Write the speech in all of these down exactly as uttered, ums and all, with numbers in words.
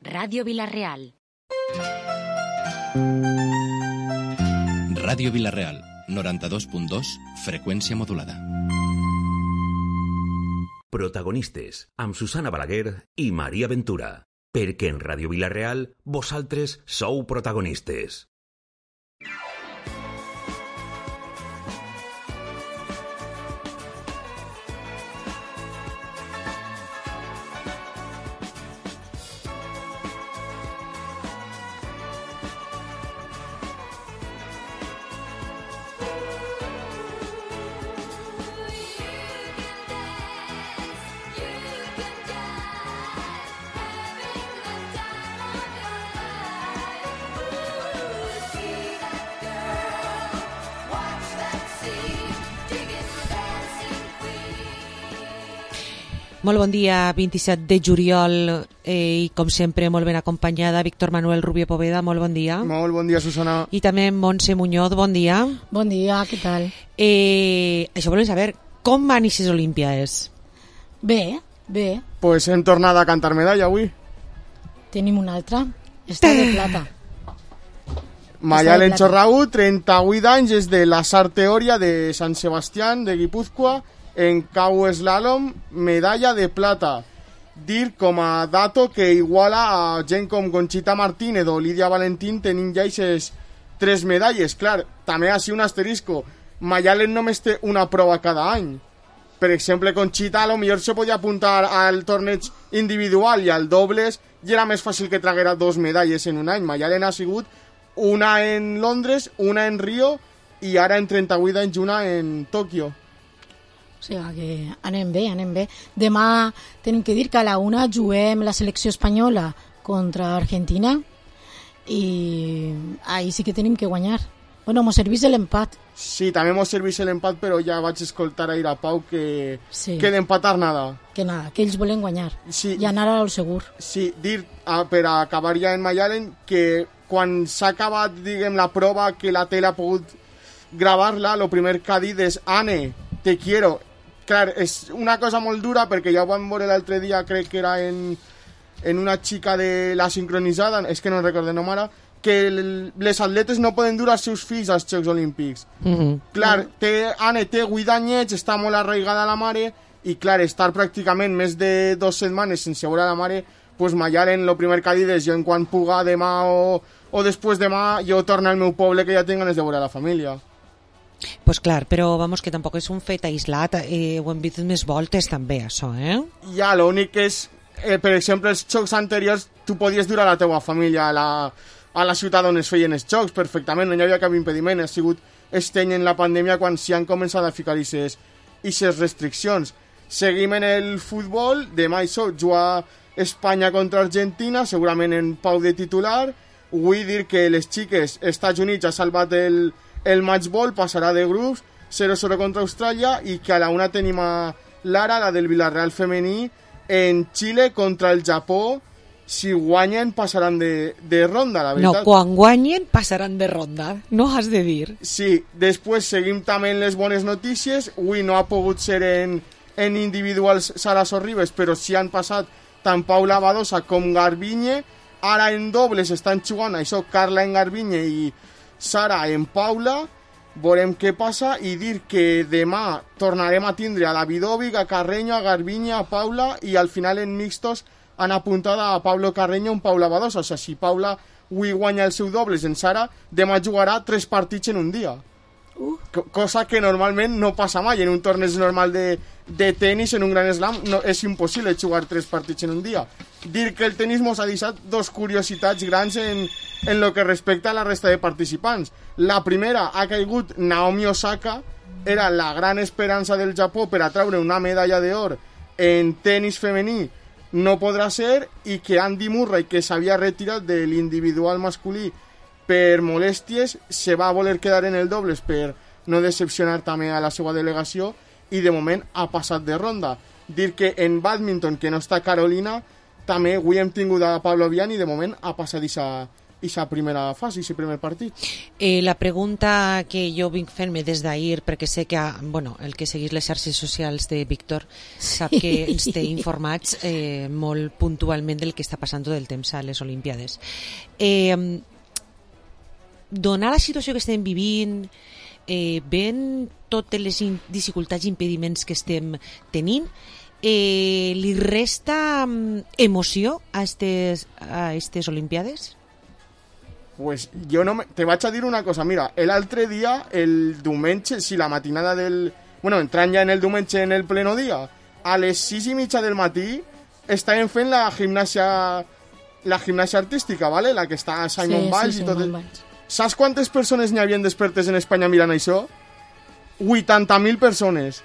Ràdio Vila-real. Ràdio Vila-real, noranta-dos punt dos, freqüència modulada. Protagonistes, amb Susana Balaguer i Maria Ventura. Perquè en Ràdio Vila-real, vosaltres sou protagonistes. Molt bon dia, vint-i-set de juliol, eh, i com sempre molt ben acompanyada, Víctor Manuel Rubio Poveda, molt bon dia. Molt bon dia, Susana. I també Montse Muñoz, bon dia. Bon dia, què tal? Eh, això volem saber, com van aquestes Olímpiades? Bé, bé. Pues hem tornat a cantar medalla avui. Tenim una altra, està de plata. Mayalen Chorraú, trenta-vuit anys, és de la Sar Teoria de Sant Sebastián, de Guipúzcoa, en cau slalom, medalla de plata. Dir com a dato que iguala a gent com Conchita Martínez o Lídia Valentín tenim ja aquestes tres medalles. Clar, també així un asterisco. Mayalen només té una prova cada any. Per exemple, Conchita a lo millor se podia apuntar al torneig individual i al dobles i era més fàcil que traguera dos medalles en un any. Mayalen ha sigut una en Londres, una en Rio i ara en trenta-vuit anys una en Tòquio. O sigui que anem bé, anem bé. Demà tenim que dir que a la una juguem la selecció espanyola contra Argentina i ahí sí que tenim que guanyar. Bueno, mos servís l'empat. Sí, també mos servís l'empat, però ja vaig escoltar ahir a Pau que, sí. que d'empatar nada. Que nada, que ells volen guanyar. Sí. I anar al segur. Sí, dir, a, per a acabar ja en Mayalen, que quan s'ha acabat, diguem, la prova que la tele ha pogut gravar-la, lo primer que ha dit és Anne, te quiero. Clar, és una cosa molt dura perquè ja ho vam veure l'altre dia, crec que era en, en una xica de la sincronitzada, és que no recordo el nom ara, que el, les atletes no poden dur els seus fills als Jocs Olímpics. Mm-hmm. Clar, té, Anne té vuit anyets, està molt arraigada a la mare i clar, estar pràcticament més de dues setmanes sense veure la mare, pues Mayalen, el primer que ha dit és jo en quan puga demà o, o després demà jo torno al meu poble que ja tinc ganes de veure la família. Pues clar, però vamos, que tampoc és un fet aïslat, eh, ho hem vist més voltes també, això, eh? Ja, l'únic és, eh, per exemple, els jocs anteriors tu podies dur a la teua família a la, a la ciutat on es feien els jocs perfectament, no hi havia cap impediment, ha sigut esteny en la pandèmia quan s'hi han començat a ficar aquestes restriccions. Seguim en el futbol, demà això, jugar Espanya contra Argentina, segurament en Pau de titular. Vull dir que les xiques, Estats Units ha salvat el el matchball, passarà de grups, zero zero contra Austràlia, i que a la una tenim a Lara, la del Villarreal femení, en Xile contra el Japó. Si guanyen passaran de, de ronda, la veritat. No, quan guanyen passaran de ronda, no has de dir. Sí, després seguim també en les bones notícies. Avui no ha pogut ser en, en individuals Sara Sorribes, però sí han passat tant Paula Badosa com Garbiñe. Ara en dobles estan jugant això, Carla en Garbiñe i Sara en Paula. Veurem què passa i dir que demà tornarem a tindre a Davidovic, a Carreño, a Garbiñe, a Paula i al final en mixtos han apuntat a Pablo Carreño en Paula Badosa. O sigui, si Paula avui guanya el seu dobles en Sara, demà jugarà tres partits en un dia. Uh. Cosa que normalment no passa mai. En un torneig normal de, de tenis, en un gran slam, no, és impossible jugar tres partits en un dia. Dir que el tenis mos ha deixat dos curiositats grans en, en lo que respecta a la resta de participants. La primera, ha caigut Naomi Osaka, era la gran esperança del Japó per a treure una medalla d'or en tenis femení, no podrà ser, i que Andy Murray, que s'havia retirat de l'individual masculí per molèsties, se va voler quedar en el dobles per no decepcionar també a la seva delegació i de moment ha passat de ronda. Dir que en badminton, que no està Carolina, també avui hem tingut a Pablo Vian i de moment ha passat ixa primera fase, ixa primer partit. Eh, la pregunta que jo vinc fent-me des d'ahir, perquè sé que bueno, el que seguís les xarxes socials de Víctor sap que ens té informats eh, molt puntualment del que està passant tot el temps a les Olimpiades. Eh, donar la situació que estem vivint, eh, ben totes les in- dificultats i impediments que estem tenint, eh, li resta um, emoció a aquestes a estes Olimpiades? Pues jo no me... te vaig a dir una cosa, mira, l'altre dia, el diumenge, si la matinada del... Bueno, entrant ja en el diumenge en el pleno dia, a les sis i mitja del matí estàvem fent la gimnàsia la gimnàsia artística, ¿vale? La que està a Simon Sí, Biles sí, i tot. Simon El... Biles. Saps quantes persones n'hi havien despertes en Espanya mirant això? vuitanta mil persones.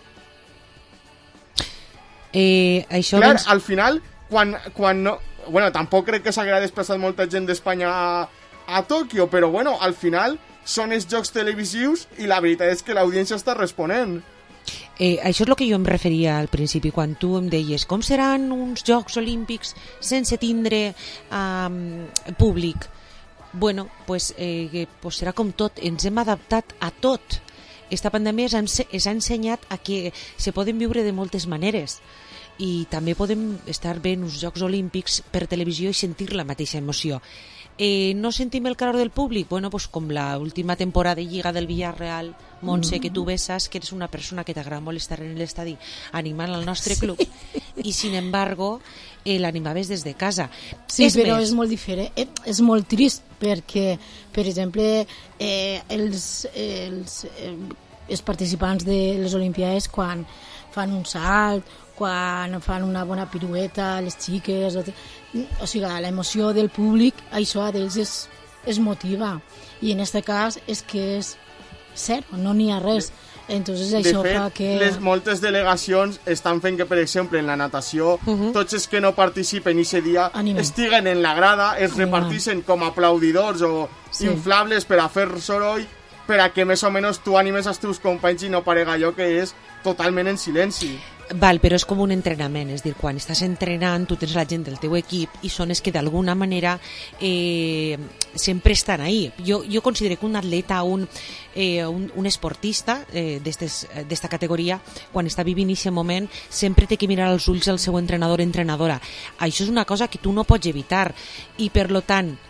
Eh, això Clar, doncs... al final, quan, quan no... Bueno, tampoc crec que s'haguera desplaçat molta gent d'Espanya a, a Tòquio, però bueno, al final són els jocs televisius i la veritat és que l'audiència està responent. Eh, això és el que jo em referia al principi, quan tu em deies com seran uns Jocs Olímpics sense tindre um, públic. Bueno, pues, eh, pues serà com tot, ens hem adaptat a tot. Esta pandèmia ens ha ensenyat a que se poden viure de moltes maneres i també podem estar veient uns Jocs Olímpics per televisió i sentir la mateixa emoció. Eh, no sentim el calor del públic? Bueno, pues com la última temporada de Lliga del Villarreal, Montse, mm. que tu besas, que eres una persona que t'agrada molt estar en l'estadi animant al nostre sí. club, i sin embargo eh, l'animaves des de casa. Sí, és però més, és molt diferent, eh, és molt trist perquè, per exemple, eh, els, els, eh, els participants de les Olimpiades quan fan un salt, quan fan una bona pirueta, les xiques, o, o sigui, l'emoció del públic, això a d'ells es, es motiva, i en aquest cas és que és zero, no n'hi ha res. Entonces de això fet, fa que... les moltes delegacions estan fent que, per exemple, en la natació, uh -huh. tots els que no participen aquest dia Animen. estiguen en la grada, es Animen. repartixen com aplaudidors o sí. inflables per a fer soroll, per a que més o menys tu animes als teus companys i no parega allò que és totalment en silenci. Val, però és com un entrenament, és dir, quan estàs entrenant tu tens la gent del teu equip i són els que d'alguna manera eh, sempre estan ahí. Jo, jo considero que un atleta, un, eh, un, un esportista eh, d'esta categoria, quan està vivint aquest moment, sempre té que mirar als ulls al seu entrenador o entrenadora. Això és una cosa que tu no pots evitar i, per lo tant,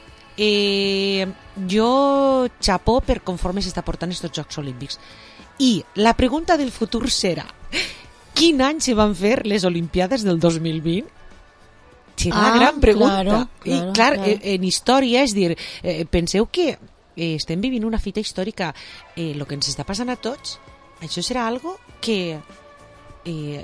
eh, jo xapó per conforme s'està portant aquests Jocs Olímpics. I la pregunta del futur serà: quin any se van fer les Olimpiades del dos mil vint? Serà ah, la gran pregunta. Claro, I claro, clar, claro. En, en història, és dir, eh, penseu que eh, estem vivint una fita històrica. Eh, el que ens està passant a tots, això serà algo que eh,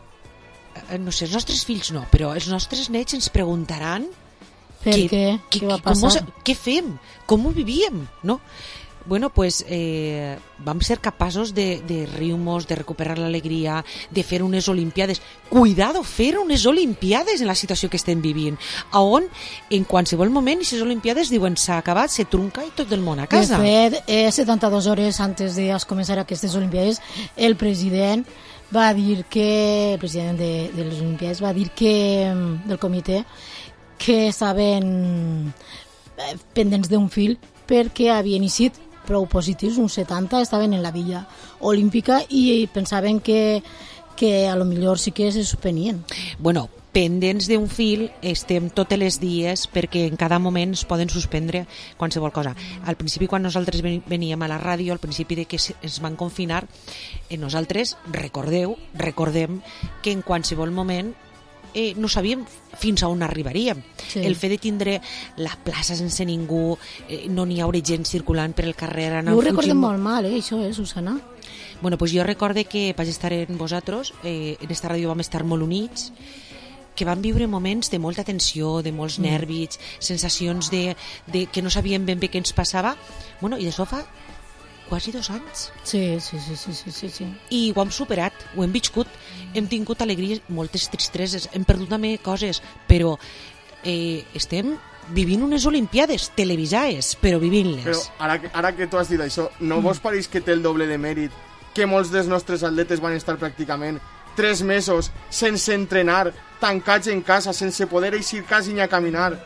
no sé, els nostres fills no, però els nostres nets ens preguntaran per què, què, què, què va passar? Com, què fem? Com ho vivíem? No? Bueno, pues eh, vam ser capaços de, de riure-nos, de recuperar l'alegria, de fer unes Olimpiades. Cuidado, fer unes Olimpiades en la situació que estem vivint, on en qualsevol moment aquestes Olimpiades diuen s'ha acabat, se trunca i tot el món a casa. De fet, eh, setanta-dues hores antes de començar aquestes Olimpiades, el president va dir que, el president de, de les Olimpiades va dir que, del comitè, que estaven pendents d'un fil perquè havien iniciat prou positius, uns setanta estaven en la Villa Olímpica i pensaven que, que a lo millor sí que se suspenien. Bueno, pendents d'un fil estem totes les dies perquè en cada moment es poden suspendre qualsevol cosa. Al principi, quan nosaltres veníem a la ràdio, al principi de que es van confinar, nosaltres recordeu, recordem que en qualsevol moment Eh, no sabíem fins a on arribaríem. Sí. El fet de tindre la plaça sense ningú, eh, no n'hi haurà gent circulant per el carrer. Jo ho recordem molt mal, eh, això, eh, Susana? Bueno, pues jo recorde que vaig estar en vosaltres, eh, en esta ràdio vam estar molt units, que vam viure moments de molta tensió, de molts mm. nervis, sensacions de, de que no sabíem ben bé què ens passava. Bueno, i d'això fa quasi dos anys. Sí, sí, sí, sí, sí, sí, sí. I ho hem superat, ho hem viscut, hem tingut alegries, moltes tristreses, hem perdut també coses, però eh, estem vivint unes Olimpiades televisades, però vivint-les. Però ara que, ara que tu has dit això, no vos pareix que té el doble de mèrit que molts dels nostres atletes van estar pràcticament tres mesos sense entrenar, tancats en casa, sense poder eixir quasi ni a caminar,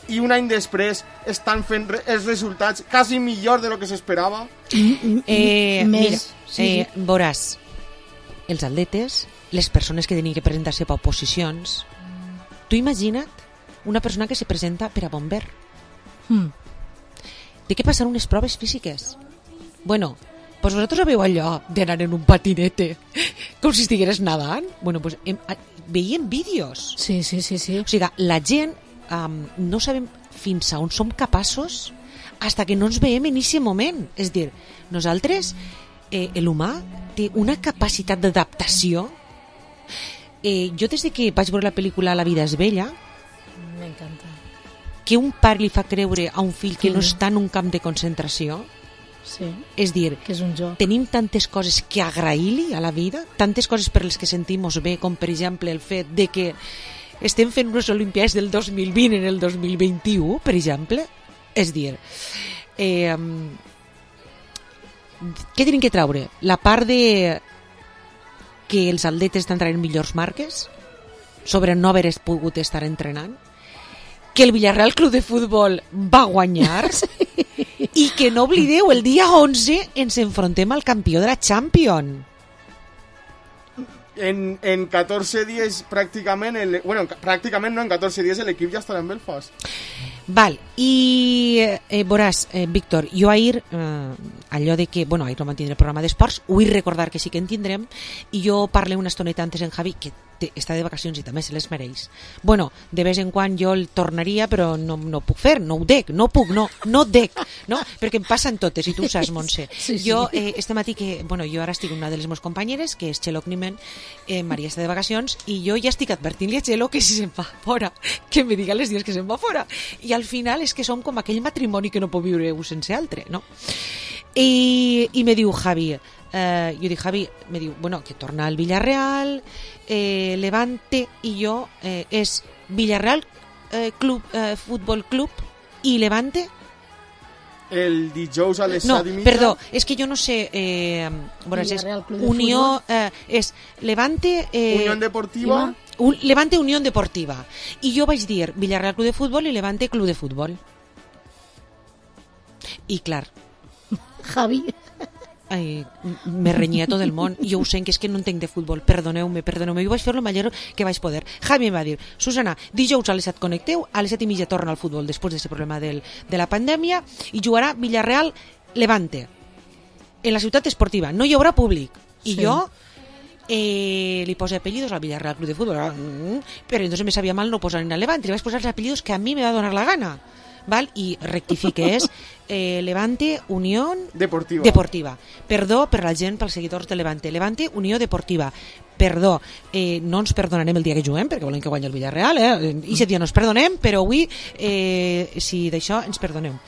i un any després estan fent re els resultats quasi millor de lo que s'esperava. Eh, Més, mira, sí, eh, veuràs, els atletes, les persones que tenien que presentar-se per oposicions, tu imagina't una persona que se presenta per a bomber. Mm. Té que passar unes proves físiques. Bueno, pues vosaltres sabeu allò d'anar en un patinete com si estigueres nadant? Bueno, pues hem, veiem vídeos. Sí, sí, sí, sí. O sigui, la gent um, no sabem fins a on som capaços hasta que no ens veiem en aquest moment. És dir, nosaltres, eh, l'humà té una capacitat d'adaptació. Eh, jo des de que vaig veure la pel·lícula La vida és bella, m'encanta, que un pare li fa creure a un fill que Sí. no està en un camp de concentració, sí, és dir, que és un joc. tenim tantes coses que agrair-li a la vida, tantes coses per les que sentim-nos bé, com per exemple el fet de que estem fent unes Olimpiades del dos mil vint en el dos mil vint-i-u, per exemple. És dir, eh, què tenim que treure? La part de que els atletes estan traient millors marques sobre no haver pogut estar entrenant, que el Villarreal Club de Futbol va guanyar i que no oblideu, el dia onze ens enfrontem al campió de la Champions. En, en catorze dies pràcticament, el, bueno, pràcticament no, en catorze dies l'equip ja estarà en Belfast. Val, i eh, veuràs, eh, Víctor, jo ahir, eh, allò de que, bueno, ahir no van tindre el programa d'esports, vull recordar que sí que en tindrem, i jo parlé una estoneta antes en Javi, que té, està de vacacions i també se les mereix. Bueno, de vez en quan jo el tornaria, però no, no puc fer, no ho dec, no puc, no, no dec, no? Perquè em passen totes, i tu ho saps, Montse. Sí, sí. Jo, eh, este matí que, bueno, jo ara estic amb una de les meves companyeres, que és Txelo Climent, eh, Maria està de vacacions, i jo ja estic advertint-li a Txelo que si se'n va fora, que me diga els dies que se'n va fora. I al final és que som com aquell matrimoni que no pot viure un sense altre, no? I, i me diu Javi, eh, jo dic Javi, me diu, bueno, que torna al Villarreal, eh, Levante, i jo eh, és Villarreal eh, Club, eh, Futbol Club i Levante. El dijous a les No, set i mitja. perdó, és que jo no sé, eh, veuràs, és Villarreal Club de Unió, eh, és Levante... Eh, Unió Deportiva. un, Levante Unión Deportiva. I jo vaig dir Villarreal Club de Futbol i Levante Club de Futbol. I clar, Javi, eh, me renyia tot el món. Jo ho sé, que és que no entenc de futbol. Perdoneu-me, perdoneu-me. Jo vaig fer el millor que vaig poder. Javi em va dir, Susana, dijous a les set connecteu, a les set i mitja torna al futbol després d'aquest problema del, de la pandèmia i jugarà Villarreal Levante en la ciutat esportiva. No hi haurà públic. I Sí. jo eh, li posé apellidos al Villarreal Club de Futbol. Mm, pero entonces me sabía mal no posar en el Levante. Le vaig posar els apellidos que a mi me va donar la gana. ¿Val? I rectifique, és eh, Levante Unión Deportiva. Deportiva. Perdó per la gent, pels seguidors de Levante. Levante Unió Deportiva. Perdó, eh, no ens perdonarem el dia que juguem, perquè volem que guanyi el Villarreal, eh? I aquest dia no ens perdonem, però avui, eh, si d'això ens perdoneu.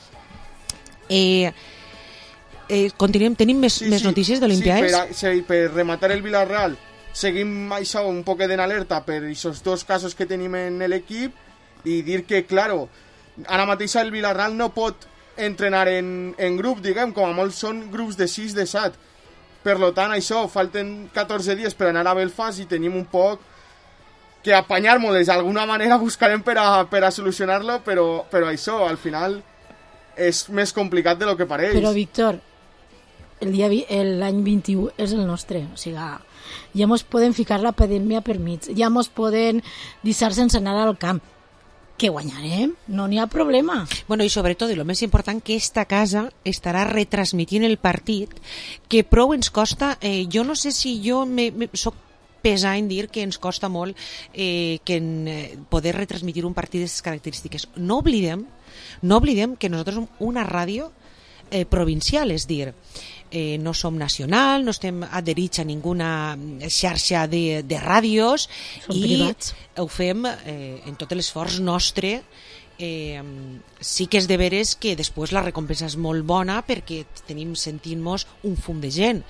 Eh, eh, continuem, tenim més, més notícies d'Olimpiades? Sí, per, sí, per rematar el Villarreal, seguim això un poc en alerta per aquests dos casos que tenim en l'equip i dir que, claro, ara mateix el Villarreal no pot entrenar en, en grup, diguem, com a molt són grups de sis, de set. Per lo tant, això, falten catorze dies per anar a Belfast i tenim un poc que apanyar-nos d'alguna manera buscarem per a, per a solucionar-lo, però, però això, al final, és més complicat de lo que pareix. però Víctor, el dia vi- el l'any vint-i-u és el nostre, o sigui, ja mos poden ficar la pandèmia per mig, ja mos poden deixar sense anar al camp, que guanyarem, no n'hi ha problema. Bueno, i sobretot, i el més important, que esta casa estarà retransmitint el partit, que prou ens costa, eh, jo no sé si jo me, me, soc pesar en dir que ens costa molt eh, que en, eh, poder retransmitir un partit d'aquestes característiques. No oblidem, no oblidem que nosaltres som una ràdio eh, provincial, és dir, eh, no som nacional, no estem adherits a ninguna xarxa de, de ràdios Som i privats. ho fem eh, en tot l'esforç nostre. Eh, sí que és de veres que després la recompensa és molt bona perquè tenim sentint-nos un fum de gent.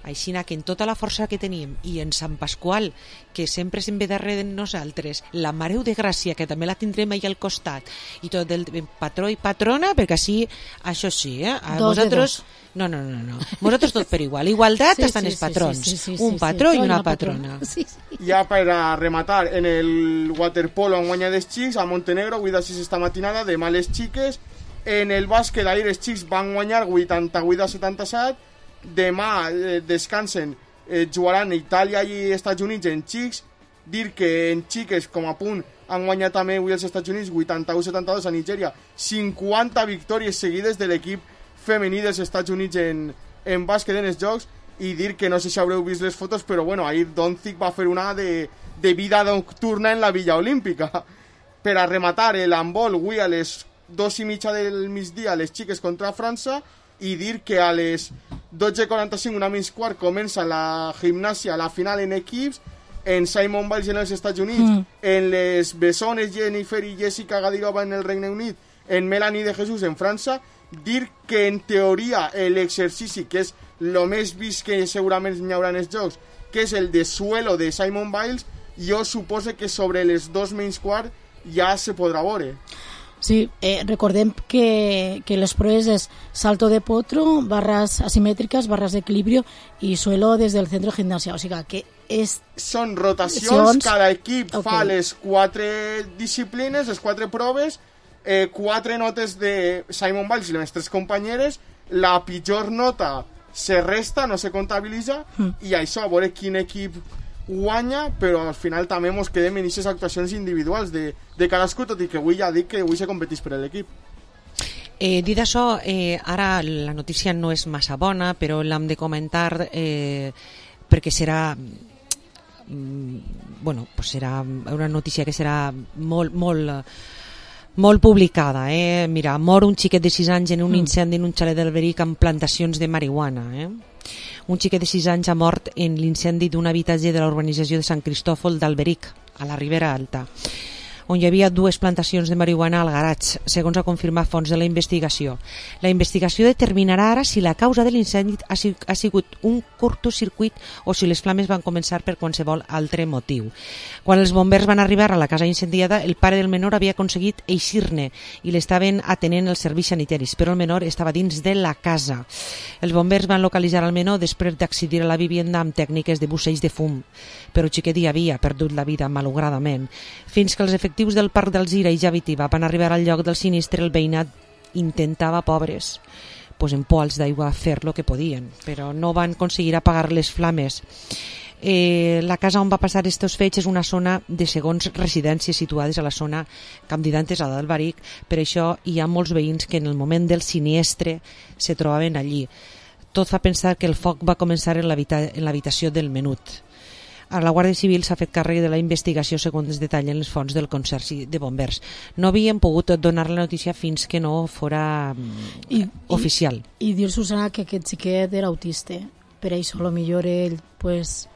Així que en tota la força que tenim i en Sant Pasqual, que sempre se'n ve darrere de nosaltres, la Mareu de Gràcia, que també la tindrem allà al costat, i tot el patró i patrona, perquè així, això sí, eh? A dos vosaltres... No, no, no, no. Vosaltres tot per igual. Igualtat sí, estan sí, els patrons. Sí, sí, sí, un sí, patró sí, i una patrona. patrona. Sí, sí. Ja per a rematar, en el waterpolo han guanyat els xics a Montenegro, avui de sis esta matinada, demà les xiques. En el bàsquet ahir els xics van guanyar vuitanta-vuit a setanta-set. Demà eh, descansen, eh, jugaran Itàlia i Estats Units en xics. Dir que en xiques, com a punt, han guanyat també avui els Estats Units vuitanta-u a setanta-dos a Nigèria. cinquanta victòries seguides de l'equip femení dels Estats Units en, en bàsquet en els jocs. I dir que no sé si haureu vist les fotos, però bueno, ahir Doncic va fer una de, de vida nocturna en la Villa Olímpica. Per a rematar el handbol, avui a les dos i mitja del migdia les xiques contra França, i dir que a les dotze quaranta-cinc, una menys quart, comença la gimnàsia, la final en equips, en Simon Biles en els Estats Units, mm. en les bessones Jennifer i Jessica Gadirova en el Regne Unit, en Melanie de Jesús en França. Dir que en teoria l'exercici, que és el més vist que segurament hi haurà en els jocs, que és el de suelo de Simon Biles, jo suposo que sobre les dos menys quart ja se podrà veure. Sí, eh, recordem que, que les proves és salto de potro, barras asimètriques, barras d'equilibrio i suelo des del centre de gimnasia. O sigui que és... Són rotacions, cada equip okay. fa les quatre disciplines, les quatre proves, eh, quatre notes de Simon Biles i les tres companyeres, la pitjor nota se resta, no se comptabilitza, mm. i això, a veure quin equip guanya, però al final també ens quedem en aquestes actuacions individuals de, de cadascú, tot i que avui ja dic que avui se competeix per l'equip. Eh, dit això, eh, ara la notícia no és massa bona, però l'hem de comentar eh, perquè serà mm, bueno, pues serà una notícia que serà molt, molt molt publicada, eh? Mira, mor un xiquet de sis anys en un incendi en un xalet d'Alberic amb plantacions de marihuana, eh? Un xiquet de sis anys ha mort en l'incendi d'un habitatge de la urbanització de Sant Cristòfol d'Alberic, a la Ribera Alta, on hi havia dues plantacions de marihuana al garatge, segons ha confirmat fonts de la investigació. La investigació determinarà ara si la causa de l'incendi ha, si, ha sigut un curtocircuit o si les flames van començar per qualsevol altre motiu. Quan els bombers van arribar a la casa incendiada, el pare del menor havia aconseguit eixir-ne i l'estaven atenent els serveis sanitaris, però el menor estava dins de la casa. Els bombers van localitzar el menor després d'accedir a la vivienda amb tècniques de busseig de fum, però el xiquet hi havia perdut la vida malogradament. Fins que els efectius del Parc d'Alzira i Javitiva van arribar al lloc del sinistre, el veïnat intentava, pobres, pues en pols d'aigua fer lo que podien, però no van aconseguir apagar les flames. Eh, la casa on va passar estos fets és una zona de segons residències situades a la zona Camp d'Idantesa d'Alberic, per això hi ha molts veïns que en el moment del sinistre se trobaven allí. Tot fa pensar que el foc va començar en l'habitació del menut. La Guàrdia Civil s'ha fet càrrec de la investigació segons detallen les fonts del Consorci de Bombers. No havien pogut donar la notícia fins que no fora I, oficial. I, i dir, Susana, que aquest xiquet era autista. Per això, a lo millor ell pues,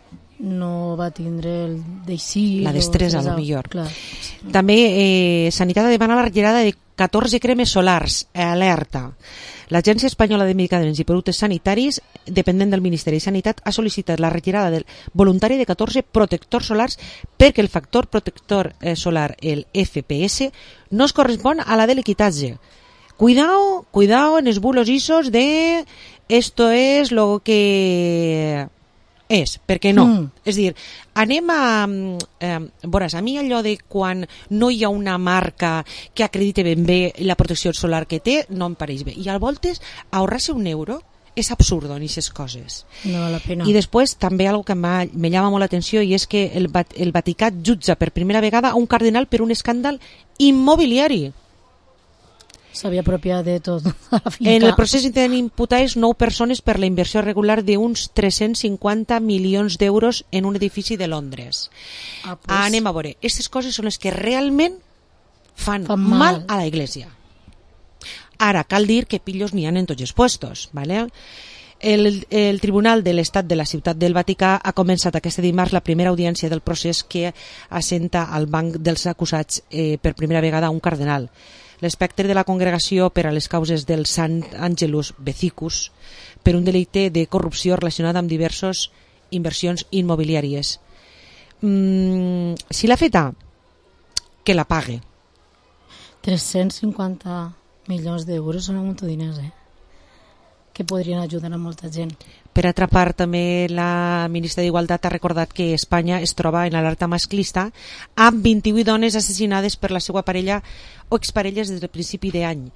no va tindre el d'eixir. La destresa, a lo millor. Clar. També eh, Sanitat demana la retirada de catorze cremes solars. Alerta. L'Agència Espanyola de Medicaments i Productes Sanitaris, dependent del Ministeri de Sanitat, ha sol·licitat la retirada del voluntari de catorze protectors solars perquè el factor protector eh, solar, el F P S, no es correspon a la de l'equitatge. Cuidado, cuidado en els bulos isos de esto es lo que és, perquè no. Mm. És dir, anem a... Eh, veuràs, a mi allò de quan no hi ha una marca que acredite ben bé la protecció solar que té, no em pareix bé. I al voltes, ahorrar-se un euro és absurdo en aquestes coses. No val la pena. I després també algo que me llama molt l'atenció i és que el, el Vaticà jutja per primera vegada a un cardenal per un escàndal immobiliari. S'havia apropiat de tot. En el procés intenten imputar nou persones per la inversió regular d'uns tres-cents cinquanta milions d'euros en un edifici de Londres. Ah, pues... Anem a veure. Aquestes coses són les que realment fan, fan mal. mal a la Iglesia. Ara, cal dir que pillos n'hi ha en tots els puestos, ¿vale? El, el Tribunal de l'Estat de la Ciutat del Vaticà ha començat aquest dimarts la primera audiència del procés que assenta al banc dels acusats eh, per primera vegada un cardenal. L'espectre de la Congregació per a les causes del Sant Angelus Vethicus per un delicte de corrupció relacionat amb diverses inversions immobiliàries. Mm, si l'ha feta, que la pague. tres-cents cinquanta milions d'euros són un munt de diners, eh? Que podrien ajudar a molta gent. Per altra part, també la ministra d'Igualtat ha recordat que Espanya es troba en alerta masclista amb vint-i-vuit dones assassinades per la seva parella o exparelles des del principi d'any.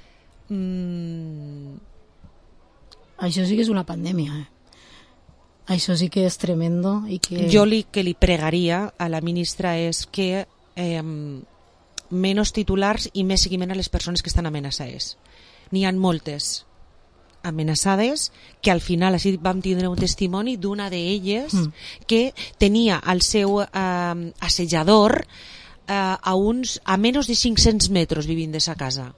Mm. Això sí que és una pandèmia, eh? Això sí que és tremendo. I que... Jo li, que li pregaria a la ministra és que eh, menys titulars i més seguiment a les persones que estan amenaçades. N'hi ha moltes amenaçades que al final així vam tindre un testimoni d'una d'elles mm. que tenia el seu eh, assetjador eh, a uns a menys de cinc-cents metres vivint de sa casa.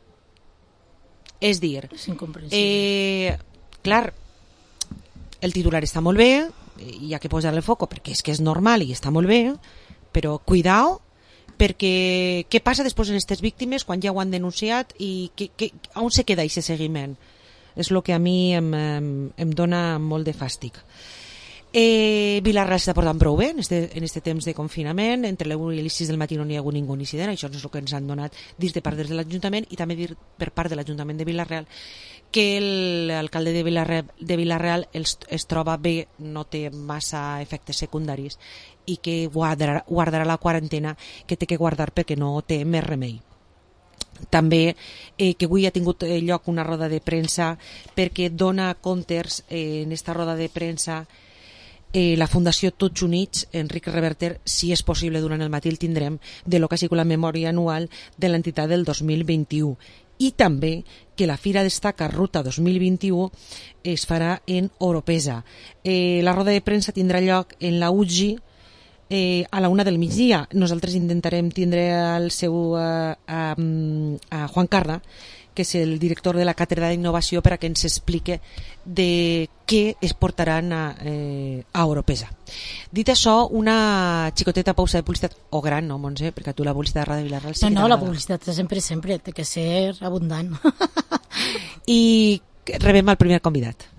És dir, és incomprensible. Eh, clar, el titular està molt bé, hi ha que posar-le el foco perquè és que és normal i està molt bé, però cuidao, perquè què passa després en aquestes víctimes quan ja ho han denunciat i que, que, on se queda aquest seguiment? És el que a mi em, em, em dona molt de fàstic. Eh, Vila-real s'està portant prou bé en este, en este temps de confinament. Entre l'una i les sis del matí no n'hi ha hagut ningú incident. Això és el que ens han donat dir de part de l'Ajuntament i també dir per part de l'Ajuntament de Vila-real que l'alcalde de Vila-real, de Vila-real es, es troba bé, no té massa efectes secundaris i que guardarà, guardarà la quarantena que té que guardar perquè no té més remei. També eh, que avui ha tingut lloc una roda de premsa perquè dona comptes eh, en esta roda de premsa eh, la Fundació Tots Units, Enric Reverter, si és possible durant el matí el tindrem, de lo que ha sigut la memòria anual de l'entitat del dos mil vint-i-u. I també que la Fira Destaca Ruta dos mil vint-i-u es farà en Oropesa. Eh, la roda de premsa tindrà lloc en la U G I Eh, a la una del migdia. Nosaltres intentarem tindre el seu eh, a, a Juan Carda, que és el director de la Càtedra d'Innovació, per a que ens explique de què es portaran a, eh, a Oropesa. Dit això, una xicoteta pausa de publicitat, o gran, no, Montse? Perquè tu la publicitat de Ràdio Vila-real... Sí, no, no, la publicitat sempre, sempre, té que ser abundant. I rebem el primer convidat.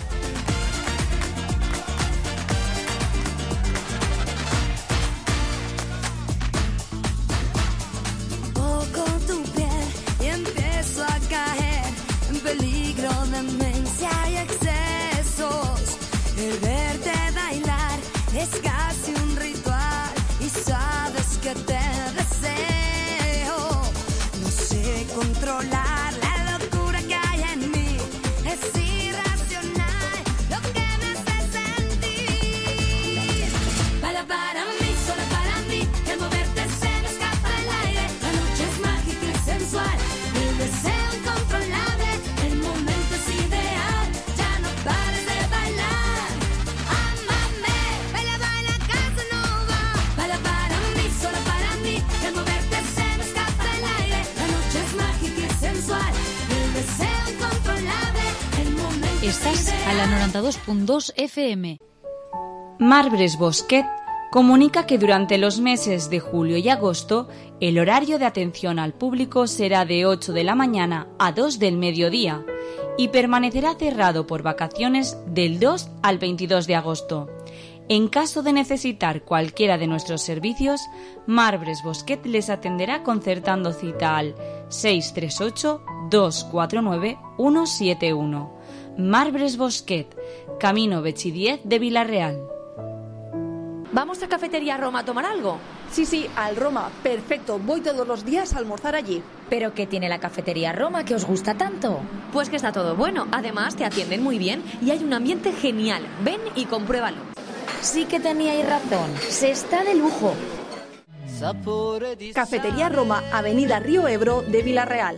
Controlar la locura que hay en mí es irracional lo que me hace sentir. Baila para mí, solo para mí, el moverte se me escapa el aire. La noche es mágica y sensual, el deseo incontrolable, el momento es ideal. Ya no pares de bailar, ámame, baila, baila, Casanova. Baila para mí, solo para mí, el moverte se me escapa el aire. La noche es mágica y sensual, el deseo incontrolable, el momento Estás ideal. a la noventa y dos punto dos F M. Marbres Bosquet comunica que durante los meses de julio y agosto el horario de atención al público será de ocho de la mañana a dos del mediodía y permanecerá cerrado por vacaciones del dos al veintidós de agosto. En caso de necesitar cualquiera de nuestros servicios, Marbres Bosquet les atenderá concertando cita al seis tres ocho, dos cuatro nueve, uno siete uno. Marbres Bosquet, Camino Bechidiez de Vila-real. ¿Vamos a Cafetería Roma a tomar algo? Sí, sí, al Roma. Perfecto. Voy todos los días a almorzar allí. ¿Pero qué tiene la Cafetería Roma que os gusta tanto? Pues que está todo bueno. Además, te atienden muy bien y hay un ambiente genial. Ven y compruébalo. Sí que teníais razón. Se está de lujo. Cafetería Roma, Avenida Río Ebro de Vila-real.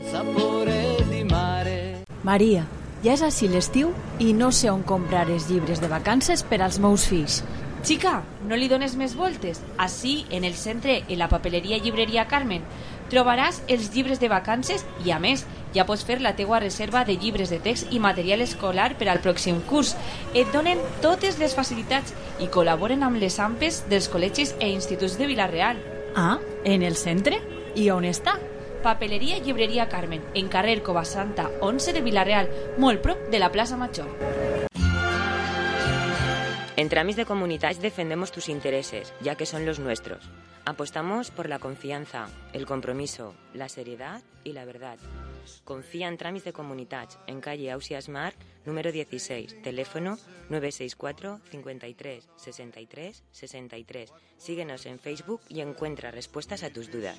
Maria, ja és així l'estiu i no sé on comprar els llibres de vacances per als meus fills. Chica, no li dones més voltes. Així, en el centre, en la papeleria i llibreria Carmen, Trobaràs els llibres de vacances i, a més, ja pots fer la teua reserva de llibres de text i material escolar per al pròxim curs. Et donen totes les facilitats i col·laboren amb les AMPes dels col·legis e instituts de Vila-real. Ah, en el centre? I on està? Papeleria i Llibreria Carmen, en carrer Covasanta onze de Vila-real, molt prop de la plaça Major. En Tramis de Comunitats defendemos tus intereses, ya que son los nuestros. Apostamos por la confianza, el compromiso, la seriedad y la verdad. Confía en Tramis de Comunitats, en calle Ausias Mar, número dieciséis, teléfono nueve seis cuatro, cincuenta y tres, sesenta y tres, sesenta y tres. Síguenos en Facebook y encuentra respuestas a tus dudas.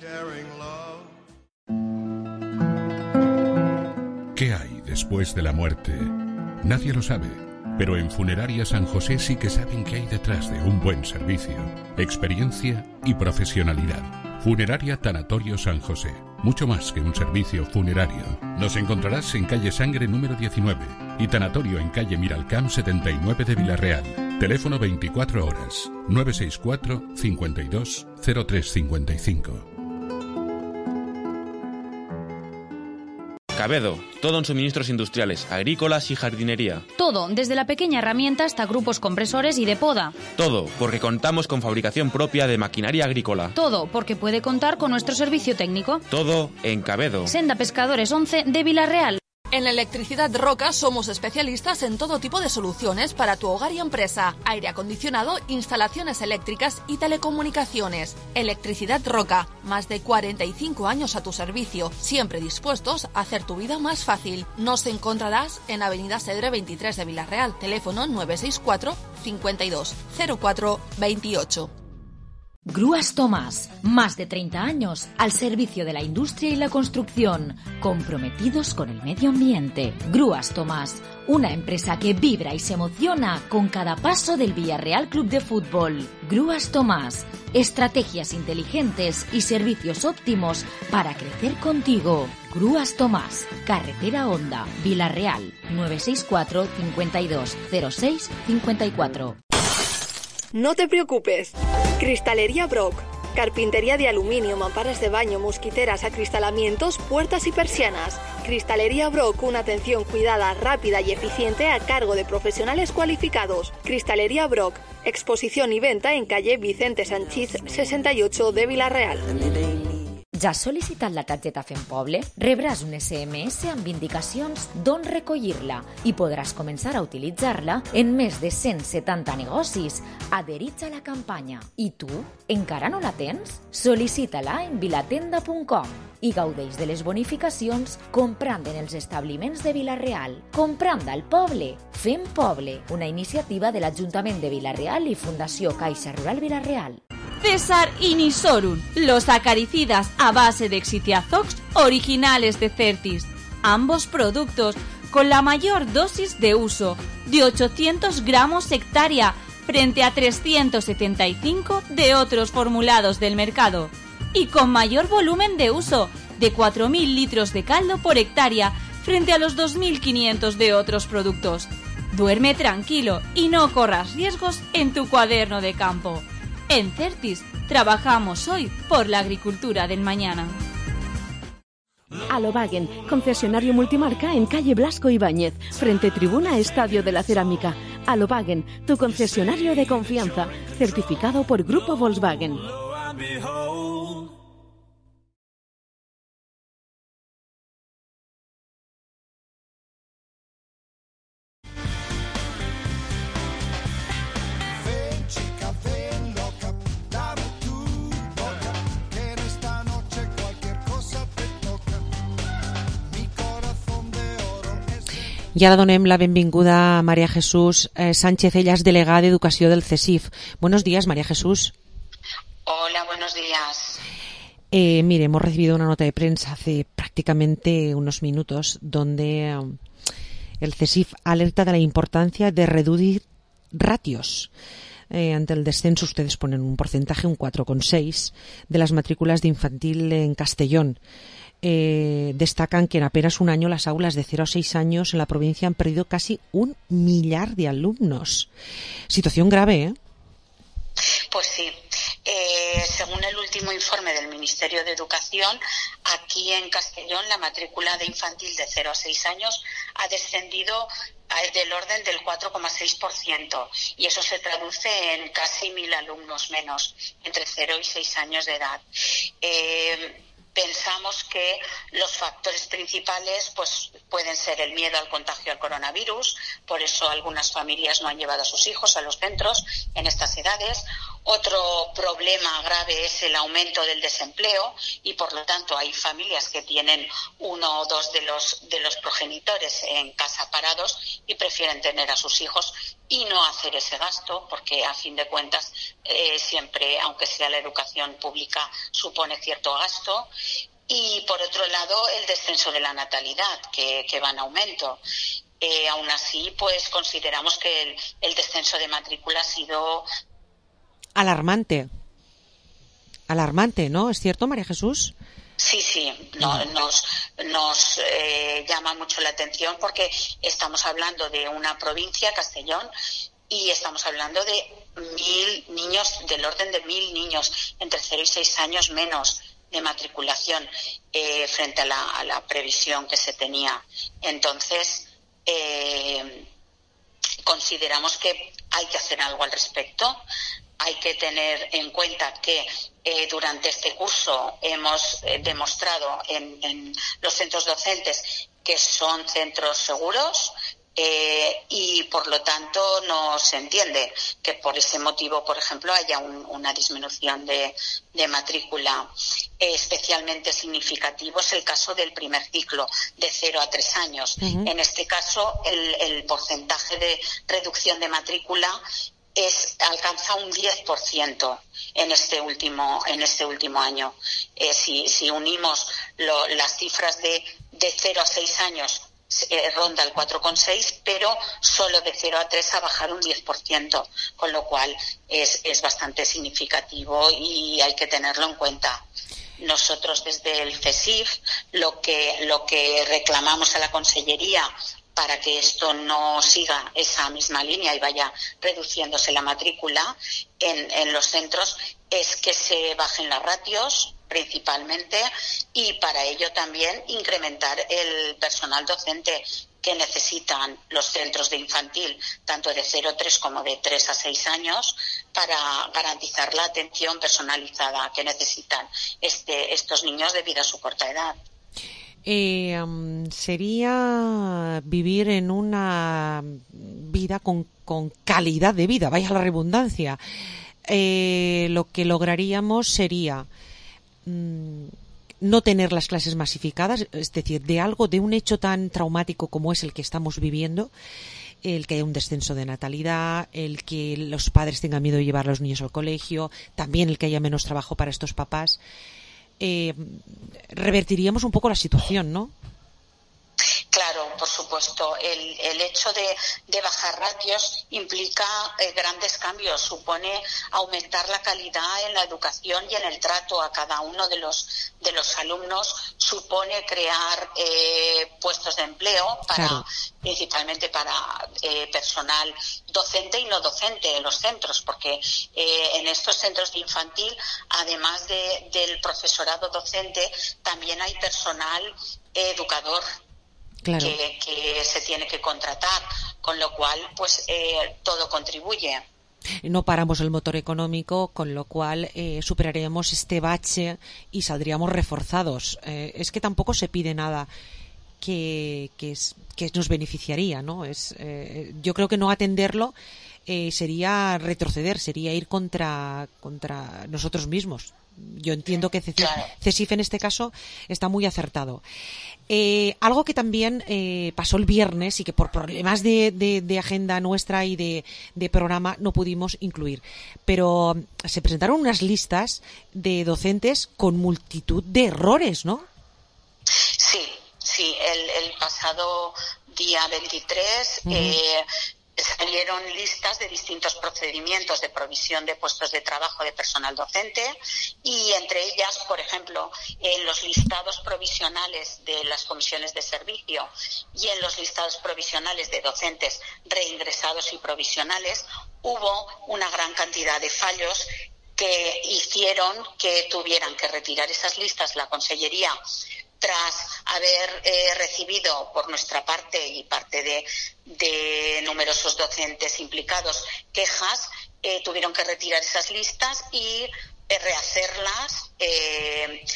¿Qué hay después de la muerte? Nadie lo sabe, pero en Funeraria San José sí que saben qué hay detrás de un buen servicio, experiencia y profesionalidad. Funeraria Tanatorio San José, mucho más que un servicio funerario. Nos encontrarás en calle Sangre número diecinueve y Tanatorio en calle Miralcamp setenta y nueve de Vila-real. Teléfono veinticuatro horas, nueve seis cuatro, cincuenta y dos, cero tres cincuenta y cinco. Cabedo, todo en suministros industriales, agrícolas y jardinería. Todo, desde la pequeña herramienta hasta grupos compresores y de poda. Todo, porque contamos con fabricación propia de maquinaria agrícola. Todo, porque puede contar con nuestro servicio técnico. Todo en Cabedo. Senda Pescadores once de Vila-real. En Electricidad Roca somos especialistas en todo tipo de soluciones para tu hogar y empresa. Aire acondicionado, instalaciones eléctricas y telecomunicaciones. Electricidad Roca, más de cuarenta y cinco años a tu servicio, siempre dispuestos a hacer tu vida más fácil. Nos encontrarás en Avenida Cedre veintitrés de Vila-real, teléfono nueve seis cuatro, cincuenta y dos, cero cuatro veintiocho. Grúas Tomás, más de treinta años al servicio de la industria y la construcción, comprometidos con el medio ambiente. Grúas Tomás, una empresa que vibra y se emociona con cada paso del Villarreal Club de Fútbol. Grúas Tomás, estrategias inteligentes y servicios óptimos para crecer contigo. Grúas Tomás, carretera Honda, Vila-real, nueve seis cuatro, cincuenta y dos, cero seis, cincuenta y cuatro. No te preocupes. Cristalería Brock. Carpintería de aluminio, mamparas de baño, mosquiteras, acristalamientos, puertas y persianas. Cristalería Brock, una atención cuidada, rápida y eficiente a cargo de profesionales cualificados. Cristalería Brock. Exposición y venta en calle Vicente Sanchís sesenta y ocho de Vila-real. Ja has sol·licitat la targeta Fem Poble? Rebràs un esse eme esse amb indicacions d'on recollir-la i podràs començar a utilitzar-la en més de cent setanta negocis adherits a la campanya. I tu, encara no la tens? Sol·licita-la en vilatenda punt com i gaudeix de les bonificacions comprant en els establiments de Vila-real. Comprant al poble. Fem Poble, una iniciativa de l'Ajuntament de Vila-real i Fundació Caixa Rural Vila-real. César y Nisorun, los acaricidas a base de Exitiazox originales de Certis. Ambos productos con la mayor dosis de uso, de ochocientos gramos hectárea, frente a trescientos setenta y cinco de otros formulados del mercado. Y con mayor volumen de uso, de cuatro mil litros de caldo por hectárea, frente a los dos mil quinientos de otros productos. Duerme tranquilo y no corras riesgos en tu cuaderno de campo. En Certis, trabajamos hoy por la agricultura del mañana. Alobagen, concesionario multimarca en calle Blasco Ibáñez, frente Tribuna Estadio de la Cerámica. Alobagen, tu concesionario de confianza, certificado por Grupo Volkswagen. I ara donem la benvinguda a María Jesús eh, Sánchez, ella es delegada de Educación del CESIF. Buenos días, María Jesús. Hola, buenos días. Eh, mire, hemos recibido una nota de prensa hace prácticamente unos minutos donde eh, el CESIF alerta de la importancia de reducir ratios. Eh, ante el descenso, ustedes ponen un porcentaje, un cuatro coma seis, de las matrículas de infantil en Castellón. Eh, destacan que en apenas un año las aulas de cero a seis años en la provincia han perdido casi un millar de alumnos. Situación grave, ¿eh? Pues sí. Eh, según el último informe del Ministerio de Educación, aquí en Castellón la matrícula de infantil de cero a seis años ha descendido del orden del cuatro coma seis por ciento y eso se traduce en casi mil alumnos menos entre cero y seis años de edad. Eh, Pensamos que los factores principales pues pueden ser el miedo al contagio al coronavirus, por eso algunas familias no han llevado a sus hijos a los centros en estas edades. Otro problema grave es el aumento del desempleo y por lo tanto hay familias que tienen uno o dos de los de los progenitores en casa parados y prefieren tener a sus hijos y no hacer ese gasto porque a fin de cuentas eh, siempre, aunque sea la educación pública, supone cierto gasto. Y por otro lado el descenso de la natalidad que, que va en aumento. Eh, aún así pues consideramos que el, el descenso de matrícula ha sido alarmante. Alarmante, ¿no? ¿Es cierto, María Jesús? Sí, sí, no, nos, nos eh, llama mucho la atención porque estamos hablando de una provincia, Castellón, y estamos hablando de mil niños, del orden de mil niños entre cero y seis años menos de matriculación eh, frente a la, a la previsión que se tenía. Entonces, eh, consideramos que hay que hacer algo al respecto. Hay que tener en cuenta que eh, durante este curso hemos eh, demostrado en, en los centros docentes que son centros seguros eh, y por lo tanto no se entiende que por ese motivo, por ejemplo, haya un, una disminución de, de matrícula. Eh, especialmente significativo es el caso del primer ciclo de cero a tres años. Uh-huh. En este caso el, el porcentaje de reducción de matrícula es alcanza un diez por ciento en este último en este último año. Eh, si, si unimos lo, las cifras de, de cero a seis años eh, ronda el cuatro coma seis, pero solo de cero a tres ha bajado un diez por ciento, con lo cual es, es bastante significativo y hay que tenerlo en cuenta. Nosotros desde el CESIF lo que lo que reclamamos a la Consellería para que esto no siga esa misma línea y vaya reduciéndose la matrícula en, en los centros es que se bajen las ratios principalmente y para ello también incrementar el personal docente que necesitan los centros de infantil, tanto de cero a tres como de tres a seis años, para garantizar la atención personalizada que necesitan este, estos niños debido a su corta edad. Eh, um, sería vivir en una vida con, con calidad de vida, vaya la redundancia. Eh, lo que lograríamos sería mm, no tener las clases masificadas, es decir, de algo, de un hecho tan traumático como es el que estamos viviendo, el que haya un descenso de natalidad, el que los padres tengan miedo de llevar a los niños al colegio, también el que haya menos trabajo para estos papás. Eh, revertiríamos un poco la situación, ¿no? Claro, por supuesto. El, el hecho de, de bajar ratios implica eh, grandes cambios, supone aumentar la calidad en la educación y en el trato a cada uno de los de los alumnos, supone crear eh, puestos de empleo para claro. principalmente para eh, personal docente y no docente en los centros, porque eh, en estos centros de infantil, además de, del profesorado docente, también hay personal eh, educador. Claro. Que, que se tiene que contratar, con lo cual pues eh, todo contribuye. No paramos el motor económico, con lo cual eh, superaremos este bache y saldríamos reforzados. Eh, es que tampoco se pide nada que, que, es, que nos beneficiaría, ¿no? Es, eh, yo creo que no atenderlo eh, sería retroceder, sería ir contra, contra nosotros mismos. Yo entiendo que CESIF, claro. CESIF en este caso está muy acertado. Eh, algo que también eh, pasó el viernes y que por problemas de, de, de agenda nuestra y de, de programa no pudimos incluir, pero se presentaron unas listas de docentes con multitud de errores, ¿no? Sí, sí, el, el pasado día veintitrés uh-huh. eh, salieron listas de distintos procedimientos de provisión de puestos de trabajo de personal docente y entre ellas, por ejemplo, en los listados provisionales de las comisiones de servicio y en los listados provisionales de docentes reingresados y provisionales hubo una gran cantidad de fallos que hicieron que tuvieran que retirar esas listas la Consellería tras haber eh, recibido por nuestra parte y parte de, de numerosos docentes implicados quejas, eh, tuvieron que retirar esas listas y eh, rehacerlas eh,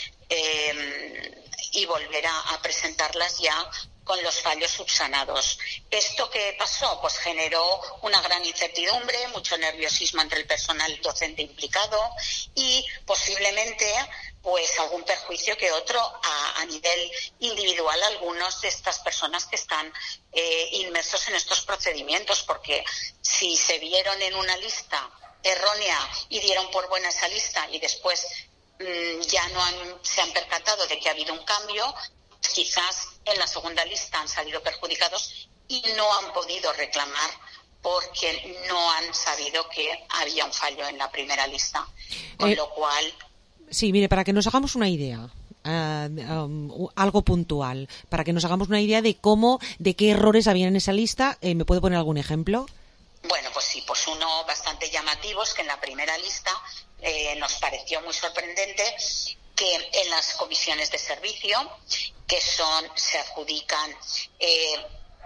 eh, y volver a, a presentarlas ya con los fallos subsanados. ¿Esto qué pasó? Pues generó una gran incertidumbre, mucho nerviosismo entre el personal docente implicado y posiblemente pues algún perjuicio que otro a, a nivel individual a algunos de estas personas que están eh, inmersos en estos procedimientos, porque si se vieron en una lista errónea y dieron por buena esa lista y después mmm, ya no han, se han percatado de que ha habido un cambio, quizás en la segunda lista han salido perjudicados y no han podido reclamar porque no han sabido que había un fallo en la primera lista. Con eh, lo cual... Sí, mire, para que nos hagamos una idea, uh, um, algo puntual, para que nos hagamos una idea de cómo, de qué errores había en esa lista, eh, ¿me puede poner algún ejemplo? Bueno, pues sí, pues uno bastante llamativo es que en la primera lista eh, nos pareció muy sorprendente que en las comisiones de servicio, que son se adjudican eh,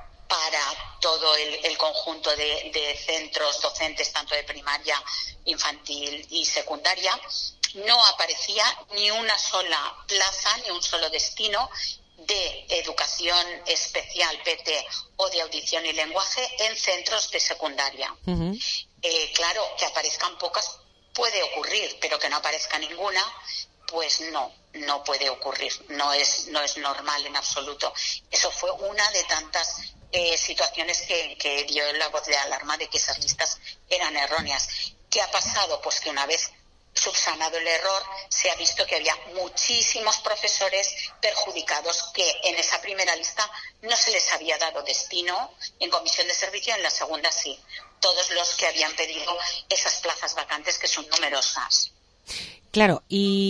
para todo el, el conjunto de, de centros docentes, tanto de primaria, infantil y secundaria, no aparecía ni una sola plaza, ni un solo destino de educación especial, P T, o de audición y lenguaje en centros de secundaria. Uh-huh. Eh, claro, que aparezcan pocas puede ocurrir, pero que no aparezca ninguna, pues no, no puede ocurrir, no es, no es normal en absoluto. Eso fue una de tantas eh, situaciones que, que dio la voz de alarma de que esas listas eran erróneas. ¿Qué ha pasado? Pues que una vez subsanado el error, se ha visto que había muchísimos profesores perjudicados que en esa primera lista no se les había dado destino en comisión de servicio, en la segunda sí. Todos los que habían pedido esas plazas vacantes, que son numerosas. Claro,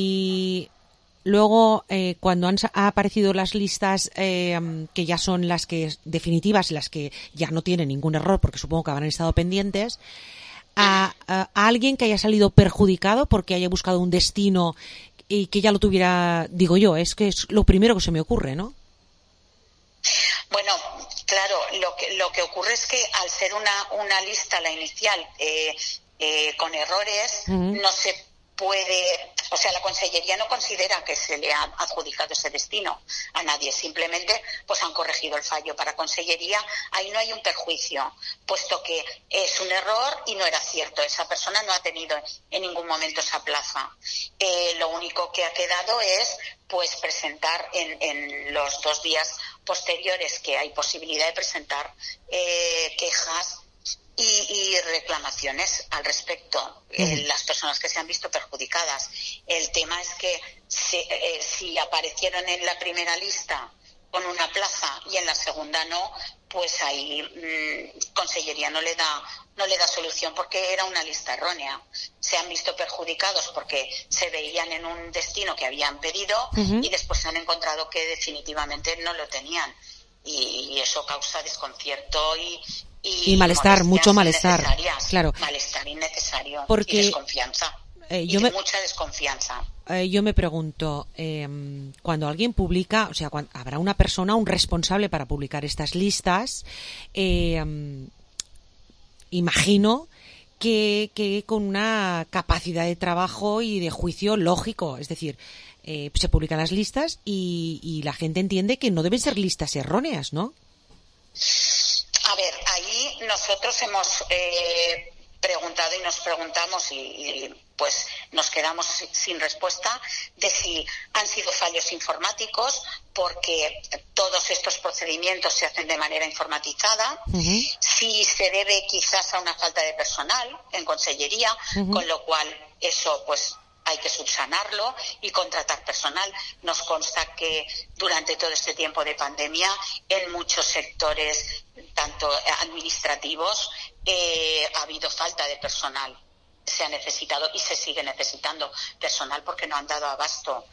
y luego eh, cuando han ha aparecido las listas eh, que ya son las que definitivas, las que ya no tienen ningún error, porque supongo que habrán estado pendientes, A, a, a alguien que haya salido perjudicado porque haya buscado un destino y que ya lo tuviera, digo yo, es que es lo primero que se me ocurre, ¿no? Bueno, claro, lo que lo que ocurre es que al ser una una lista, la inicial, eh, eh, con errores, uh-huh. no se puede, o sea, la Consellería no considera que se le ha adjudicado ese destino a nadie, simplemente pues han corregido el fallo. Para Consellería ahí no hay un perjuicio, puesto que es un error y no era cierto, esa persona no ha tenido en ningún momento esa plaza. Eh, lo único que ha quedado es pues presentar en, en los dos días posteriores que hay posibilidad de presentar eh, quejas Y, y reclamaciones al respecto, eh, las personas que se han visto perjudicadas. El tema es que si, eh, si aparecieron en la primera lista con una plaza y en la segunda no, pues ahí mmm, Consellería no le da no le da solución porque era una lista errónea. Se han visto perjudicados porque se veían en un destino que habían pedido uh-huh. y después se han encontrado que definitivamente no lo tenían. Y, y eso causa desconcierto y Y, y malestar, mucho malestar, claro. Malestar innecesario porque, y desconfianza. Eh, y yo de me, mucha desconfianza. Eh, yo me pregunto, eh, cuando alguien publica, o sea, cuando, habrá una persona, un responsable para publicar estas listas, eh, um, imagino que, que con una capacidad de trabajo y de juicio lógico, es decir, eh, se publican las listas y, y la gente entiende que no deben ser listas erróneas, ¿no? A ver, ahí nosotros hemos eh, preguntado y nos preguntamos y, y pues nos quedamos sin respuesta de si han sido fallos informáticos, porque todos estos procedimientos se hacen de manera informatizada, uh-huh. si se debe quizás a una falta de personal en Consellería, uh-huh. con lo cual eso pues hay que subsanarlo y contratar personal. Nos consta que durante todo este tiempo de pandemia en muchos sectores, tanto administrativos, eh, ha habido falta de personal. Se ha necesitado y se sigue necesitando personal porque no han dado abasto.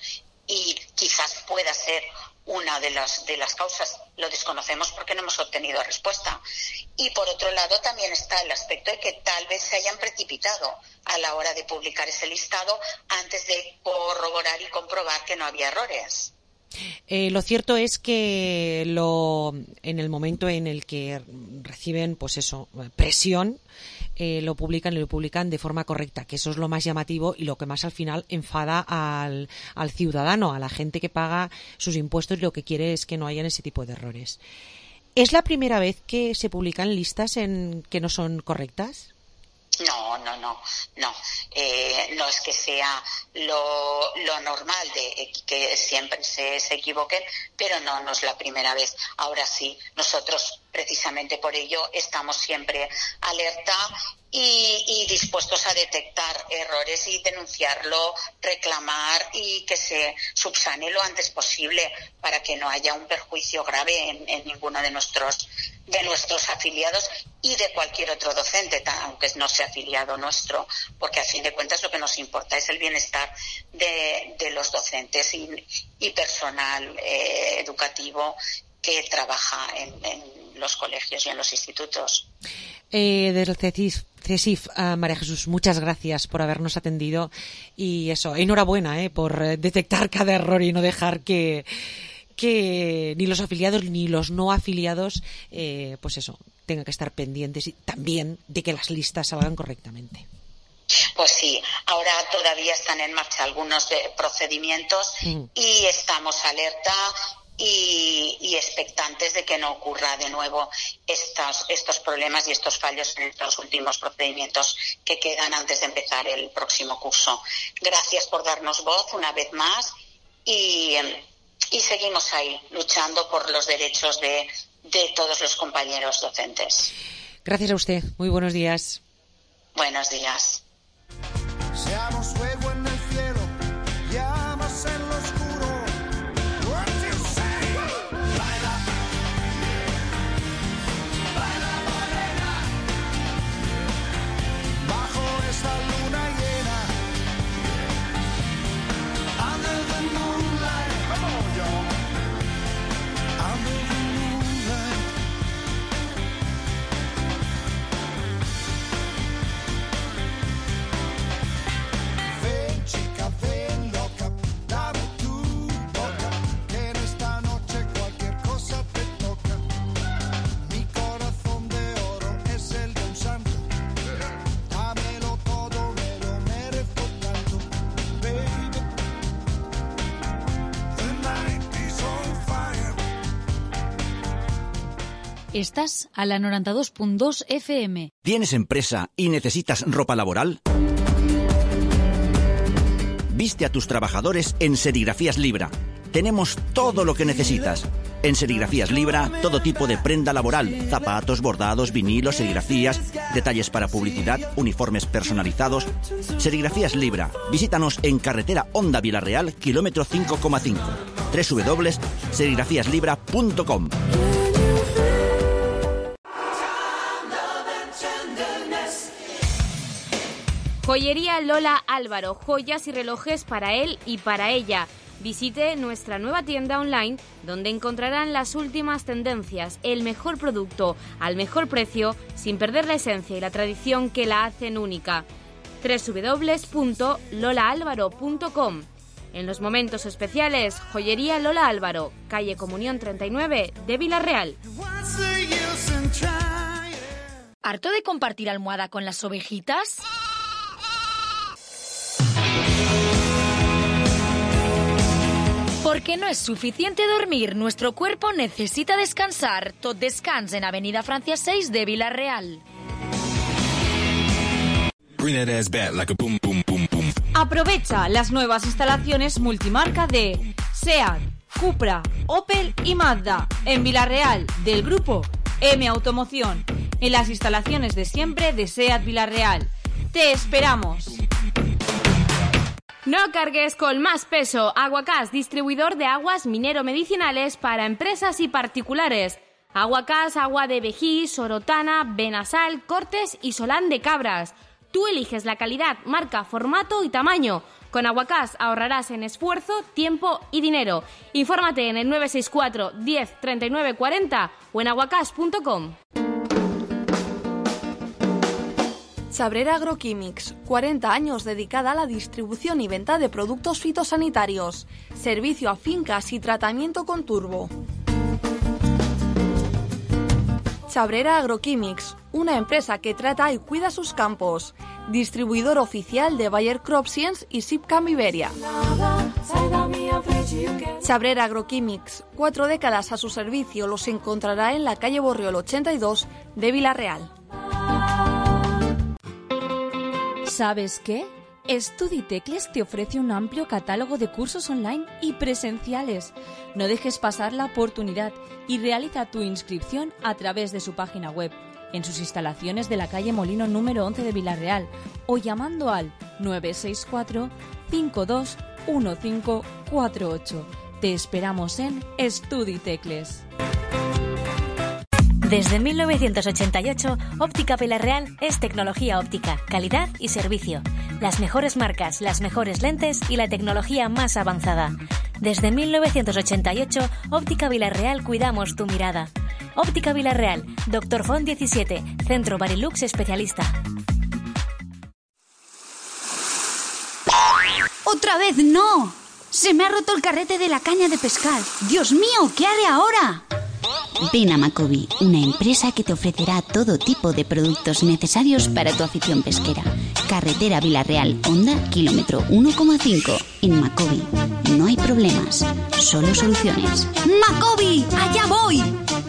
y quizás pueda ser una de las, de las causas. Lo desconocemos porque no hemos obtenido respuesta. Y por otro lado también está el aspecto de que tal vez se hayan precipitado a la hora de publicar ese listado antes de corroborar y comprobar que no había errores. Eh, lo cierto es que lo, en el momento en el que reciben, pues eso, presión, eh, lo publican y lo publican de forma correcta, que eso es lo más llamativo y lo que más al final enfada al, al ciudadano, a la gente que paga sus impuestos, y lo que quiere es que no hayan ese tipo de errores. ¿Es la primera vez que se publican listas en que no son correctas? No, no, no, no. Eh, no es que sea lo, lo normal de que siempre se, se equivoquen, pero no, no es la primera vez. Ahora sí, nosotros precisamente por ello estamos siempre alerta y, y dispuestos a detectar errores y denunciarlo, reclamar y que se subsane lo antes posible para que no haya un perjuicio grave en, en ninguno de nuestros de nuestros afiliados y de cualquier otro docente, aunque no sea afiliado nuestro, porque a fin de cuentas lo que nos importa es el bienestar de, de los docentes y, y personal eh, educativo que trabaja en, en los colegios y en los institutos. Eh, del CESIF, CESIF uh, María Jesús, muchas gracias por habernos atendido y eso, enhorabuena eh, por eh, detectar cada error y no dejar que que ni los afiliados ni los no afiliados, eh, pues eso, tengan que estar pendientes y también de que las listas salgan correctamente. Pues sí, ahora todavía están en marcha algunos de procedimientos mm. y estamos alerta y, y expectantes de que no ocurra de nuevo estos, estos problemas y estos fallos en los últimos procedimientos que quedan antes de empezar el próximo curso. Gracias por darnos voz una vez más y... Y seguimos ahí, luchando por los derechos de, de todos los compañeros docentes. Gracias a usted. Muy buenos días. Buenos días. Seamos fuego en el cielo, llamas en lo oscuro. What you say? Baila, baila morena, bajo esta luna llena. Under the moonlight. Estás a la noventa y dos punto dos F M. ¿Tienes empresa y necesitas ropa laboral? Viste a tus trabajadores en Serigrafías Libra. Tenemos todo lo que necesitas. En Serigrafías Libra, todo tipo de prenda laboral, zapatos, bordados, vinilos, serigrafías, detalles para publicidad, uniformes personalizados. Serigrafías Libra. Visítanos en carretera Honda Vilarreal, kilómetro cinco coma cinco. doble u doble u doble u punto serigrafías libra punto com. Joyería Lola Álvaro, joyas y relojes para él y para ella. Visite nuestra nueva tienda online donde encontrarán las últimas tendencias, el mejor producto al mejor precio sin perder la esencia y la tradición que la hacen única. doble u doble u doble u punto lola álvaro punto com. En los momentos especiales, Joyería Lola Álvaro, calle Comunión treinta y nueve de Villarreal. ¿Harto de compartir almohada con las ovejitas? Porque no es suficiente dormir, nuestro cuerpo necesita descansar. Tot Descans en Avenida Francia seis de Villarreal. Aprovecha las nuevas instalaciones multimarca de SEAT, Cupra, Opel y Mazda en Villarreal del grupo M Automoción, en las instalaciones de siempre de SEAT Villarreal. ¡Te esperamos! No cargues con más peso. Aguacás, distribuidor de aguas minero-medicinales para empresas y particulares. Aguacás, agua de vejí, sorotana, benasal, cortes y solán de cabras. Tú eliges la calidad, marca, formato y tamaño. Con Aguacás ahorrarás en esfuerzo, tiempo y dinero. Infórmate en el nueve seis cuatro diez treinta y nueve cuarenta o en aguacás punto com. Chabrera Agroquímics, cuarenta años dedicada a la distribución y venta de productos fitosanitarios. Servicio a fincas y tratamiento con turbo. Chabrera Agroquímics, una empresa que trata y cuida sus campos. Distribuidor oficial de Bayer Crop Science y Sipcam Iberia. Chabrera Agroquímics, cuatro décadas a su servicio, los encontrará en la calle Borriol ochenta y dos de Vila-real. ¿Sabes qué? Studitecles te ofrece un amplio catálogo de cursos online y presenciales. No dejes pasar la oportunidad y realiza tu inscripción a través de su página web, en sus instalaciones de la calle Molino número once de Vila-real o llamando al nueve seis cuatro cinco dos uno cinco cuatro ocho. Te esperamos en Studitecles. Desde mil novecientos ochenta y ocho, Óptica Vila-real es tecnología óptica, calidad y servicio. Las mejores marcas, las mejores lentes y la tecnología más avanzada. Desde mil novecientos ochenta y ocho, Óptica Vila-real cuidamos tu mirada. Óptica Vila-real, Doctor Font diecisiete, Centro Barilux especialista. ¡Otra vez no! Se me ha roto el carrete de la caña de pescar. ¡Dios mío! ¿Qué haré ahora? Ven a Macobi, una empresa que te ofrecerá todo tipo de productos necesarios para tu afición pesquera. Carretera Vila-real, Honda, kilómetro uno coma cinco. En Macobi no hay problemas, solo soluciones. ¡Macobi! ¡Allá voy!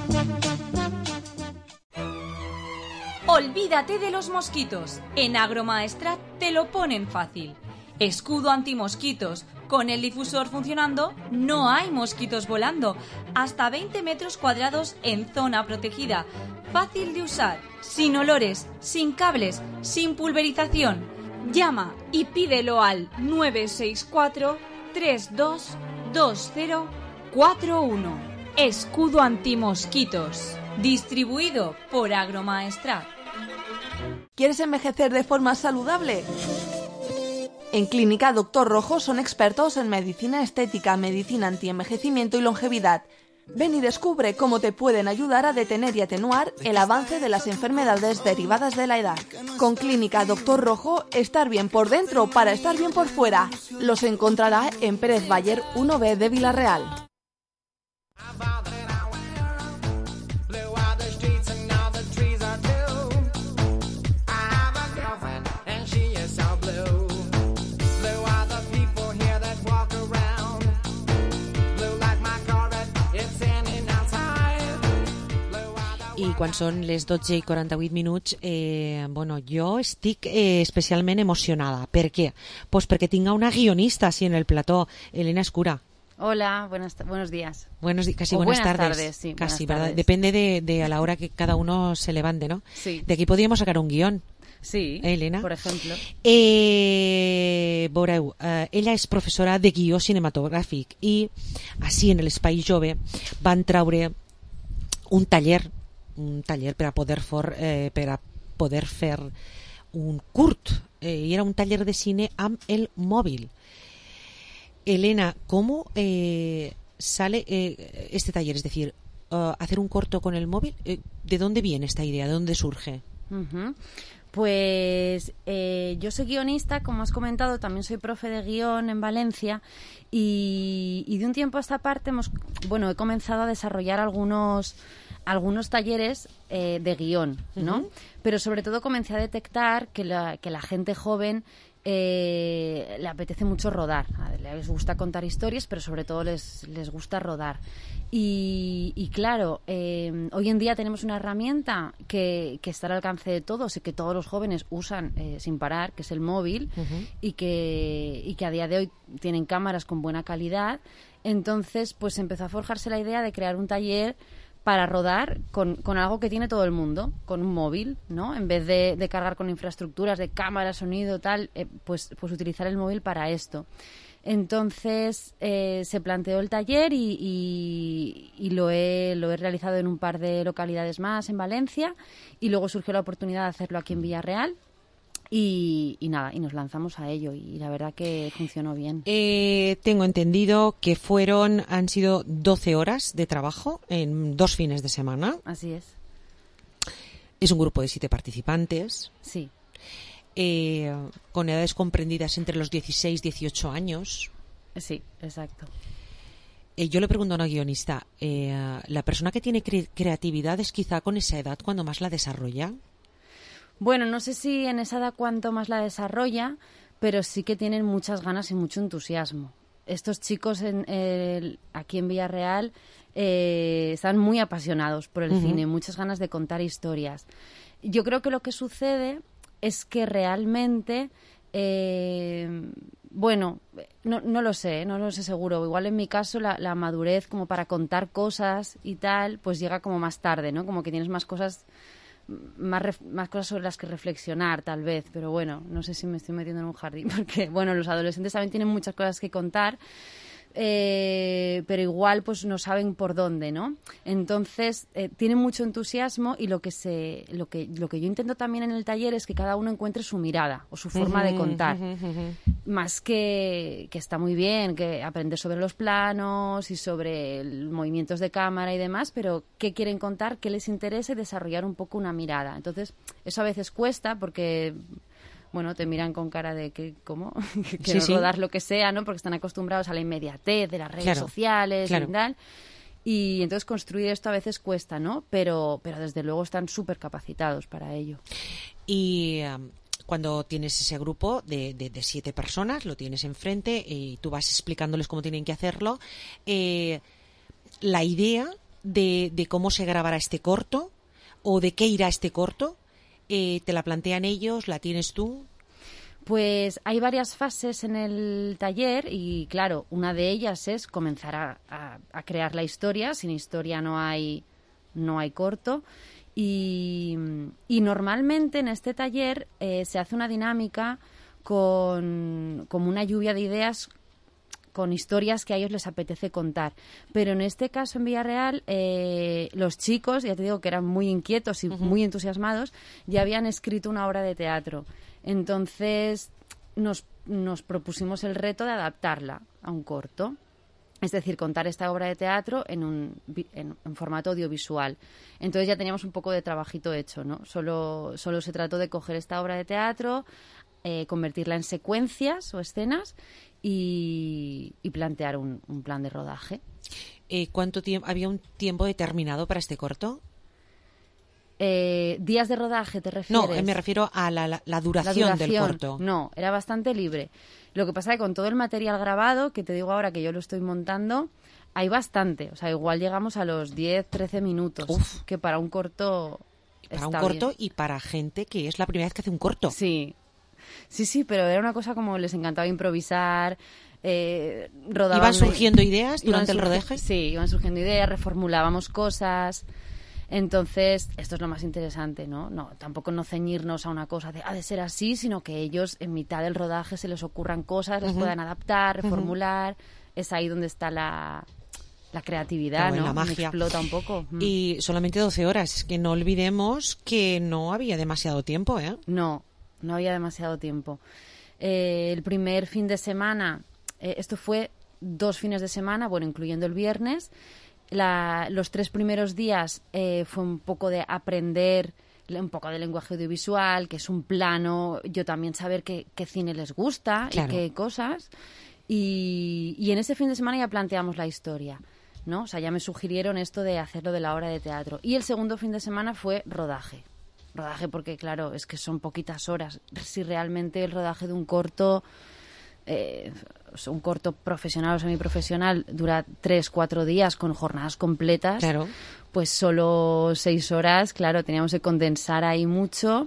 Olvídate de los mosquitos. En Agromaestrat te lo ponen fácil. Escudo antimosquitos. Con el difusor funcionando, no hay mosquitos volando. Hasta veinte metros cuadrados en zona protegida. Fácil de usar, sin olores, sin cables, sin pulverización. Llama y pídelo al nueve seis cuatro tres dos dos cero cuatro uno. Escudo antimosquitos. Distribuido por Agromaestrat. ¿Quieres envejecer de forma saludable? En Clínica Doctor Rojo son expertos en medicina estética, medicina antienvejecimiento y longevidad. Ven y descubre cómo te pueden ayudar a detener y atenuar el avance de las enfermedades derivadas de la edad. Con Clínica Doctor Rojo, estar bien por dentro para estar bien por fuera. Los encontrará en Pérez Bayer uno B de Vila-real. I quan són les dotze i quaranta-vuit minuts, eh, bueno, jo estic eh, especialment emocionada. Per què? Pues perquè tinc una guionista así en el plató, Elena Escura. Hola, buenas, buenos días. Buenos días, casi o buenas, buenas tardes. tardes, sí, casi, buenas ¿verdad? tardes. Depende de, de a la hora que cada uno se levante, ¿no? Sí. De aquí podríamos sacar un guión. Sí, eh, Elena? por ejemplo. Eh, veureu, eh, ella és professora de guió cinematogràfic i, així en l'Espai Jove, van traure un taller un taller per a poder fer, eh, per a poder fer un curt, eh, i era un taller de cine amb el mòbil. Elena, ¿cómo eh, sale eh, este taller? Es decir, uh, hacer un corto con el móvil, eh, ¿de dónde viene esta idea? ¿De dónde surge? Uh-huh. Pues eh, yo soy guionista, como has comentado, también soy profe de guión en Valencia y, y de un tiempo a esta parte hemos, bueno, he comenzado a desarrollar algunos algunos talleres eh, de guión, ¿no? Uh-huh. Pero sobre todo comencé a detectar que la, que la gente joven eh, le apetece mucho rodar. Les gusta contar historias, pero sobre todo les, les gusta rodar. Y, y claro, eh, hoy en día tenemos una herramienta que, que está al alcance de todos y que todos los jóvenes usan eh, sin parar, que es el móvil, uh-huh. y, que, y que a día de hoy tienen cámaras con buena calidad. Entonces, pues empezó a forjarse la idea de crear un taller para rodar con, con algo que tiene todo el mundo, con un móvil, ¿no? En vez de, de cargar con infraestructuras de cámara, sonido, tal, eh, pues, pues utilizar el móvil para esto. Entonces eh, se planteó el taller y, y, y lo, he, lo he realizado en un par de localidades más en Valencia y luego surgió la oportunidad de hacerlo aquí en Villarreal. Y, y nada, y nos lanzamos a ello y la verdad que funcionó bien. Eh, tengo entendido que fueron, han sido doce horas de trabajo en dos fines de semana. Así es. Es un grupo de siete participantes. Sí. Eh, con edades comprendidas entre los dieciséis y dieciocho años. Sí, exacto. Eh, yo le pregunto a una guionista, eh, ¿la persona que tiene cre- creatividad es quizá con esa edad cuando más la desarrolla? Bueno, no sé si en esa edad cuánto más la desarrolla, pero sí que tienen muchas ganas y mucho entusiasmo. Estos chicos en, eh, aquí en Villarreal eh, están muy apasionados por el uh-huh. cine, muchas ganas de contar historias. Yo creo que lo que sucede es que realmente, eh, bueno, no, no lo sé, no lo sé seguro. Igual en mi caso la, la madurez como para contar cosas y tal, pues llega como más tarde, ¿no? Como que tienes más cosas... Más, ref, más cosas sobre las que reflexionar, tal vez, pero bueno, no sé si me estoy metiendo en un jardín, porque, bueno, los adolescentes también tienen muchas cosas que contar, eh, pero igual pues no saben por dónde, ¿no? Entonces, eh, tienen mucho entusiasmo y lo que, se, lo, que, lo que yo intento también en el taller es que cada uno encuentre su mirada o su forma uh-huh, de contar. Uh-huh, uh-huh. Más que, que está muy bien, que aprender sobre los planos y sobre el, movimientos de cámara y demás, pero qué quieren contar, qué les interesa y desarrollar un poco una mirada. Entonces, eso a veces cuesta porque... Bueno, te miran con cara de que, ¿cómo? que sí, no sí. rodar lo que sea, ¿no? Porque están acostumbrados a la inmediatez de las redes claro, sociales claro. y tal. Y entonces construir esto a veces cuesta, ¿no? Pero, pero desde luego están súper capacitados para ello. Y um, cuando tienes ese grupo de, de, de siete personas, lo tienes enfrente y tú vas explicándoles cómo tienen que hacerlo, eh, la idea de, de cómo se grabará este corto o de qué irá este corto, Eh, ¿te la plantean ellos? ¿La tienes tú? Pues hay varias fases en el taller y, claro, una de ellas es comenzar a, a, a crear la historia. Sin historia no hay, no hay corto. Y, y normalmente en este taller eh, se hace una dinámica con como una lluvia de ideas con historias que a ellos les apetece contar. Pero en este caso, en Villarreal, eh, los chicos, ya te digo que eran muy inquietos y uh-huh. muy entusiasmados, ya habían escrito una obra de teatro. Entonces, nos, nos propusimos el reto de adaptarla a un corto. Es decir, contar esta obra de teatro en un en, en formato audiovisual. Entonces ya teníamos un poco de trabajito hecho, ¿no? Solo, solo se trató de coger esta obra de teatro, eh, convertirla en secuencias o escenas y, y plantear un, un plan de rodaje. Eh, ¿Cuánto tiempo había un tiempo determinado para este corto? Eh, ¿Días de rodaje te refieres? No, me refiero a la, la, la, duración la duración del corto. No, era bastante libre. Lo que pasa es que con todo el material grabado, que te digo ahora que yo lo estoy montando, hay bastante. O sea, igual llegamos a los diez, trece minutos. Uf. Que para un corto Para está un corto bien. Y para gente que es la primera vez que hace un corto. Sí. Sí, sí, pero era una cosa como les encantaba improvisar, eh, rodaban... ¿Iban surgiendo ideas iban durante el surgi- rodaje? Sí, iban surgiendo ideas, reformulábamos cosas. Entonces, esto es lo más interesante, ¿no? No, tampoco no ceñirnos a una cosa de, ha de ser así, sino que ellos en mitad del rodaje se les ocurran cosas, las Uh-huh. puedan adaptar, reformular. Uh-huh. Es ahí donde está la, la creatividad, Claro, ¿no? la magia. Explota un poco. Mm. Y solamente doce horas. Es que no olvidemos que no había demasiado tiempo, ¿eh? No, no había demasiado tiempo. Eh, el primer fin de semana, eh, esto fue dos fines de semana, bueno, incluyendo el viernes. La, los tres primeros días eh, fue un poco de aprender un poco de lenguaje audiovisual, que es un plano, yo también saber qué, qué cine les gusta Claro. y qué cosas. Y, y en ese fin de semana ya planteamos la historia, ¿no? O sea, ya me sugirieron esto de hacerlo de la obra de teatro. Y el segundo fin de semana fue rodaje. Rodaje porque, claro, es que son poquitas horas. Si realmente el rodaje de un corto... Eh, un corto profesional o semiprofesional dura tres, cuatro días con jornadas completas, Claro. pues solo seis horas, claro, teníamos que condensar ahí mucho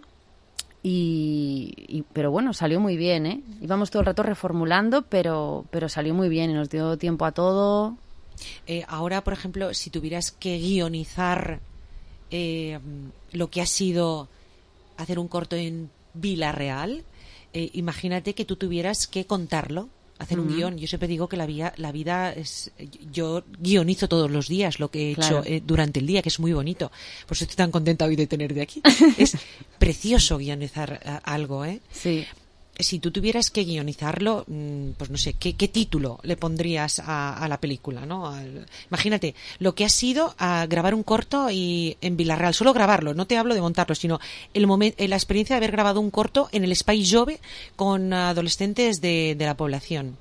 y, y pero bueno, salió muy bien, ¿eh? Íbamos todo el rato reformulando, pero, pero salió muy bien y nos dio tiempo a todo. Eh, ahora, por ejemplo, si tuvieras que guionizar eh, lo que ha sido hacer un corto en Villarreal, eh, imagínate que tú tuvieras que contarlo hacer Ujú. un guión. Yo siempre digo que la vida, la vida es... Yo guionizo todos los días lo que he Claro. hecho eh, durante el día, que es muy bonito. Por eso estoy tan contenta hoy de tenerte aquí. Es precioso guionizar eh, algo, ¿eh? Sí. Si tú tuvieras que guionizarlo, mm, pues no sé, ¿qué, qué título le pondrías a, a la película, ¿no? Al- imagínate, lo que ha sido a grabar un corto y en Vilarreal, solo grabarlo, no te hablo de montarlo, sino el momen- eh, la experiencia de haber grabado un corto en el Espai Jove con adolescentes de, de la población.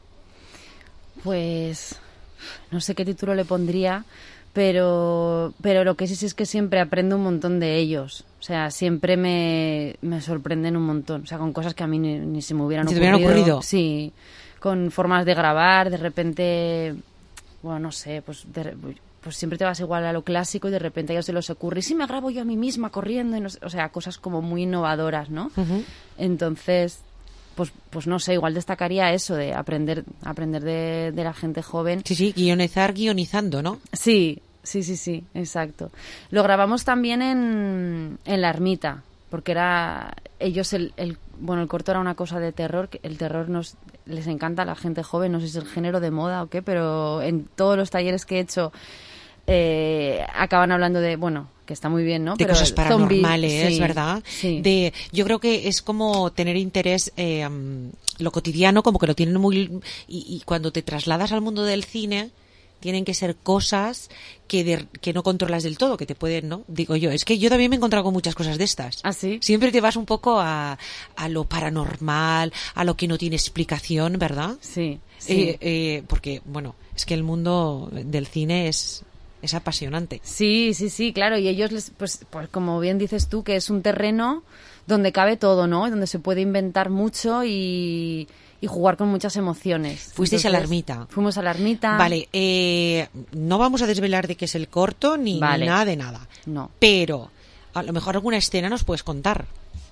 Pues no sé qué título le pondría, pero, pero lo que sí, sí es que siempre aprendo un montón de ellos. O sea, siempre me, me sorprenden un montón. O sea, con cosas que a mí ni, ni se me hubieran ¿Se te ocurrido. hubieran ocurrido? Sí, con formas de grabar, de repente, bueno, no sé, pues, de- pues siempre te vas igual a lo clásico y de repente a ellos se les ocurre, y si me grabo yo a mí misma corriendo, y no sé, o sea, cosas como muy innovadoras, ¿no? Ujú. Entonces, pues, pues no sé, igual destacaría eso de aprender, aprender de, de la gente joven. Sí, sí, guionizar guionizando, ¿no? Sí, sí, sí, sí, exacto. Lo grabamos también en, en La Ermita, porque era ellos el, el bueno, el corto era una cosa de terror, que el terror nos les encanta a la gente joven, no sé si es el género de moda o qué, pero en todos los talleres que he hecho eh, acaban hablando de, bueno, que está muy bien, ¿no? De Pero cosas zombies, paranormales, sí, ¿verdad? sí. De, yo creo que es como tener interés eh, um, lo cotidiano, como que lo tienen muy... Y, y cuando te trasladas al mundo del cine, tienen que ser cosas que, de- que no controlas del todo, que te pueden, ¿no? Digo yo, es que yo también me he encontrado con muchas cosas de estas. ¿Ah, sí? Siempre te vas un poco a, a lo paranormal, a lo que no tiene explicación, ¿verdad? Sí, sí. Eh, eh, porque, bueno, es que el mundo del cine es... es apasionante. Sí, sí, sí, claro. Y ellos, les, pues, pues como bien dices tú, que es un terreno donde cabe todo, ¿no? Donde se puede inventar mucho y, y jugar con muchas emociones. Fuisteis a la Entonces, ermita. Fuimos a la ermita. Vale, eh, no vamos a desvelar de qué es el corto ni, ni Vale. nada de nada. No. Pero a lo mejor alguna escena nos puedes contar.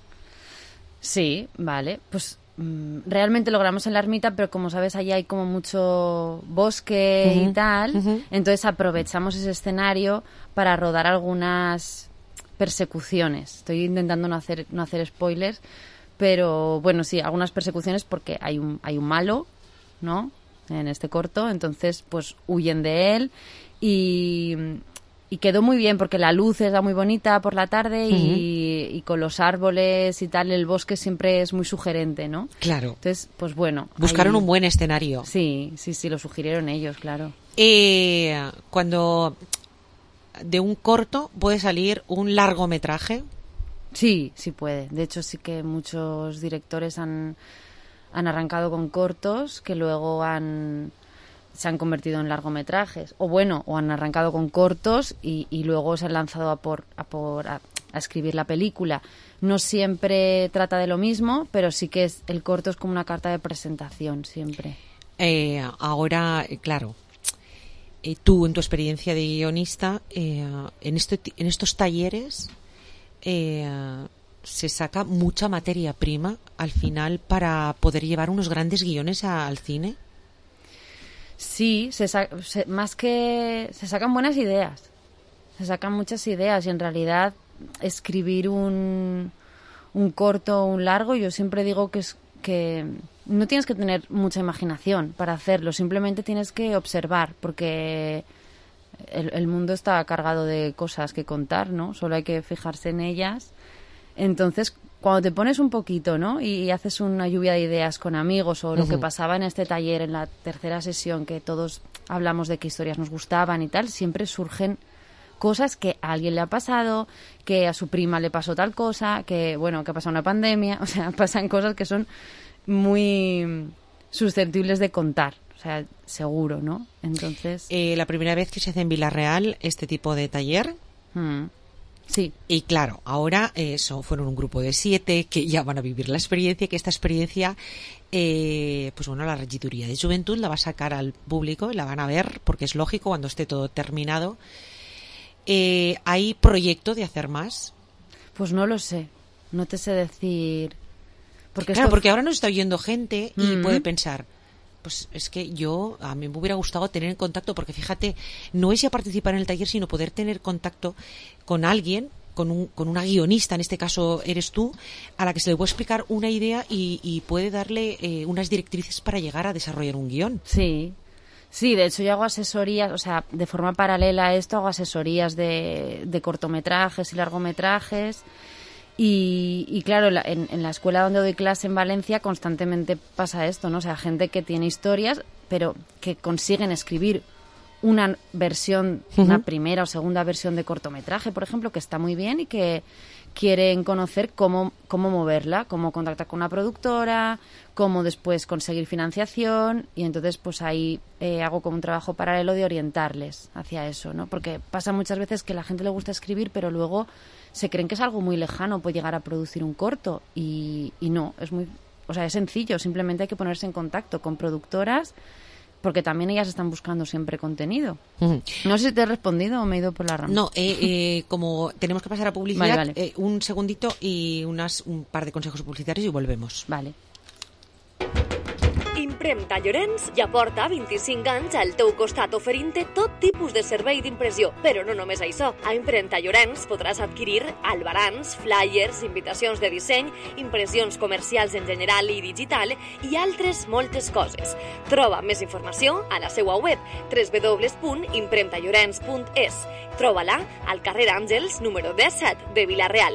Sí, vale. Pues mm, realmente lo grabamos en la ermita, pero como sabes, allí hay como mucho bosque Ujú, y tal. ujú. Entonces aprovechamos ese escenario para rodar algunas persecuciones. Estoy intentando no hacer, no hacer spoilers, pero bueno, sí, algunas persecuciones porque hay un, hay un malo, ¿no? En este corto, entonces pues huyen de él y, y quedó muy bien porque la luz era muy bonita por la tarde y, y con los árboles y tal, el bosque siempre es muy sugerente, ¿no? Claro. Entonces, pues bueno. Buscaron ahí- un buen escenario. Sí, sí, sí, lo sugirieron ellos, claro. Eh, cuando de un corto puede salir un largometraje. Sí, sí puede. De hecho, sí que muchos directores han, han arrancado con cortos que luego han se han convertido en largometrajes. O bueno, o han arrancado con cortos y, y luego se han lanzado a por, a, por a, a escribir la película. No siempre trata de lo mismo, pero sí que es, el corto es como una carta de presentación siempre. Eh, ahora, eh, claro, eh, tú en tu experiencia de guionista, eh, en, este, ti- en estos talleres eh, se saca mucha materia prima al final para poder llevar unos grandes guiones a- al cine. Sí, se sa- se- más que se sacan buenas ideas, se sacan muchas ideas y en realidad escribir un, un corto o un largo, yo siempre digo que es que no tienes que tener mucha imaginación para hacerlo, simplemente tienes que observar porque el, el mundo está cargado de cosas que contar, ¿no? Solo hay que fijarse en ellas. Entonces, cuando te pones un poquito, ¿no? Y, y haces una lluvia de ideas con amigos o lo Ujú. que pasaba en este taller, en la tercera sesión, que todos hablamos de qué historias nos gustaban y tal, siempre surgen cosas que a alguien le ha pasado, que a su prima le pasó tal cosa, que, bueno, que ha pasado una pandemia, o sea, pasan cosas que son muy susceptibles de contar, o sea, seguro, ¿no? Entonces... Eh, la primera vez que se hace en Vilarreal este tipo de taller. Mm. Sí. Y claro, ahora eso fueron un grupo de siete que ya van a vivir la experiencia, que esta experiencia, eh, pues bueno, la regiduría de juventud la va a sacar al público y la van a ver, porque es lógico cuando esté todo terminado. Eh, ¿Hay proyecto de hacer más? Pues no lo sé, no te sé decir... Porque Claro, esto- porque ahora nos está oyendo gente y Mm. puede pensar, pues es que yo, a mí me hubiera gustado tener en contacto, porque fíjate, no es ya participar en el taller, sino poder tener contacto con alguien con, un, con una guionista, en este caso eres tú, a la que se le puede explicar una idea y, y puede darle eh, unas directrices para llegar a desarrollar un guión. Sí. Sí, de hecho yo hago asesorías, o sea, de forma paralela a esto hago asesorías de, de cortometrajes y largometrajes y, y claro, la, en, en la escuela donde doy clase en Valencia constantemente pasa esto, ¿no? O sea, gente que tiene historias pero que consiguen escribir una versión, uh-huh. una primera o segunda versión de cortometraje, por ejemplo, que está muy bien y que quieren conocer cómo, cómo moverla, cómo contactar con una productora, cómo después conseguir financiación y entonces pues ahí eh, hago como un trabajo paralelo de orientarles hacia eso, ¿no? Porque pasa muchas veces que a la gente le gusta escribir pero luego se creen que es algo muy lejano, puede llegar a producir un corto y, y no, es muy, o sea, es sencillo, simplemente hay que ponerse en contacto con productoras porque también ellas están buscando siempre contenido. Uh-huh. No sé si te he respondido o me he ido por la rama. No, eh, eh, como tenemos que pasar a publicidad, vale, vale. Eh, un segundito y unas, un par de consejos publicitarios y volvemos. Vale. Impremta Llorenç ja porta vint-i-cinc anys al teu costat oferint-te tot tipus de servei d'impressió. Però no només això. A Impremta Llorenç podràs adquirir albarans, flyers, invitacions de disseny, impressions comercials en general i digital i altres moltes coses. Troba més informació a la seva web w w w punt impremta llorenç punt es. Troba-la al carrer Àngels número disset de Vila-real.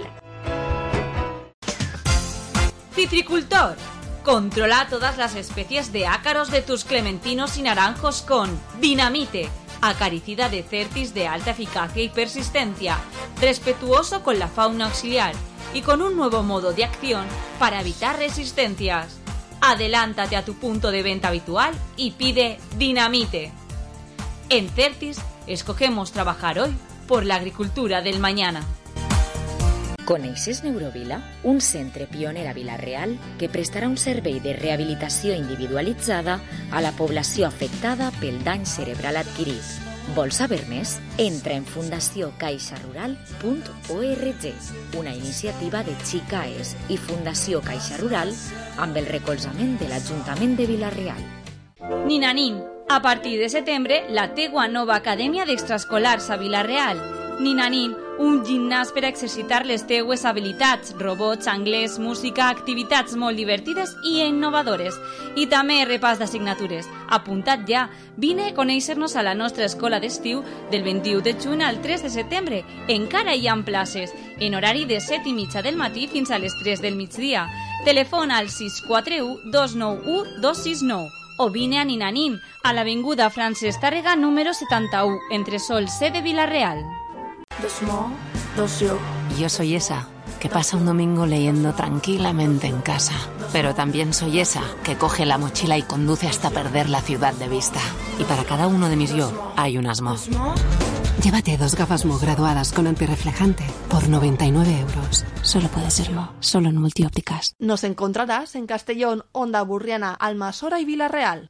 Citricultor. Controla todas las especies de ácaros de tus clementinos y naranjos con Dinamite, acaricida de Certis de alta eficacia y persistencia, respetuoso con la fauna auxiliar y con un nuevo modo de acción para evitar resistencias. Adelántate a tu punto de venta habitual y pide Dinamite. En Certis escogemos trabajar hoy por la agricultura del mañana. Coneixes Neurovila? Un centre pioner a Vila-real que prestarà un servei de rehabilitació individualitzada a la població afectada pel dany cerebral adquirit. Vols saber més? Entra en fundació caixa rural punt org, una iniciativa de Xicaes i Fundació Caixa Rural amb el recolzament de l'Ajuntament de Vila-real. Ninanín, a partir de setembre, la teua nova acadèmia d'extraescolars a Vila-real. Ninanín, un gimnàs per a exercitar les teues habilitats, robots, anglès, música, activitats molt divertides i innovadores. I també repàs d'assignatures. Apunta't ja. Vine a conèixer-nos a la nostra escola d'estiu del vint-i-u de juny al tres de setembre. Encara hi ha places, en horari de set i mitja del matí fins a les tres del migdia. Telefona al sis quatre u dos nou u dos sis nou o vine a Ninanín, a l'avinguda Francesc Tàrrega número setanta-u, entre Sol C de Vila-real. Dos mo, dos yo. Yo soy esa que pasa un domingo leyendo tranquilamente en casa. Pero también soy esa que coge la mochila y conduce hasta perder la ciudad de vista. Y para cada uno de mis yo hay unas mo. Llévate dos gafas Mo graduadas con antirreflejante por noventa y nueve euros. Solo puede ser Mo, solo en Multiópticas. Nos encontrarás en Castellón, Onda Burriana, Almasora y Vila-real.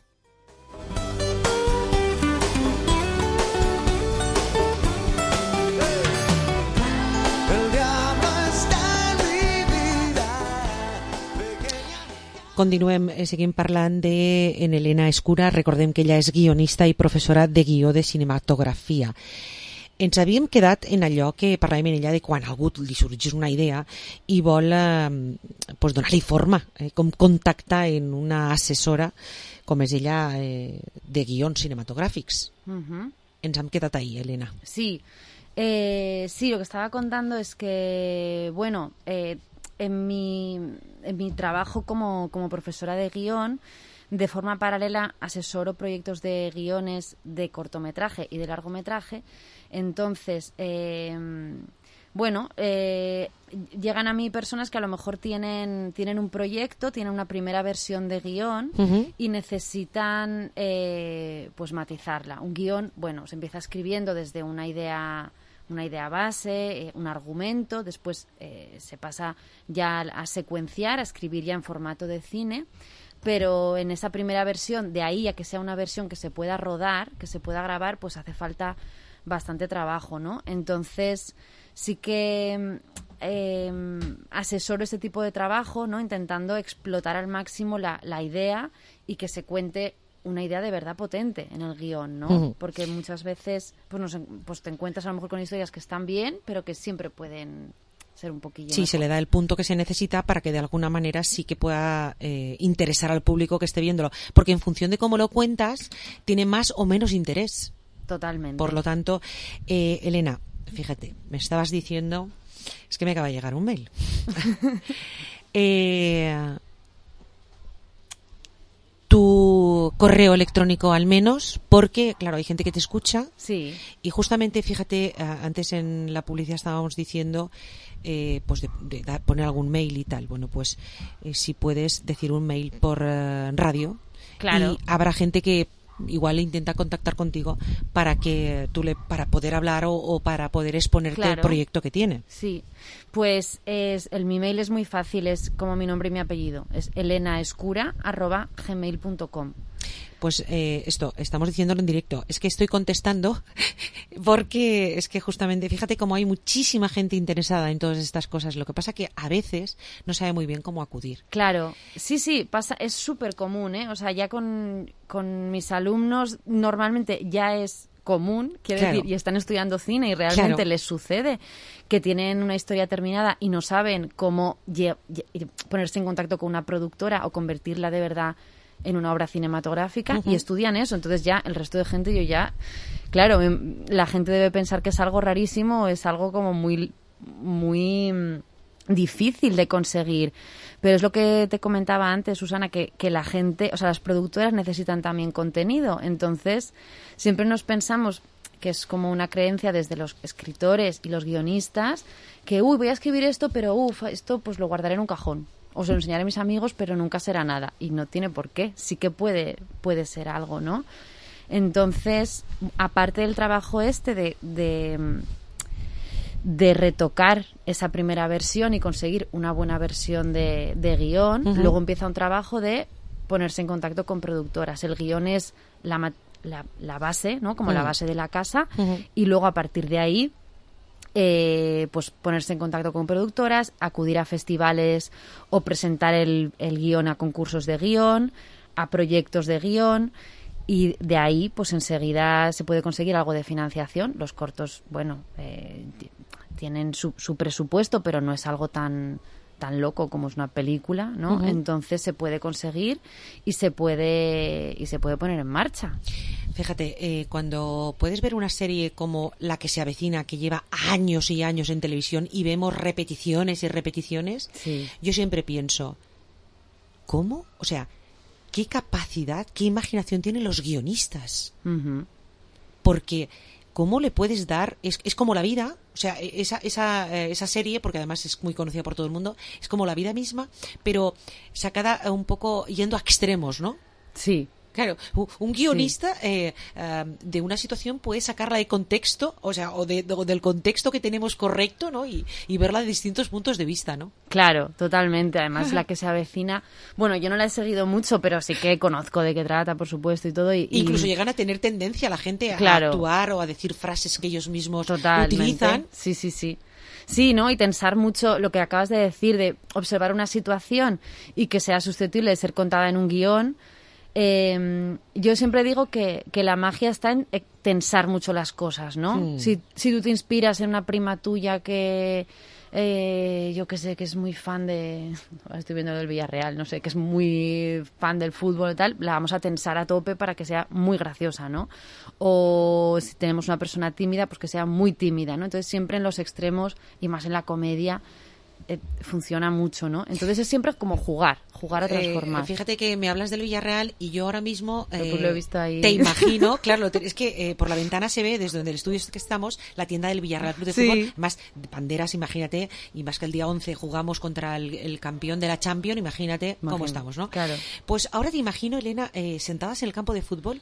Continuem, eh, seguim parlant de en Elena Escura. Recordem que ella és guionista i professora de guió de cinematografia. Ens havíem quedat en allò que parlàvem en ella de quan a algú li sorgís una idea i vol eh, pues donar-li forma, eh, com contactar en una assessora com és ella eh, de guions cinematogràfics. Uh-huh. Ens hem quedat ahí, Elena. Sí, eh, sí, lo que estaba contando es que, bueno, eh, en mi, en mi trabajo como, como profesora de guión, de forma paralela asesoro proyectos de guiones de cortometraje y de largometraje. Entonces, eh, bueno, eh, llegan a mí personas que a lo mejor tienen, tienen un proyecto, tienen una primera versión de guión uh-huh. y necesitan eh, pues matizarla. Un guión, bueno, se empieza escribiendo desde una idea... una idea base, eh, un argumento, después eh, se pasa ya a secuenciar, a escribir ya en formato de cine, pero en esa primera versión, de ahí a que sea una versión que se pueda rodar, que se pueda grabar, pues hace falta bastante trabajo, ¿no? Entonces, sí que eh, asesoro ese tipo de trabajo, ¿no? Intentando explotar al máximo la, la idea y que se cuente una idea de verdad potente en el guión, ¿no? Uh-huh. Porque muchas veces pues, nos, pues te encuentras a lo mejor con historias que están bien, pero que siempre pueden ser un poquillo Sí, mejor. se le da el punto que se necesita para que de alguna manera sí que pueda eh, interesar al público que esté viéndolo. Porque en función de cómo lo cuentas, tiene más o menos interés. Totalmente. Por lo tanto, eh, Elena, fíjate, me estabas diciendo... Es que me acaba de llegar un mail. eh, tu correo electrónico al menos, porque, claro, hay gente que te escucha. Sí. Y justamente, fíjate, antes en la publicidad estábamos diciendo eh, pues de, de, de poner algún mail y tal. Bueno, pues eh, si puedes decir un mail por uh, radio. Claro. Y habrá gente que igual intenta contactar contigo para que tú le para poder hablar o, o para poder exponerte Claro. el proyecto que tiene. Sí, pues es, el mi mail es muy fácil, es como mi nombre y mi apellido, es elenaescura arroba gmail punto com. Pues eh, esto, estamos diciéndolo en directo. Es que estoy contestando porque es que justamente, fíjate cómo hay muchísima gente interesada en todas estas cosas. Lo que pasa que a veces no sabe muy bien cómo acudir. Claro, sí, sí, pasa, es súper común, ¿eh? O sea, ya con, con mis alumnos normalmente ya es común, quiero Claro. decir, y están estudiando cine y realmente Claro. les sucede que tienen una historia terminada y no saben cómo lle- lle- ponerse en contacto con una productora o convertirla de verdad en una obra cinematográfica. Ujú. Y estudian eso, entonces ya el resto de gente yo ya, claro, em, la gente debe pensar que es algo rarísimo, es algo como muy muy mm, difícil de conseguir, pero es lo que te comentaba antes, Susana, que, que la gente, o sea, las productoras necesitan también contenido, entonces siempre nos pensamos que es como una creencia desde los escritores y los guionistas que, uy, voy a escribir esto, pero uff, esto pues lo guardaré en un cajón. O se lo enseñaré a mis amigos, pero nunca será nada. Y no tiene por qué. Sí que puede, puede ser algo, ¿no? Entonces, aparte del trabajo este de, de, de retocar esa primera versión y conseguir una buena versión de, de guión, Ujú. luego empieza un trabajo de ponerse en contacto con productoras. El guión es la, ma- la, la base, ¿no? Como la Ujú. base de la casa. Ujú. Y luego, a partir de ahí, eh, pues ponerse en contacto con productoras, acudir a festivales o presentar el, el guión a concursos de guión, a proyectos de guión, y de ahí pues enseguida se puede conseguir algo de financiación. Los cortos, bueno, eh, t- tienen su, su presupuesto, pero no es algo tan tan loco como es una película, ¿no? Ujú. Entonces se puede conseguir y se puede y se puede poner en marcha. Fíjate, eh, cuando puedes ver una serie como La que se avecina, que lleva años y años en televisión y vemos repeticiones y repeticiones, Sí. yo siempre pienso, ¿cómo? O sea, ¿qué capacidad, qué imaginación tienen los guionistas? Ujú. Porque ¿cómo le puedes dar? Es, es como la vida, o sea, esa, esa, eh, esa serie, porque además es muy conocida por todo el mundo, es como la vida misma, pero sacada eh, un poco yendo a extremos, ¿no? Sí. Claro, u- un guionista eh, eh, de una situación puede sacarla de contexto, o sea, o, de, o del contexto que tenemos correcto, ¿no? Y, y verla de distintos puntos de vista, ¿no? Claro, totalmente. Además, la que se avecina... Bueno, yo no la he seguido mucho, pero sí que conozco de qué trata, por supuesto, y todo. Y, y- Incluso llegan a tener tendencia la gente a Claro. actuar o a decir frases que ellos mismos Totalmente. utilizan. Sí, sí, sí. Sí, ¿no? Y tensar mucho lo que acabas de decir, de observar una situación y que sea susceptible de ser contada en un guión. Eh, yo siempre digo que, que la magia está en eh, tensar mucho las cosas, ¿no? Mm. Si, si tú te inspiras en una prima tuya que, eh, yo que sé, que es muy fan de... ahora estoy viendo del Villarreal, no sé, que es muy fan del fútbol y tal, la vamos a tensar a tope para que sea muy graciosa, ¿no? O si tenemos una persona tímida, pues que sea muy tímida, ¿no? Entonces siempre en los extremos, y más en la comedia, eh, funciona mucho, ¿no? Entonces es siempre como jugar, jugar a transformar. Eh, fíjate que me hablas del Villarreal y yo ahora mismo Pero eh, pues lo he visto ahí. te imagino, claro, lo te- es que eh, por la ventana se ve desde donde el estudio que estamos la tienda del Villarreal Club de Sí. Fútbol, más banderas, imagínate, y más que el día once jugamos contra el, el campeón de la Champions, imagínate cómo Imagino, estamos, ¿no? claro. Pues ahora te imagino, Elena, eh, sentadas en el campo de fútbol.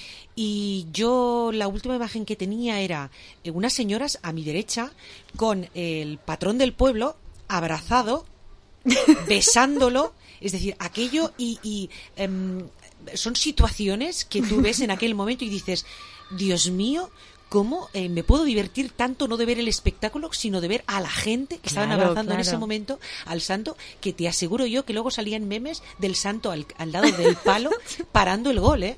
Y yo la última imagen que tenía era eh, unas señoras a mi derecha con el patrón del pueblo abrazado, besándolo, es decir, aquello y, y em, son situaciones que tú ves en aquel momento y dices, Dios mío, ¿cómo eh, me puedo divertir tanto no de ver el espectáculo, sino de ver a la gente que estaban Claro, abrazando en claro. ese momento al santo, que te aseguro yo que luego salían memes del santo al, al lado del palo parando el gol, ¿eh?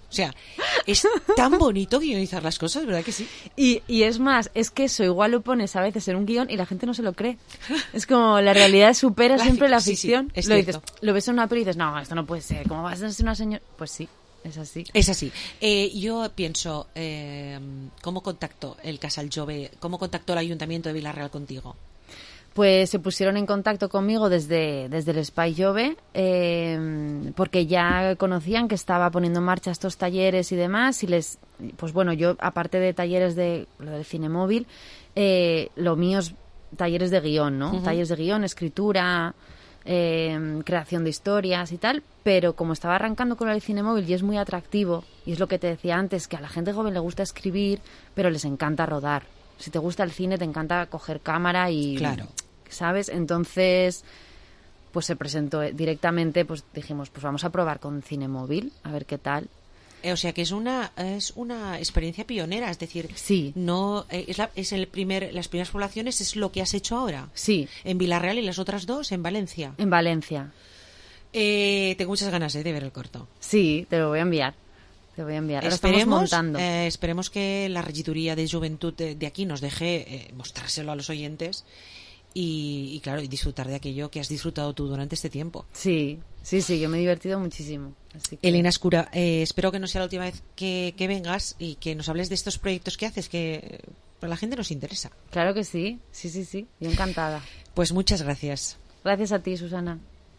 O sea, es tan bonito guionizar las cosas, ¿verdad que sí? Y, y es más, es que eso igual lo pones a veces en un guión y la gente no se lo cree. Es como la realidad supera La siempre fic- la sí, ficción. sí, es lo cierto. dices, lo ves en una peli y dices, no, esto no puede ser, ¿cómo vas a ser una señora? Pues sí, es así. Es así. Eh, yo pienso, eh, ¿cómo contactó el Casal Jove, cómo contactó el Ayuntamiento de Vila-real contigo? Pues se pusieron en contacto conmigo desde, desde el Espai Jove, eh, porque ya conocían que estaba poniendo en marcha estos talleres y demás, y les, pues bueno, yo aparte de talleres de lo del cine móvil, eh, lo mío es talleres de guión, ¿no? Ujú. Talleres de guión, escritura, eh, creación de historias y tal, pero como estaba arrancando con el cine móvil y es muy atractivo, y es lo que te decía antes, que a la gente joven le gusta escribir, pero les encanta rodar. Si te gusta el cine, te encanta coger cámara y... Claro. ¿Sabes? Entonces, pues se presentó directamente, pues dijimos, pues vamos a probar con cine móvil, a ver qué tal. Eh, o sea que es una es una experiencia pionera, es decir, sí. no eh, es, la, es el primer las primeras poblaciones es lo que has hecho ahora. Sí. En Vila-real y las otras dos en Valencia. En Valencia. Eh, tengo muchas ganas eh, de ver el corto. Sí, te lo voy a enviar. Te voy a enviar. Ahora estamos Esperemos, montando. eh, esperemos que la regiduría de Juventud de, de aquí nos deje eh, mostrárselo a los oyentes. Y, y claro, y disfrutar de aquello que has disfrutado tú durante este tiempo. Sí, sí, sí, yo me he divertido muchísimo. Así que... Elena Escura, eh, espero que no sea la última vez que, que vengas y que nos hables de estos proyectos que haces, que a la gente nos interesa. Claro que sí, sí, sí, sí, yo encantada. Pues muchas gracias. Gracias a ti, Susana.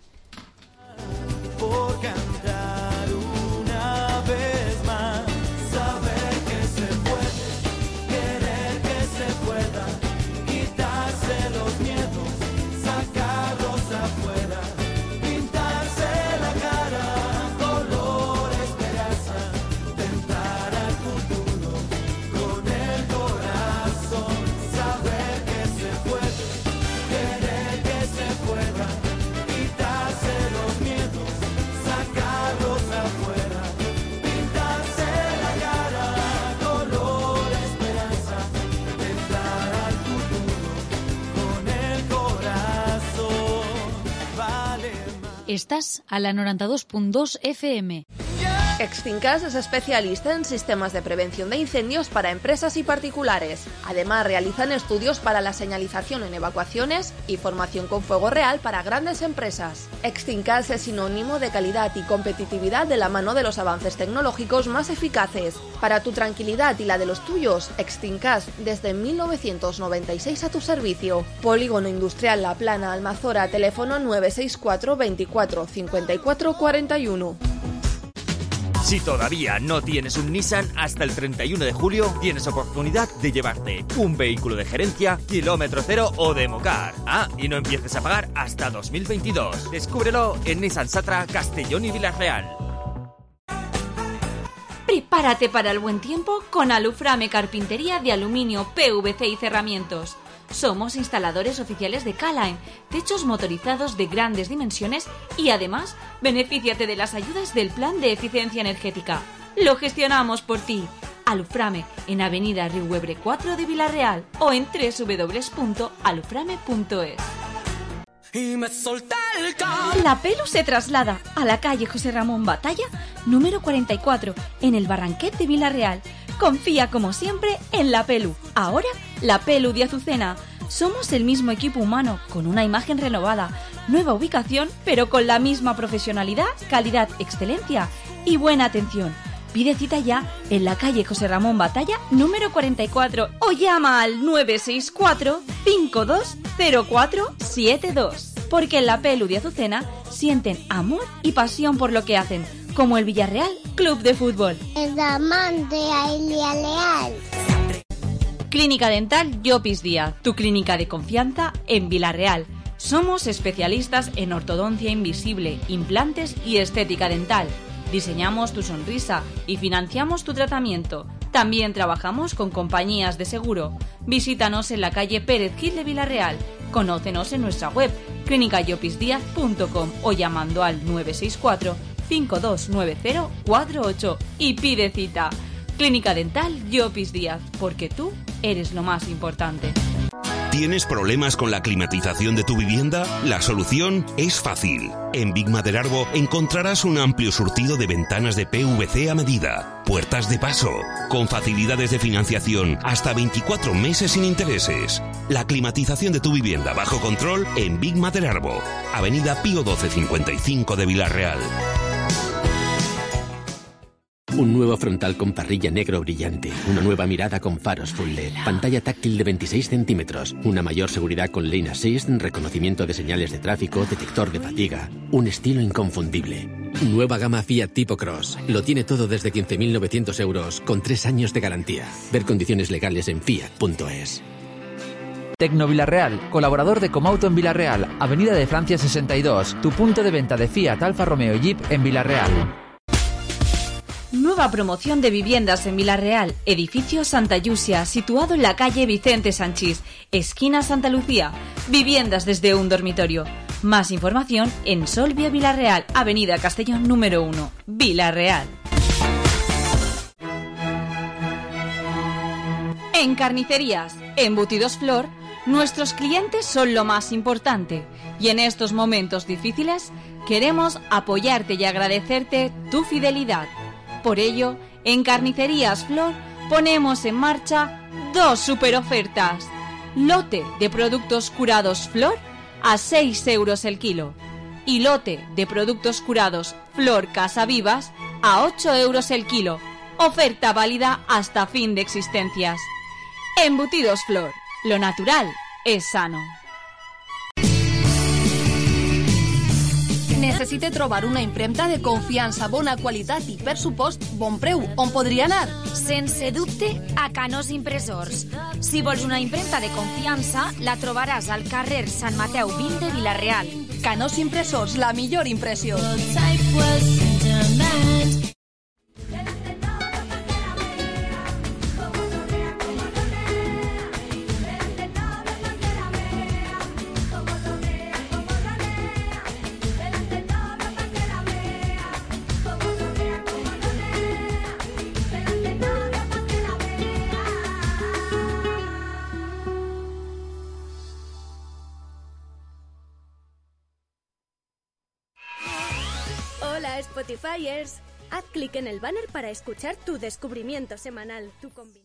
Por cantar una vez más, saber que se puede, querer que se pueda, quitarse los miedos, sacarlos afuera, pintarse la cara, color esperanza, tentar al futuro con el corazón, saber que se puede, querer que se pueda, quitarse los miedos, sacarlos afuera, pintarse la cara, color esperanza, tentar al futuro con el corazón, vale más. Estás a la noranta dos punto dos F M. Extincas es especialista en sistemas de prevención de incendios para empresas y particulares. Además, realizan estudios para la señalización en evacuaciones y formación con fuego real para grandes empresas. Extincas es sinónimo de calidad y competitividad de la mano de los avances tecnológicos más eficaces. Para tu tranquilidad y la de los tuyos, Extincas desde mil novecientos noventa y seis a tu servicio. Polígono Industrial La Plana, Almazora, teléfono nueve seis cuatro veinticuatro cincuenta y cuatro cuarenta y uno. Si todavía no tienes un Nissan, hasta el treinta y uno de julio tienes oportunidad de llevarte un vehículo de gerencia, kilómetro cero o Democar. Ah, y no empieces a pagar hasta dos mil veintidós. Descúbrelo en Nissan Satra, Castellón y Vila-real. Prepárate para el buen tiempo con Aluframe Carpintería de Aluminio, P V C y Cerramientos. Somos instaladores oficiales de K-Line, techos motorizados de grandes dimensiones y además benefíciate de las ayudas del Plan de Eficiencia Energética. Lo gestionamos por ti. Aluframe en Avenida Riuebre cuatro de Vila-real o en doble u doble u doble u punto aluframe punto es. Y me solté el cable. La Pelu se traslada a la calle José Ramón Batalla, número cuarenta y cuatro, en el Barranquet de Vila-real. Confía como siempre en La Pelu. Ahora, La Pelu de Azucena. Somos el mismo equipo humano, con una imagen renovada, nueva ubicación, pero con la misma profesionalidad, calidad, excelencia y buena atención. Pide cita ya en la calle José Ramón Batalla, número cuarenta y cuatro, o llama al nueve seis cuatro cinco dos cero cuatro siete dos. Porque en La Pelu de Azucena sienten amor y pasión por lo que hacen, como el Villarreal Club de Fútbol. El amante Ailia Leal. Clínica Dental Llopis Díaz, tu clínica de confianza en Vila-real. Somos especialistas en ortodoncia invisible, implantes y estética dental. Diseñamos tu sonrisa y financiamos tu tratamiento. También trabajamos con compañías de seguro. Visítanos en la calle Pérez Gil de Vila-real. Conócenos en nuestra web clínica llopis díaz punto com o llamando al nueve seis cuatro cinco dos nueve cero cuatro ocho y pide cita. Clínica Dental Llopis Díaz, porque tú eres lo más importante. ¿Tienes problemas con la climatización de tu vivienda? La solución es fácil. En Big Maderarbo encontrarás un amplio surtido de ventanas de P V C a medida, puertas de paso, con facilidades de financiación hasta veinticuatro meses sin intereses. La climatización de tu vivienda bajo control en Big Maderarbo, Avenida Pío doce cincuenta y cinco de Villarreal. Un nuevo frontal con parrilla negro brillante, una nueva mirada con faros full L E D, pantalla táctil de veintiséis centímetros, una mayor seguridad con Lane Assist, reconocimiento de señales de tráfico, detector de fatiga, un estilo inconfundible. Nueva gama Fiat Tipo Cross. Lo tiene todo desde quince mil novecientos euros, con tres años de garantía. Ver condiciones legales en fiat punto es. Tecno Villarreal, colaborador de Comauto en Villarreal, Avenida de Francia sesenta y dos, tu punto de venta de Fiat, Alfa Romeo y Jeep en Villarreal. Nueva promoción de viviendas en Villarreal, edificio Santa Yusia, situado en la calle Vicente Sanchís, esquina Santa Lucía. Viviendas desde un dormitorio. Más información en Solvia Villarreal, Avenida Castellón número uno, Villarreal. En Carnicerías, Embutidos Flor, nuestros clientes son lo más importante y en estos momentos difíciles queremos apoyarte y agradecerte tu fidelidad. Por ello, en Carnicerías Flor ponemos en marcha dos super ofertas. Lote de productos curados Flor a seis euros el kilo y lote de productos curados Flor Casa Vivas a ocho euros el kilo. Oferta válida hasta fin de existencias. Embutidos Flor, lo natural es sano. Necessite trobar una impremta de confiança, bona qualitat i, per supost, bon preu. On podria anar? Sense dubte, a Canós Impressors. Si vols una impremta de confiança, la trobaràs al carrer Sant Mateu vint de Vilareal. Canós Impressors, la millor impressió. Spotifyers, haz clic en el banner para escuchar tu descubrimiento semanal, tu combinado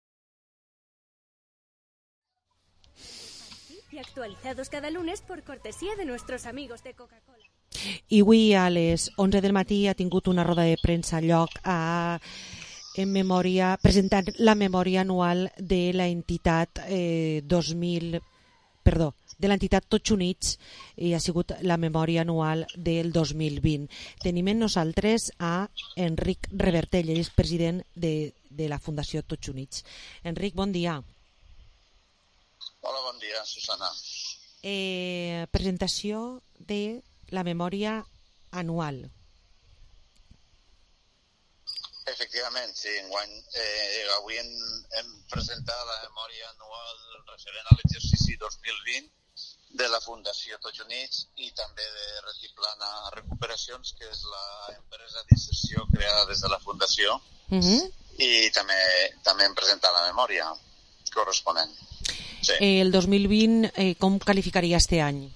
y actualizados cada lunes por cortesía de nuestros amigos de Coca-Cola. I avui a les onze del matí ha tingut una roda de premsa lloc a, en memòria, presentant la memòria anual de la entitat eh, dos mil, perdó, de l'entitat Tots Units, i ha sigut la memòria anual del dos mil vint. Tenim en nosaltres a Enric Revertell, ell és president de, de la Fundació Tots Units. Enric, bon dia. Hola, bon dia, Susana. Eh, presentació de la memòria anual. Efectivament, sí, enguany, eh, avui hem, hem presentat la memòria anual referent a l'exercici dos mil vint de la Fundació Tots Units i també de Retiplana Recuperacions, que és l'empresa d'inserció creada des de la Fundació, uh-huh. i també, també hem presentat la memòria corresponent. Sí. Eh, el dos mil vint, eh, com qualificaria este any?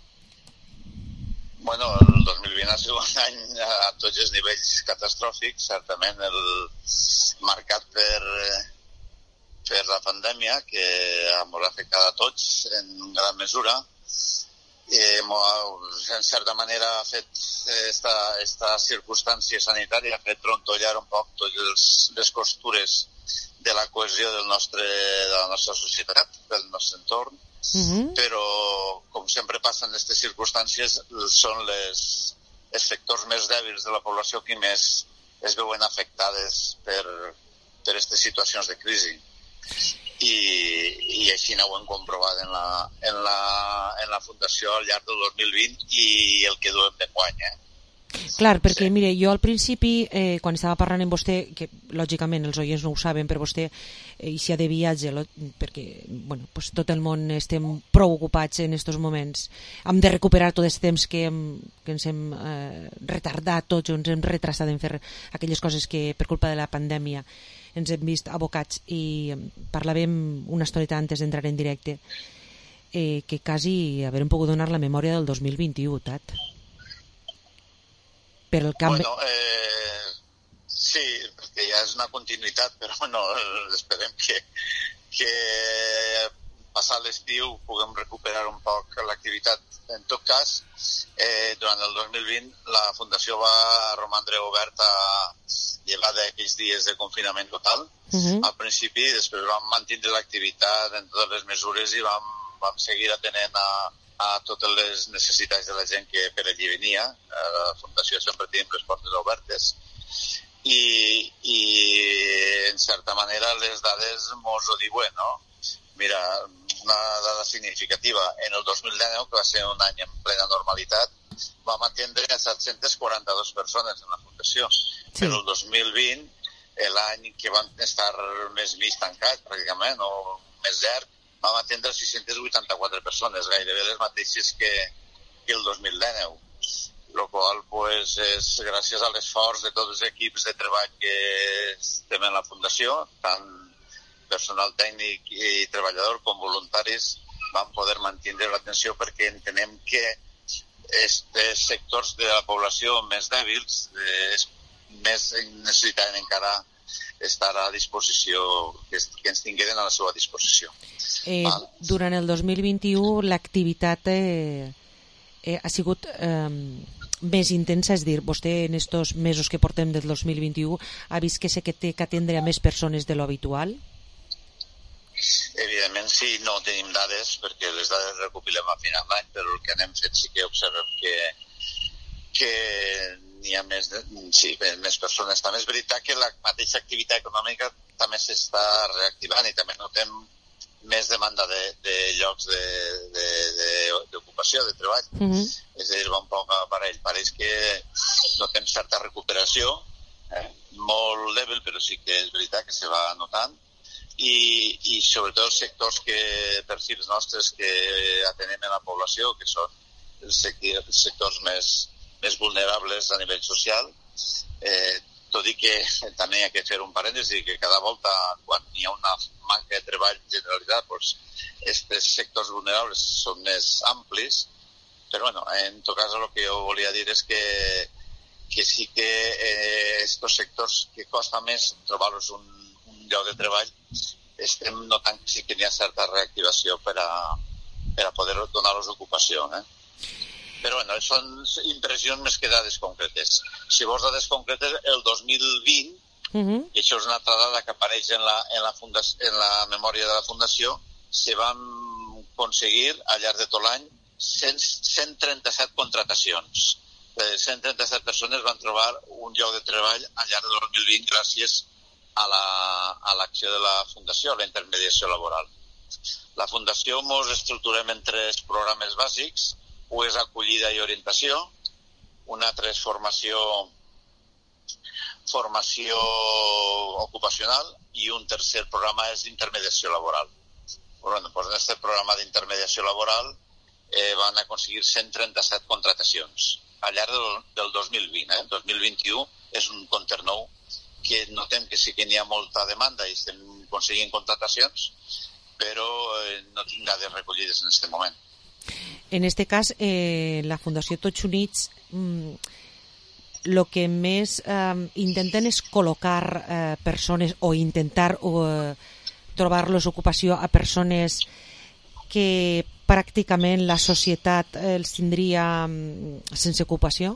Bueno, el dos mil vint ha sigut un any a tots els nivells catastròfics, certament el marcat per, per la pandèmia, que ens ha afectat a tots en gran mesura. Eh, en certa manera ha fet esta, esta circumstància sanitària ha fet trontollar un poc totes les costures de la cohesió del nostre, de la nostra societat, del nostre entorn. Uh-huh. Però, com sempre passa en aquestes circumstàncies, són les, els sectors més dèbils de la població que més es veuen afectades per, per aquestes situacions de crisi. I, i així ho hem comprovat en la, en, la, en la Fundació al llarg del dos mil vint i el que duem d'enguany. Eh? Clar, perquè, sí. mire, jo al principi, eh, quan estava parlant amb vostè, que lògicament els oients no ho saben, però vostè eh, hi ha de viatge, lo, perquè bueno, pues tot el món estem prou ocupats en aquests moments. Hem de recuperar tot el temps que, hem, que ens hem eh, retardat tots, ens hem retrasat en fer aquelles coses que per culpa de la pandèmia ens hem vist abocats, i parlàvem una estoneta antes d'entrar en directe, eh, que quasi haurem pogut donar la memòria del dos mil vint-i-u, Tat. Per el canvi... Bueno, eh, sí, perquè ja és una continuïtat, però bueno, esperem que, que passat l'estiu puguem recuperar un poc l'activitat. En tot cas, eh, durant el dos mil vint la Fundació va romandre oberta llevat d'aquells dies de confinament total. Uh-huh. Al principi, després vam mantenir l'activitat en totes les mesures i vam, vam seguir atenent a, a totes les necessitats de la gent que per allí venia. A la Fundació sempre tenim les portes obertes. I, i en certa manera les dades mos ho diuen, no? Mira, una dada significativa, en el dos mil dinou, que va ser un any en plena normalitat, vam atendre set-centes quaranta-dues persones en la Fundació. Sí. Però el dos mil vint, l'any que vam estar més mig tancat, pràcticament, o més llarg, vam atendre sis-centes vuitanta-quatre persones, gairebé les mateixes que, que el dos mil dinou. El qual pues, és gràcies a l'esforç de tots els equips de treball que estem en la Fundació, tant personal tècnic i treballador com voluntaris, van poder mantenir l'atenció perquè entenem que aquests sectors de la població més dèbils eh, més necessitaven encara estar a disposició, que, que ens tingueren a la seva disposició. Eh, durant el dos mil vint-i-u l'activitat eh, eh, ha sigut eh, més intensa, és dir, vostè en estos mesos que portem del dos mil vint-i-u ha vist que sé que té que atendre a més persones de lo habitual? Evidentment sí, no tenim dades perquè les dades recopilem a final d'any, però el que anem fet sí que observem que, que n'hi ha més, de, sí, més persones. També és veritat que la mateixa activitat econòmica també s'està reactivant i també notem més demanda de, de llocs de, de, de, d'ocupació, de treball. Mm-hmm. És a dir, va un poc a parell. Pareix que notem certa recuperació, eh? molt dèbil, però sí que és veritat que se va notant. I, i sobretot els sectors que, perfils nostres que atenem en la població, que són els sectors més, més vulnerables a nivell social, eh, tot i que també hi ha que fer un parèntesi, que cada volta quan hi ha una manca de treball generalitzat, doncs, aquests sectors vulnerables són més amplis, però bueno, en tot cas el que jo volia dir és que, que sí que aquests eh, sectors que costa més trobar-los un lloc de treball, estem notant que sí que hi ha certa reactivació per a, per a poder donar-los ocupació. Eh? Però bueno, són impressions més que dades concretes. Si vols dades concretes, el dos mil vint, uh-huh. i això és una altra dada que apareix en la, en la, fundació, en la memòria de la Fundació, se van aconseguir al llarg de tot l'any cent trenta-set contratacions. cent trenta-set persones van trobar un lloc de treball al llarg del dos mil vint gràcies a la, a l'acció de la Fundació, a la intermediació laboral. La Fundació ens estructurem en tres programes bàsics. Un és acollida i orientació, un altre és formació, formació ocupacional i un tercer programa és d'intermediació laboral. Bueno, doncs en aquest programa d'intermediació laboral eh, van aconseguir cent trenta-set contratacions al llarg del, del dos mil vint. Eh? dos mil vint-i-u és un compte nou que notem que sí que n'hi ha molta demanda i estem aconseguint contratacions, però eh, no tinc dades recollides en aquest moment. En este cas, eh, la Fundació Tots Units el mm, que més eh, intenten és col·locar eh, persones o intentar eh, trobar-los ocupació a persones que pràcticament la societat els tindria mm, sense ocupació?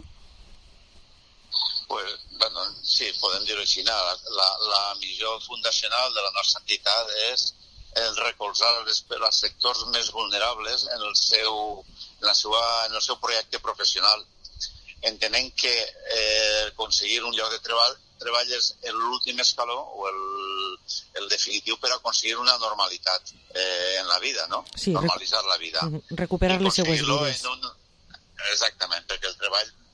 Pues, bueno, sí, podem dir-ho així. La, la, la missió fundacional de la nostra entitat és el recolzar els, els sectors més vulnerables en el seu, en la seva, en el seu projecte professional. Entenent que eh, aconseguir un lloc de treball, treball és l'últim escaló o el, el definitiu per aconseguir una normalitat eh, en la vida, no? Sí, normalitzar la vida. Recuperar les seues vides. Un, exactament, perquè el treball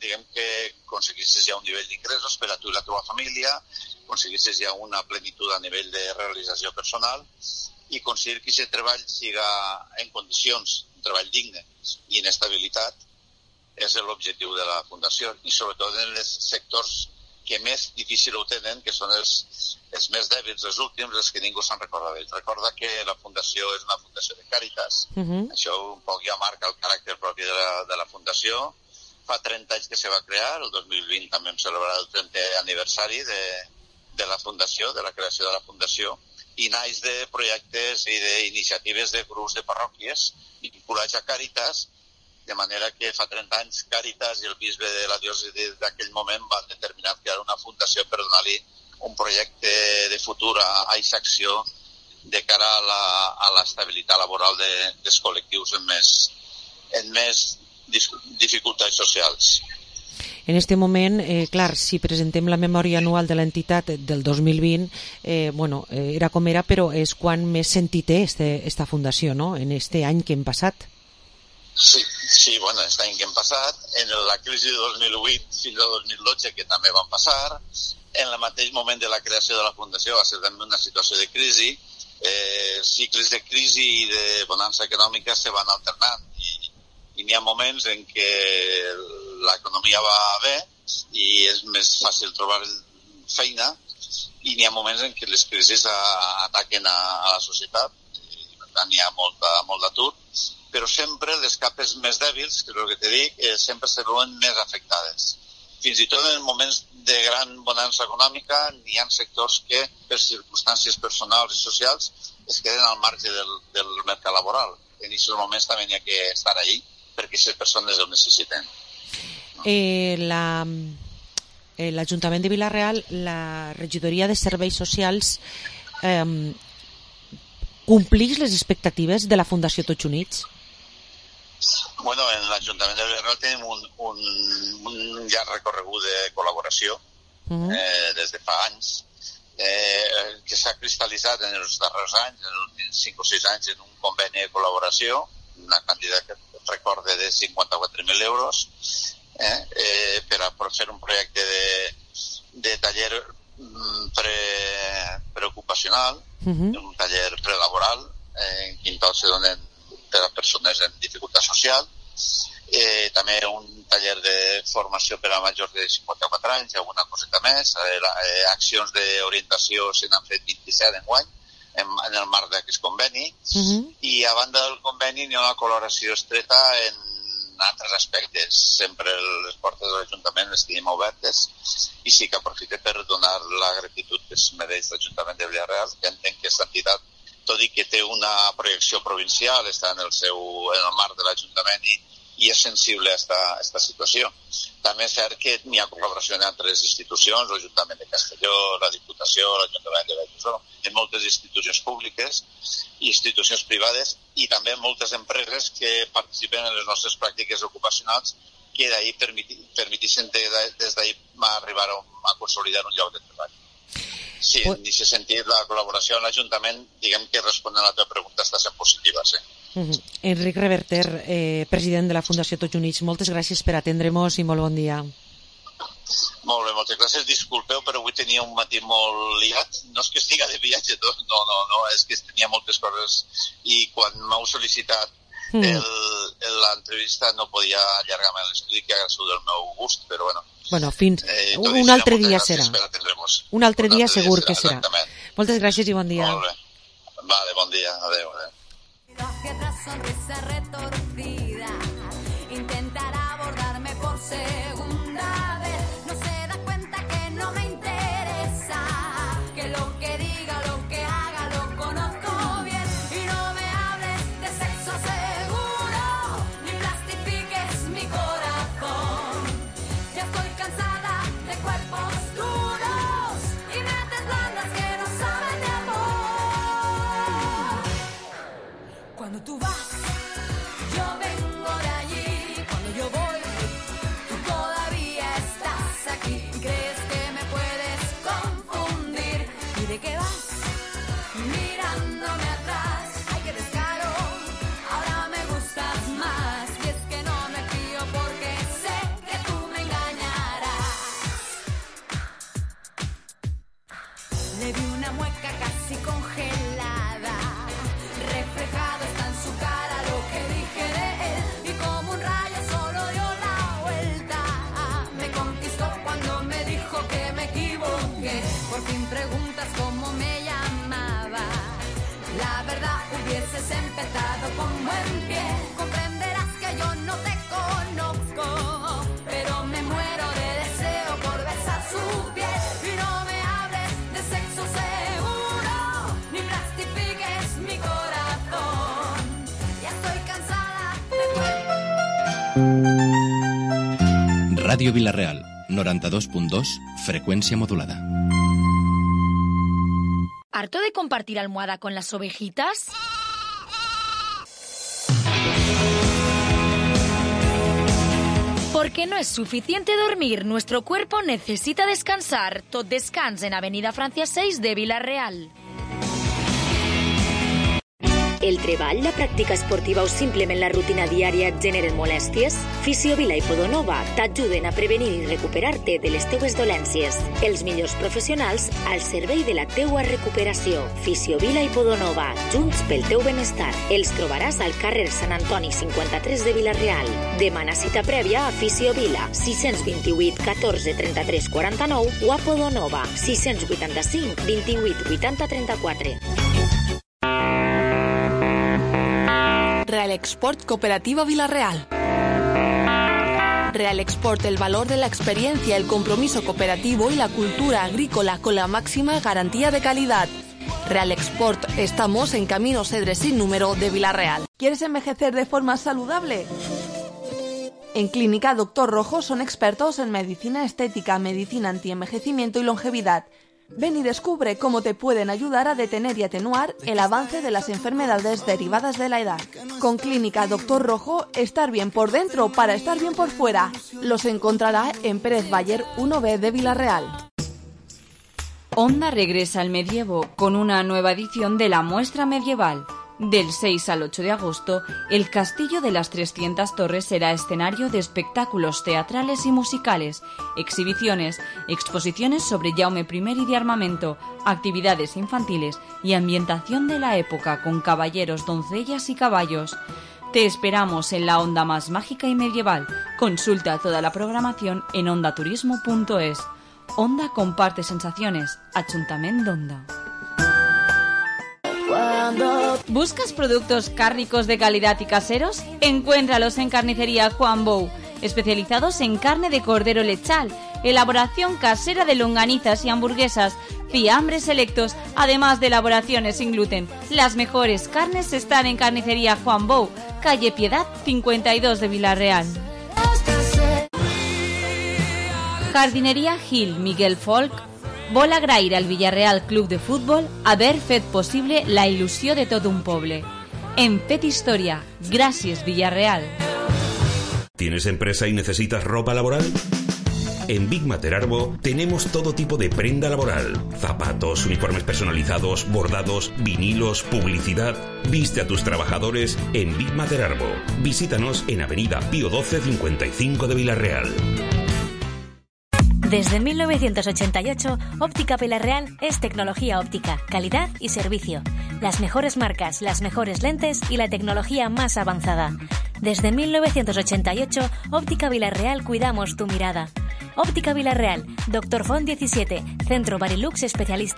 diguem que aconseguissis ja un nivell d'ingressos per a tu i la teva família, aconseguissis ja una plenitud a nivell de realització personal i aconseguir que aquest treball siga en condicions, un treball digne i en estabilitat, és l'objectiu de la Fundació, i sobretot en els sectors que més difícil ho tenen, que són els, els més dèbils, els últims, els que ningú se'n recorda d'ells. Recorda que la Fundació és una fundació de Càritas, uh-huh. Això un poc ja marca el caràcter propi de la, de la Fundació. Fa trenta anys que se va crear, el dos mil vint també hem celebrat el trentè aniversari de, de la Fundació, de la creació de la Fundació, i naix de projectes i d'iniciatives de grups de parròquies vinculats a Càritas, de manera que fa trenta anys Càritas i el bisbe de la diòcesi d'aquell moment van determinar crear una fundació per donar-li un projecte de futur a aquesta acció de cara a la, a l'estabilitat laboral de, dels col·lectius en més, en més dificultats socials. En este moment, eh, clar, si presentem la memòria anual de l'entitat del dos mil vint, eh, bueno, eh, era com era, però és quan més sentit té este, esta fundació, no?, en este any que hem passat. Sí, sí, bueno, aquest any que hem passat, en la crisi de dos mil vuit fins al dos mil dotze, que també van passar, en el mateix moment de la creació de la Fundació va ser també una situació de crisi, eh, cicles de crisi i de bonança econòmica se van alternant, i, i n'hi ha moments en què l'economia va bé i és més fàcil trobar feina, i n'hi ha moments en què les crisis ataquen a, a la societat, i per tant hi ha molta, molt d'atur, però sempre les capes més dèbils, que és el que te dic, eh, sempre se veuen més afectades. Fins i tot en moments de gran bonança econòmica hi ha sectors que, per circumstàncies personals i socials, es queden al marge del, del mercat laboral. En aquests moments també hi ha que estar allí perquè les persones ho necessiten. Eh, la, eh, l'Ajuntament de Vila-real, la regidoria de serveis socials, eh, complix les expectatives de la Fundació Tots Units? Bueno, en l'Ajuntament de Vila-real tenim un, un, un llarg recorregut de col·laboració uh-huh. eh, des de fa anys, eh, que s'ha cristal·litzat en els darrers anys, en els últims cinc o sis anys, en un conveni de col·laboració, una quantitat que recorde de cinquanta-quatre mil euros, eh, eh, per a per fer un projecte de, de taller pre, preocupacional, uh-huh. un taller prelaboral, eh, en quin tot se donen per a persones en dificultat social, eh, també un taller de formació per a majors de cinquanta-quatre anys, alguna coseta més, eh, eh, accions d'orientació se n'han fet vint-i-set enguany, en, en el marc d'aquest conveni, uh-huh. i a banda del conveni hi ha una col·laboració estreta en altres aspectes. Sempre les portes de l'Ajuntament les tenim obertes, i sí que aprofite per donar la gratitud que es mereix l'Ajuntament de Vila-real, que entenc que aquesta entitat, tot i que té una projecció provincial, està en el seu en el marc de l'Ajuntament i, i és sensible a aquesta situació. També és cert que hi ha col·laboració en altres institucions, l'Ajuntament de Castelló, la Diputació, l'Ajuntament de Bellvitge, en moltes institucions públiques i institucions privades, i també moltes empreses que participen en les nostres pràctiques ocupacionals, que d'ahir permetissin des d'ahir arribar a, a consolidar un lloc de treball. Sí, en aquest sentit, la col·laboració amb l'Ajuntament, diguem que responent a la teva pregunta, està sent positiva, sí. Uh-huh. Enric Reverter, eh, president de la Fundació Tots Units, moltes gràcies per atendre-nos i molt bon dia. Molt bé, moltes gràcies. Disculpeu, però avui tenia un matí molt liat. No és que estiga de viatge, no, no, no, és que tenia moltes coses i quan m'heu sol·licitat mm. l'entrevista no podia allargar-me l'estudi, que ha sigut del meu gust, però bueno. Bueno, fins eh, un altre dia serà. Un altre dia segur que serà. Moltes gràcies i bon dia. Molt bé. Vale, bon dia. Adéu, adéu. Sonrisa retorcida, intentará abordarme por segunda vez. No se da cuenta que no me interesa, que lo que diga, lo que haga, lo conozco bien. Y no me hables de sexo seguro, ni plastifiques mi corazón. Ya estoy cansada de cuerpos duros y mentes blandas que no saben de amor. Cuando tú vas, yo vengo de allí. Cuando yo voy, tú todavía estás aquí. Y crees que me puedes confundir. ¿Y de qué vas? Mirándome atrás. Ay, qué descaro, ahora me gustas más. Y es que no me fío porque sé que tú me engañas. Ràdio Vila-real, noranta-dos punt dos, frecuencia modulada. ¿Harto de compartir almohada con las ovejitas? Porque no es suficiente dormir, nuestro cuerpo necesita descansar. Tot descans en Avenida Francia seis de Vila-real. El treball, la pràctica esportiva o simplement la rutina diària et generen molèsties? Fisiovila i Podonova t'ajuden a prevenir i recuperar-te de les teues dolències. Els millors professionals al servei de la teua recuperació. Fisiovila i Podonova, junts pel teu benestar. Els trobaràs al carrer Sant Antoni cinquanta-tres de Vila-real. Demana cita prèvia a Fisiovila, sis dos vuit, catorze, trenta-tres, quaranta-nou o a Podonova, sis vuitanta-cinc, vint-i-vuit, vuitanta, trenta-quatre. Real Export Cooperativa Vila-real. Real Export, el valor de la experiencia, el compromiso cooperativo y la cultura agrícola con la máxima garantía de calidad. Real Export, estamos en Camino Cedres sin número de Vila-real. ¿Quieres envejecer de forma saludable? En Clínica Doctor Rojo son expertos en medicina estética, medicina antienvejecimiento y longevidad. Ven y descubre cómo te pueden ayudar a detener y atenuar el avance de las enfermedades derivadas de la edad. Con Clínica Doctor Rojo, estar bien por dentro para estar bien por fuera. Los encontrará en Pérez Bayer uno B de Vila-real. Onda regresa al medievo con una nueva edición de la muestra medieval. Del seis al ocho de agosto, el Castillo de las trescientas Torres será escenario de espectáculos teatrales y musicales, exhibiciones, exposiciones sobre Jaume primero y de armamento, actividades infantiles y ambientación de la época con caballeros, doncellas y caballos. Te esperamos en la onda más mágica y medieval. Consulta toda la programación en ondaturismo punto es. Onda comparte sensaciones. Ayuntamiento d'Onda. ¿Buscas productos cárnicos de calidad y caseros? Encuéntralos en Carnicería Juan Bou, especializados en carne de cordero lechal, elaboración casera de longanizas y hamburguesas, fiambres selectos, además de elaboraciones sin gluten. Las mejores carnes están en Carnicería Juan Bou, calle Piedad cincuenta y dos de Vila-real. Jardinería Gil Miguel Folk vol agrair al Villarreal Club de Futbol haver fet possible la il·lusió de tot un poble. Hem fet història. Gràcies, Villarreal. ¿Tienes empresa y necesitas ropa laboral? En Big Materarbo tenemos todo tipo de prenda laboral. Zapatos, uniformes personalizados, bordados, vinilos, publicidad. Viste a tus trabajadores en Big Materarbo. Visítanos en Avenida Pío doce cincuenta y cinco de Vila-real. Desde mil novecientos ochenta y ocho, Óptica Vila-real es tecnología óptica, calidad y servicio. Las mejores marcas, las mejores lentes y la tecnología más avanzada. Desde mil novecientos ochenta y ocho, Óptica Vila-real cuidamos tu mirada. Óptica Vila-real, Doctor Font diecisiete, Centro Barilux especialista.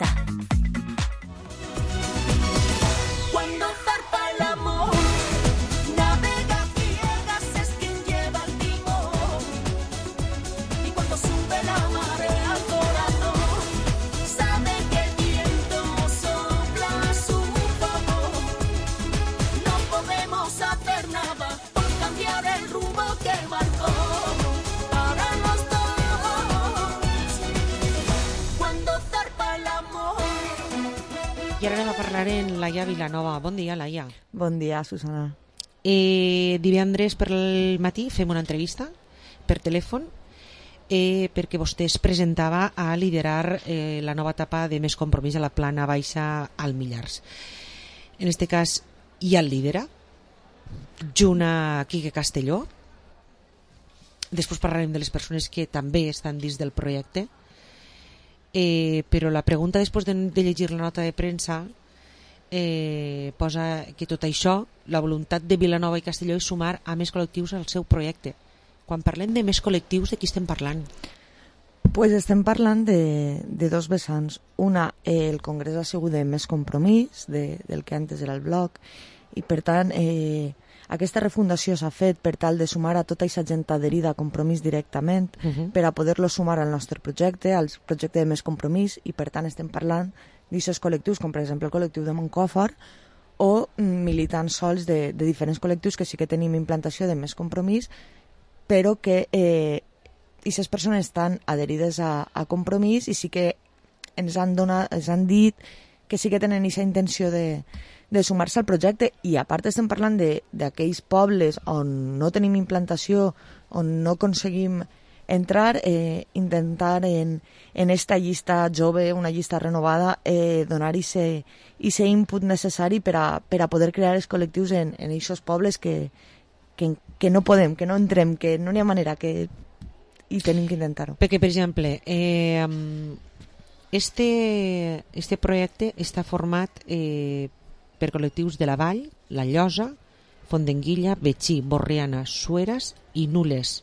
Cuando zarpa el amor, navega ciegas es quien lleva el timón. Y cuando sube la marea al corazón, sabe que el viento sopla a su favor. No podemos hacer nada por cambiar el rumbo que marcó para los dos. Cuando zarpa el amor. I ara anem a parlar en Laia Vilanova. Bon dia, Laia. Bon dia, Susana. Eh, divendres per el matí fem una entrevista per telèfon eh, perquè vostè es presentava a liderar eh, la nova etapa de Més Compromís a la plana baixa al Millars. En este cas, ja el lidera, junt a Quique Castelló. Després parlarem de les persones que també estan dins del projecte. Eh, però la pregunta després de, de llegir la nota de premsa eh, posa que tot això, la voluntat de Vilanova i Castelló és sumar a més col·lectius al seu projecte. Quan parlem de més col·lectius, de qui estem parlant? Pues estem parlant de, de dos vessants. Una, eh, el Congrés ha sigut de Més Compromís, de, del que antes era el blog, i per tant eh, aquesta refundació s'ha fet per tal de sumar a tota aquesta gent adherida a Compromís directament, uh-huh. per a poder-lo sumar al nostre projecte, al projecte de Més Compromís, i per tant estem parlant d'aquests col·lectius, com per exemple el col·lectiu de Montcòfor, o militants sols de, de diferents col·lectius que sí que tenim implantació de Més Compromís però que eh, aquestes persones estan adherides a, a Compromís i sí que ens han, donat, ens han dit que sí que tenen aquesta intenció de, de sumar-se al projecte, i a part estem parlant d'aquells pobles on no tenim implantació, on no aconseguim entrar, eh, intentar en, en esta llista jove, una llista renovada, eh, donar aquest input necessari per a, per a poder crear els col·lectius en aquests pobles que, que, que no podem, que no entrem, que no n'hi ha manera, que i tenim que intentar-ho. Perquè, per exemple, eh, este, este projecte està format eh, per col·lectius de la Vall, La Llosa, Fondenguilla, Betxí, Borriana, Sueres i Nules.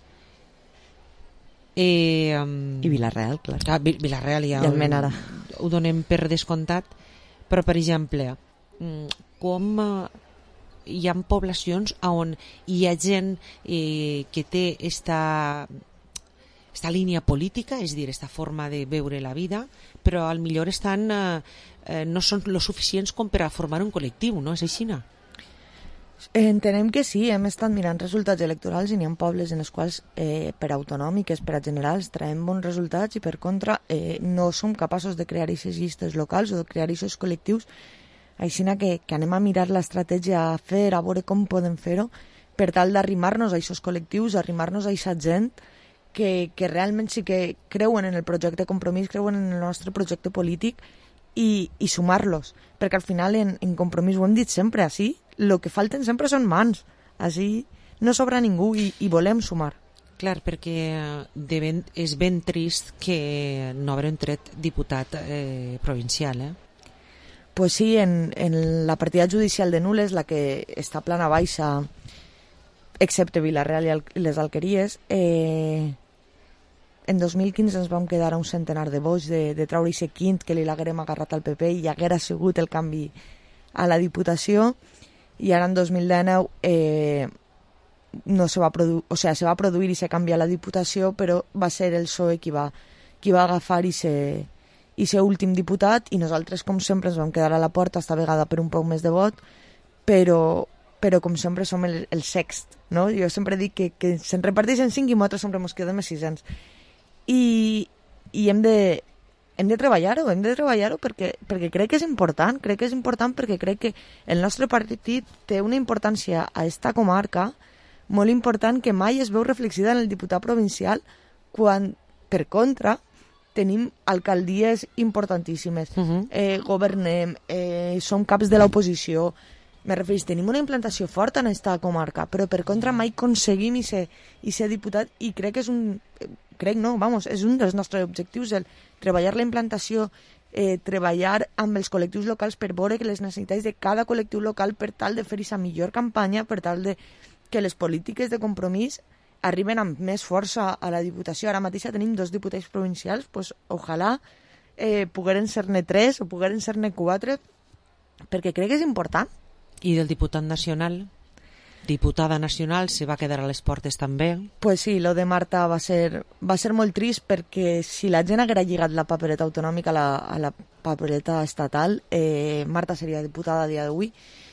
Eh, um, I Vilareal, clar. Ah, Vilareal ja I Almenara. Ho, ho donem per descomptat, però, per exemple, com eh, hi ha poblacions on hi ha gent eh, que té esta... esta línia política, és a dir, esta forma de veure la vida, però al millor estan, eh, eh, no són lo suficients com per a formar un col·lectiu, no? És així, no? Entenem que sí, hem estat mirant resultats electorals i n'hi ha pobles en els quals eh, per autonòmiques, per a generals, traiem bons resultats i per contra eh, no som capaços de crear aquestes llistes locals o de crear aquests col·lectius, així que, que anem a mirar l'estratègia a fer, a veure com podem fer-ho, per tal d'arrimar-nos a aquests col·lectius, arrimar-nos a aquesta gent que, que realment sí que creuen en el projecte Compromís, creuen en el nostre projecte polític i, i sumar-los, perquè al final en, en Compromís ho hem dit sempre, així, el que falten sempre són mans, així no sobra ningú i, i volem sumar. Clar, perquè de ben, és ben trist que no haurem tret diputat eh, provincial, eh? Pues sí, en, en la partida judicial de Nules, la que està plana baixa, excepte Vilareal i, Al i les Alqueries, eh, en dos mil quinze ens vam quedar a un centenar de vots de, de treure aquest quint que li l'haguérem agarrat al P P i haguera sigut el canvi a la Diputació, i ara en dos mil dinou eh, no se va, produ o sea, se va produir i se canvia la Diputació, però va ser el P S O E qui va, qui va agafar i se, i ser últim diputat, i nosaltres com sempre ens vam quedar a la porta, esta vegada per un poc més de vot, però, però com sempre som el, el sext, no? Jo sempre dic que, que se'n reparteixen cinc i nosaltres sempre ens quedem a sis-cents. I, i hem de, hem de treballar-ho, hem de treballar-ho perquè, perquè crec que és important, crec que és important perquè crec que el nostre partit té una importància a esta comarca molt important que mai es veu reflexida en el diputat provincial, quan, per contra, tenim alcaldies importantíssimes, uh-huh. eh, governem, eh, som caps de l'oposició, me refereix, tenim una implantació forta en esta comarca, però per contra mai aconseguim i ser, i ser diputat, i crec que és un... crec no, vamos, és un dels nostres objectius, el treballar la implantació, eh, treballar amb els col·lectius locals per veure que les necessitats de cada col·lectiu local per tal de fer aquesta millor campanya, per tal de que les polítiques de Compromís arriben amb més força a la Diputació. Ara mateix tenim dos diputats provincials, pues, ojalà eh, pogueren ser-ne tres o pogueren ser-ne quatre, perquè crec que és important. I del diputat nacional? Diputada nacional, se va quedar a les portes també. Pues sí, lo de Marta va ser, va ser molt trist, perquè si la gent haguera lligat la papereta autonòmica a la, a la papereta estatal, eh, Marta seria diputada a dia d'avui.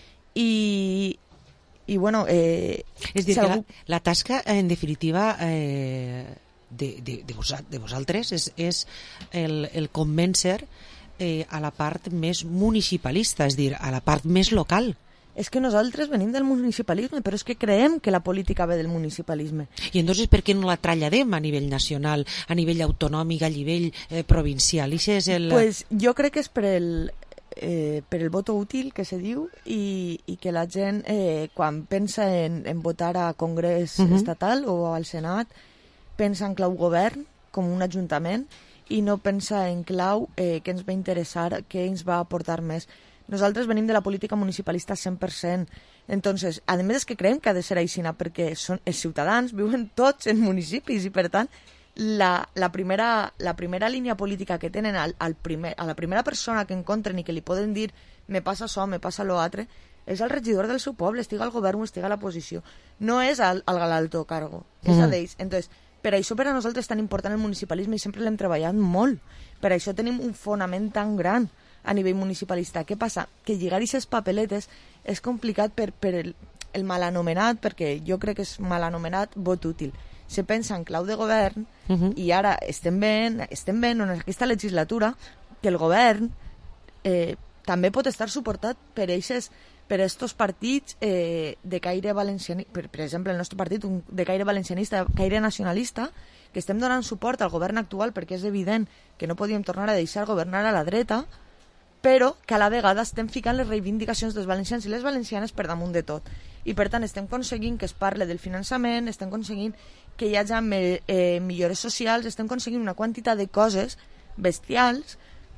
I, i bueno... Eh, és dir, si que algú... la, la tasca, en definitiva, eh, de, de, de, vos, de vosaltres és, és el, el convèncer eh, a la part més municipalista, és dir, a la part més local. És que nosaltres venim del municipalisme, però és que creiem que la política ve del municipalisme. I entonces per què no la traslladem a nivell nacional, a nivell autonòmic, a nivell eh, provincial? I és el... Pues jo crec que és per el, eh, per el voto útil, que se diu, i, i que la gent, eh, quan pensa en, en votar a Congrés uh-huh. estatal o al Senat, pensa en clau govern, com un ajuntament, i no pensa en clau eh, què ens va interessar, què ens va aportar més. Nosaltres venim de la política municipalista cent per cent. Entonces, a més és que creiem que ha de ser així, perquè són, els ciutadans viuen tots en municipis i, per tant, la, la, primera, la primera línia política que tenen al, al primer, a la primera persona que encontren i que li poden dir me passa això, me passa lo altre, és el regidor del seu poble, estiga al govern o estiga a l'oposició. No és al, al alto cargo, és mm. a d'ells. Entonces, per això per a nosaltres és tan important el municipalisme i sempre l'hem treballat molt. Per això tenim un fonament tan gran a nivell municipalista. Què passa? Que lligar aquestes papeletes és complicat per, per el, el mal anomenat, perquè jo crec que és mal anomenat vot útil. se pensa en clau de govern, uh -huh. i ara estem veient, estem veient en aquesta legislatura que el govern eh, també pot estar suportat per eixes, per estos partits eh, de caire valencianista, per, per exemple el nostre partit un, de caire valencianista, de caire nacionalista, que estem donant suport al govern actual perquè és evident que no podíem tornar a deixar governar a la dreta, però que a la vegada estem ficant les reivindicacions dels valencians i les valencianes per damunt de tot. I per tant estem aconseguint que es parle del finançament, estem aconseguint que hi hagi me, eh, millores socials, estem aconseguint una quantitat de coses bestials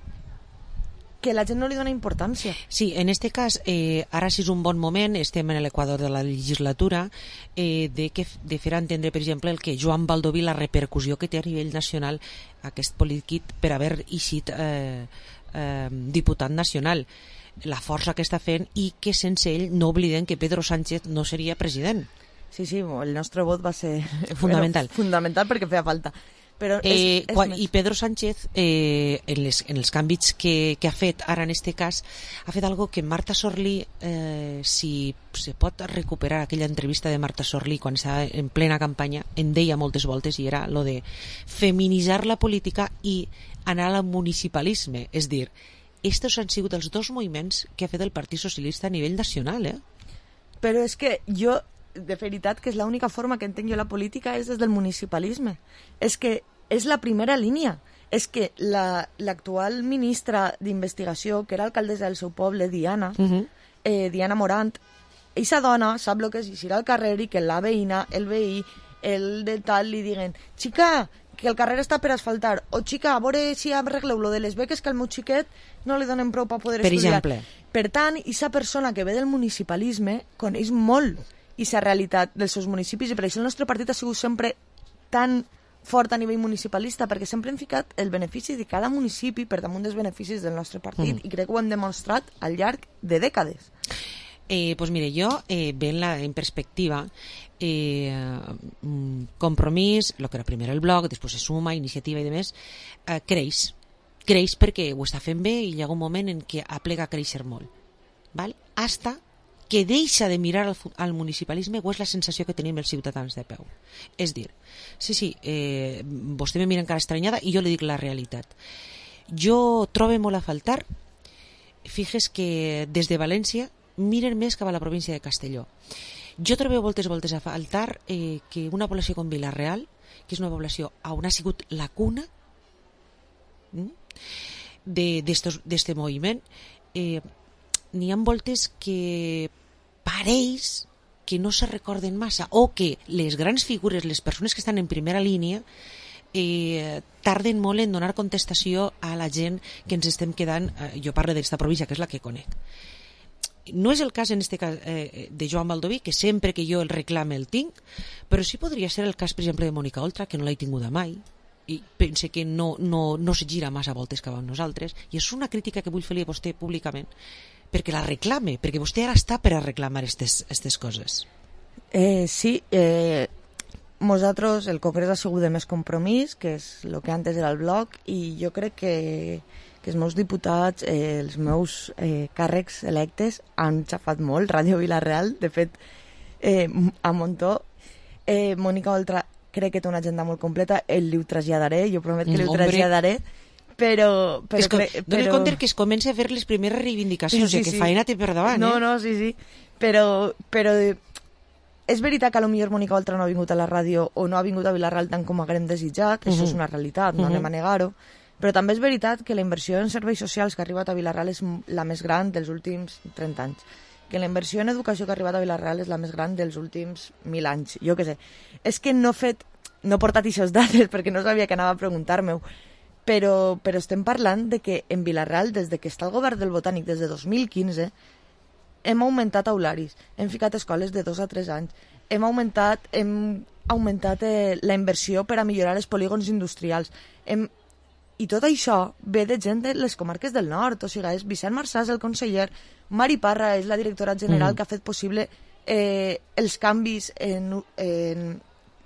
que la gent no li dona importància. Sí, en este cas, eh, ara sí és un bon moment, estem en l'equador de la legislatura, eh, de, que, de fer entendre, per exemple, el que Joan Baldoví, la repercussió que té a nivell nacional aquest polític per haver eixit eh, eh, diputat nacional, la força que està fent, i que sense ell no oblidem que Pedro Sánchez no seria president. Sí, sí, el nostre vot va ser fundamental, bueno, fundamental perquè feia falta. Però és, eh, és quan, més... I Pedro Sánchez, eh, en, les, en els canvis que, que ha fet ara en este cas, ha fet algo que Marta Sorlí, eh, si se pot recuperar aquella entrevista de Marta Sorlí quan estava en plena campanya, en deia moltes voltes, i era lo de feminitzar la política i anar al municipalisme. És dir, estos han sigut els dos moviments que ha fet el Partit Socialista a nivell nacional, eh? Però és que jo, de veritat, que és l'única forma que entenc jo la política és des del municipalisme. És que és la primera línia. És que l'actual la, ministra d'Investigació, que era alcaldessa del seu poble, Diana, uh -huh. eh, Diana Morant, eixa dona sap el que és eixir al carrer i que la veïna, el veí, el de tal, li diguen, xica, que el carrer està per asfaltar, o xica, a veure si arregleu lo de les beques que al meu xiquet no li donen prou per poder per estudiar. Exemple. Per tant, aquesta persona que ve del municipalisme coneix molt aquesta realitat dels seus municipis, i per això el nostre partit ha sigut sempre tan fort a nivell municipalista, perquè sempre hem ficat el benefici de cada municipi per damunt dels beneficis del nostre partit, mm. i crec que ho hem demostrat al llarg de dècades. Eh, pues mire, jo, eh, veient-la en perspectiva, eh, Compromís, lo que era primer el blog, després es Suma, Iniciativa i demés, eh, creix. Creix perquè ho està fent bé i hi ha un moment en què aplega a créixer molt. Val? Hasta que deixa de mirar al, al municipalisme, o és la sensació que tenim els ciutadans de peu. És dir, sí, sí, eh, vostè me mira encara estranyada i jo li dic la realitat. Jo trobo molt a faltar, fixes que des de València miren més cap a la província de Castelló. Jo trobo moltes voltes a faltar eh, que una població com Vila-real, que és una població on ha sigut la cuna d'este moviment, eh, n'hi ha voltes que pareix que no se recorden massa, o que les grans figures, les persones que estan en primera línia, eh, tarden molt en donar contestació a la gent que ens estem quedant, eh, jo parlo d'esta província que és la que conec. No és el cas en este cas eh, de Joan Baldoví, que sempre que jo el reclame el tinc, però sí podria ser el cas, per exemple, de Mònica Oltra, que no l'he tinguda mai, i pense que no, no, no se gira massa voltes cap a nosaltres, i és una crítica que vull fer-li a vostè públicament, perquè la reclame, perquè vostè ara està per a reclamar aquestes coses. Eh, sí, eh, nosaltres, el Congrés ha sigut de més compromís, que és el que antes era el blog, i jo crec que, que els meus diputats, eh, els meus eh, càrrecs electes han xafat molt, Ràdio Vila-real, de fet, eh, a Montó, eh, Mònica Oltra crec que té una agenda molt completa, el li ho traslladaré, jo promet que li ho traslladaré, però... però, es com, però... Dóna compte que es comença a fer les primeres reivindicacions, sí, sí, que sí. Faena té per davant. No, eh? no, sí, sí, però, però és veritat que potser Mònica Oltra no ha vingut a la ràdio o no ha vingut a Vila-real tant com haguem desitjat, uh -huh. Això és una realitat, no uh -huh. anem a negar-ho, però també és veritat que la inversió en serveis socials que ha arribat a Vila-real és la més gran dels últims trenta anys, que la inversió en educació que ha arribat a Vila-real és la més gran dels últims mil anys, jo què sé. És que no he fet, no he portat aquestes dades perquè no sabia que anava a preguntar-me-ho, però, però estem parlant de que en Vila-real, des de que està el govern del Botànic, des de dos mil quinze, hem augmentat aularis, hem ficat escoles de dos a tres anys, hem augmentat, hem augmentat eh, la inversió per a millorar els polígons industrials, hem... i tot això ve de gent de les comarques del nord, o sigui, és Vicent Marçàs, el conseller, Mari Parra és la directora general mm. que ha fet possible eh, els canvis en, en,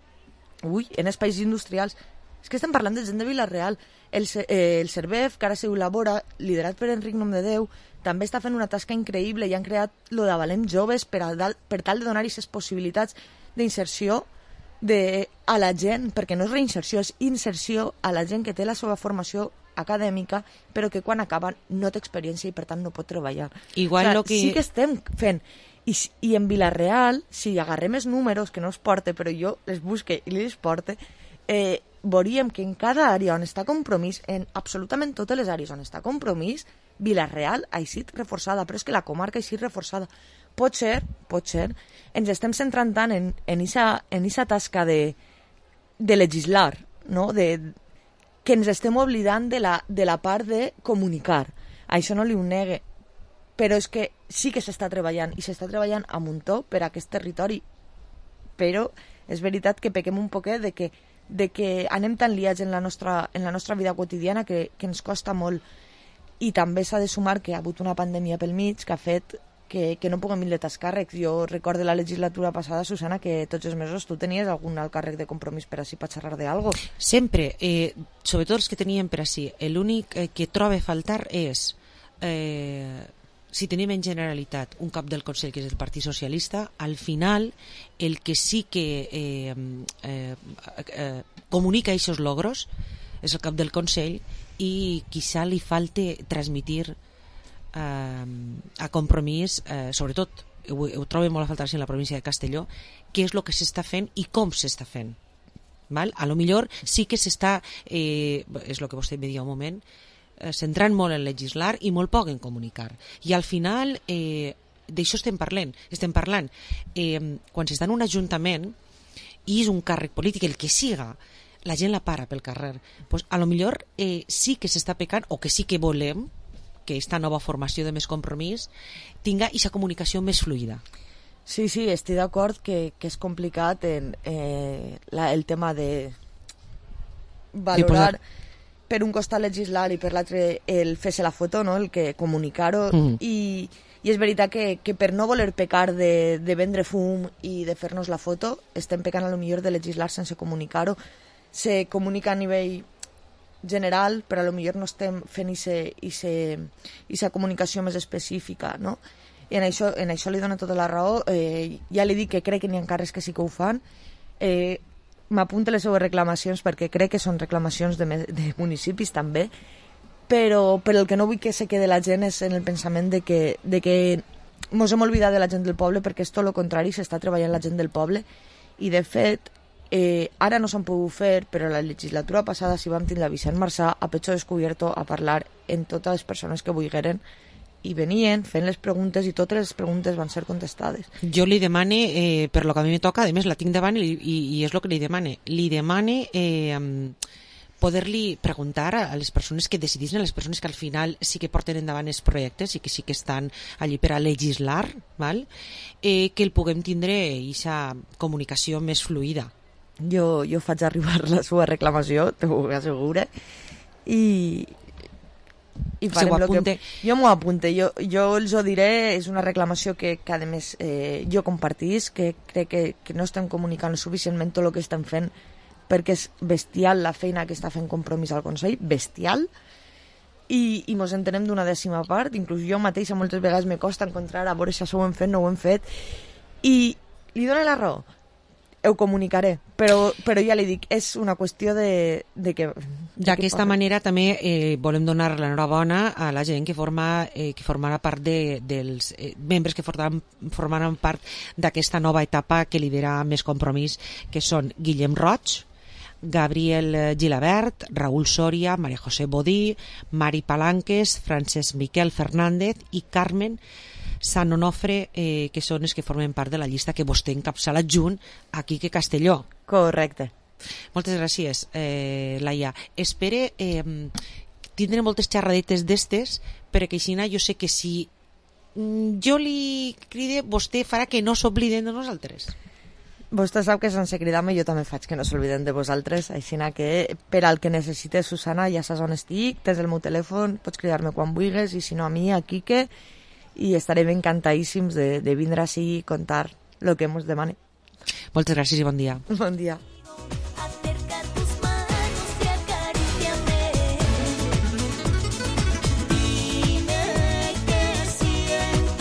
ui, en espais industrials. És que estem parlant de gent de Vila-real. El, eh, el CERVEF, que ara se elabora, liderat per Enric Nomdedeu, també està fent una tasca increïble i han creat lo de Valem Joves per, a, per tal de donar aquestes possibilitats d'inserció de, a la gent, perquè no és reinserció, és inserció a la gent que té la seva formació acadèmica, però que quan acaben no té experiència i per tant no pot treballar. Igual o sigui, lo que... Sí que estem fent. I, I en Vila-real, si agarrem els números, que no els porte, però jo les busque i les porte, eh, veuríem que en cada àrea on està Compromís, en absolutament totes les àrees on està Compromís, Vila-real ha eixit reforçada, però és que la comarca ha eixit reforçada. Pot ser, pot ser, ens estem centrant tant en, en esa, en esa tasca de, de legislar, no? de, que ens estem oblidant de la, de la part de comunicar. Això no li ho negue, però és que sí que s'està treballant, i s'està treballant a muntó per a aquest territori. Però és veritat que pequem un poquet de que, de que anem tan liats en la nostra, en la nostra vida quotidiana que, que ens costa molt. I també s'ha de sumar que ha hagut una pandèmia pel mig que ha fet que, que no puguem vindre als càrrecs. Jo recordo la legislatura passada, Susana, que tots els mesos tu tenies algun alt càrrec de Compromís per així per xerrar d'algo. Sempre, eh, sobretot els que teníem per així. L'únic eh, que trobo a faltar és, eh, si tenim en Generalitat un cap del Consell que és el Partit Socialista, al final el que sí que eh, eh, eh, comunica aquests logros és el cap del Consell, i quizá li falte transmitir eh, a Compromís, eh, sobretot ho, ho trobo molt a faltar en la província de Castelló, què és el que s'està fent i com s'està fent. Val? A lo millor sí que s'està, eh, és el que vostè me deia un moment, eh, centrant molt en legislar i molt poc en comunicar. I al final eh, d'això estem parlant. Estem parlant eh, quan s'està en un ajuntament i és un càrrec polític, el que siga, la gent la para pel carrer, pues a lo millor eh, sí que s'està pecant, o que sí que volem que aquesta nova formació de Més Compromís tinga aquesta comunicació més fluida. Sí, sí, estic d'acord que, que és complicat en, eh, la, el tema de valorar de posar... per un costat legislar i per l'altre el fer-se la foto, no? El que comunicar-ho, mm. i, i és veritat que, que per no voler pecar de, de vendre fum i de fer-nos la foto, estem pecant a lo millor de legislar sense comunicar-ho. Se comunica a nivell general, però a lo millor no estem fent aquesta comunicació més específica, no? I en això, en això li dono tota la raó. Eh, ja li dic que crec que n'hi ha càrrecs que sí que ho fan. Eh, M'apunta les seues reclamacions perquè crec que són reclamacions de, de municipis també, però, però el que no vull que se quede la gent és en el pensament de que, de que mos hem oblidat de la gent del poble, perquè és tot el contrari, s'està treballant la gent del poble, i de fet Eh, ara no s'han pogut fer, però la legislatura passada sí vam tindre a Vicent Marçà a pecho descubierto a parlar amb totes les persones que volgueren, i venien fent les preguntes i totes les preguntes van ser contestades. Jo li demane, eh, per lo que a mi me toca, a més la tinc davant i, i, i és el que li demane, li demane eh, poder-li preguntar a les persones que decidissin, a les persones que al final sí que porten endavant els projectes i que sí que estan allí per a legislar, val? Eh, que el puguem tindre aquesta comunicació més fluida. Jo, jo faig arribar la seva reclamació, t'ho asseguro, i, i farem lo que... Jo m'ho apunte, jo, jo els ho diré, és una reclamació que, que a més eh, jo compartís, que crec que, que no estem comunicant suficientment tot el que estem fent, perquè és bestial la feina que està fent Compromís al Consell, bestial, i, i mos entenem d'una dècima part, inclús jo mateixa moltes vegades me costa encontrar a veure si això ho hem fet, no ho hem fet, i li dono la raó. Ho comunicaré, però, però ja li dic, és una qüestió de, de que... D'aquesta manera també eh, volem donar l'enhorabona a la gent que, forma, eh, que formarà part de, dels eh, membres que formaran, formaran part d'aquesta nova etapa que lidera Més Compromís, que són Guillem Roig, Gabriel Gilabert, Raúl Soria, María José Bodí, Mari Palanques, Francesc Miquel Fernández i Carmen Sant Onofre, eh, que són els que formen part de la llista que vostè encapçala junt aquí que Castelló. Correcte. Moltes gràcies, eh, Laia. Espere eh, tindre moltes xerradetes d'estes, perquè així jo sé que si jo li cride, vostè farà que no s'obliden de nosaltres. Vostè sap que sense cridar-me jo també faig que no s'obliden de vosaltres, així que per al que necessites, Susana, ja saps on estic, tens el meu telèfon, pots cridar-me quan vulguis, i si no a mi, a Quique, i estarem encantadíssims de, de vindre així i contar el que ens demane. Moltes gràcies i bon dia. Bon dia.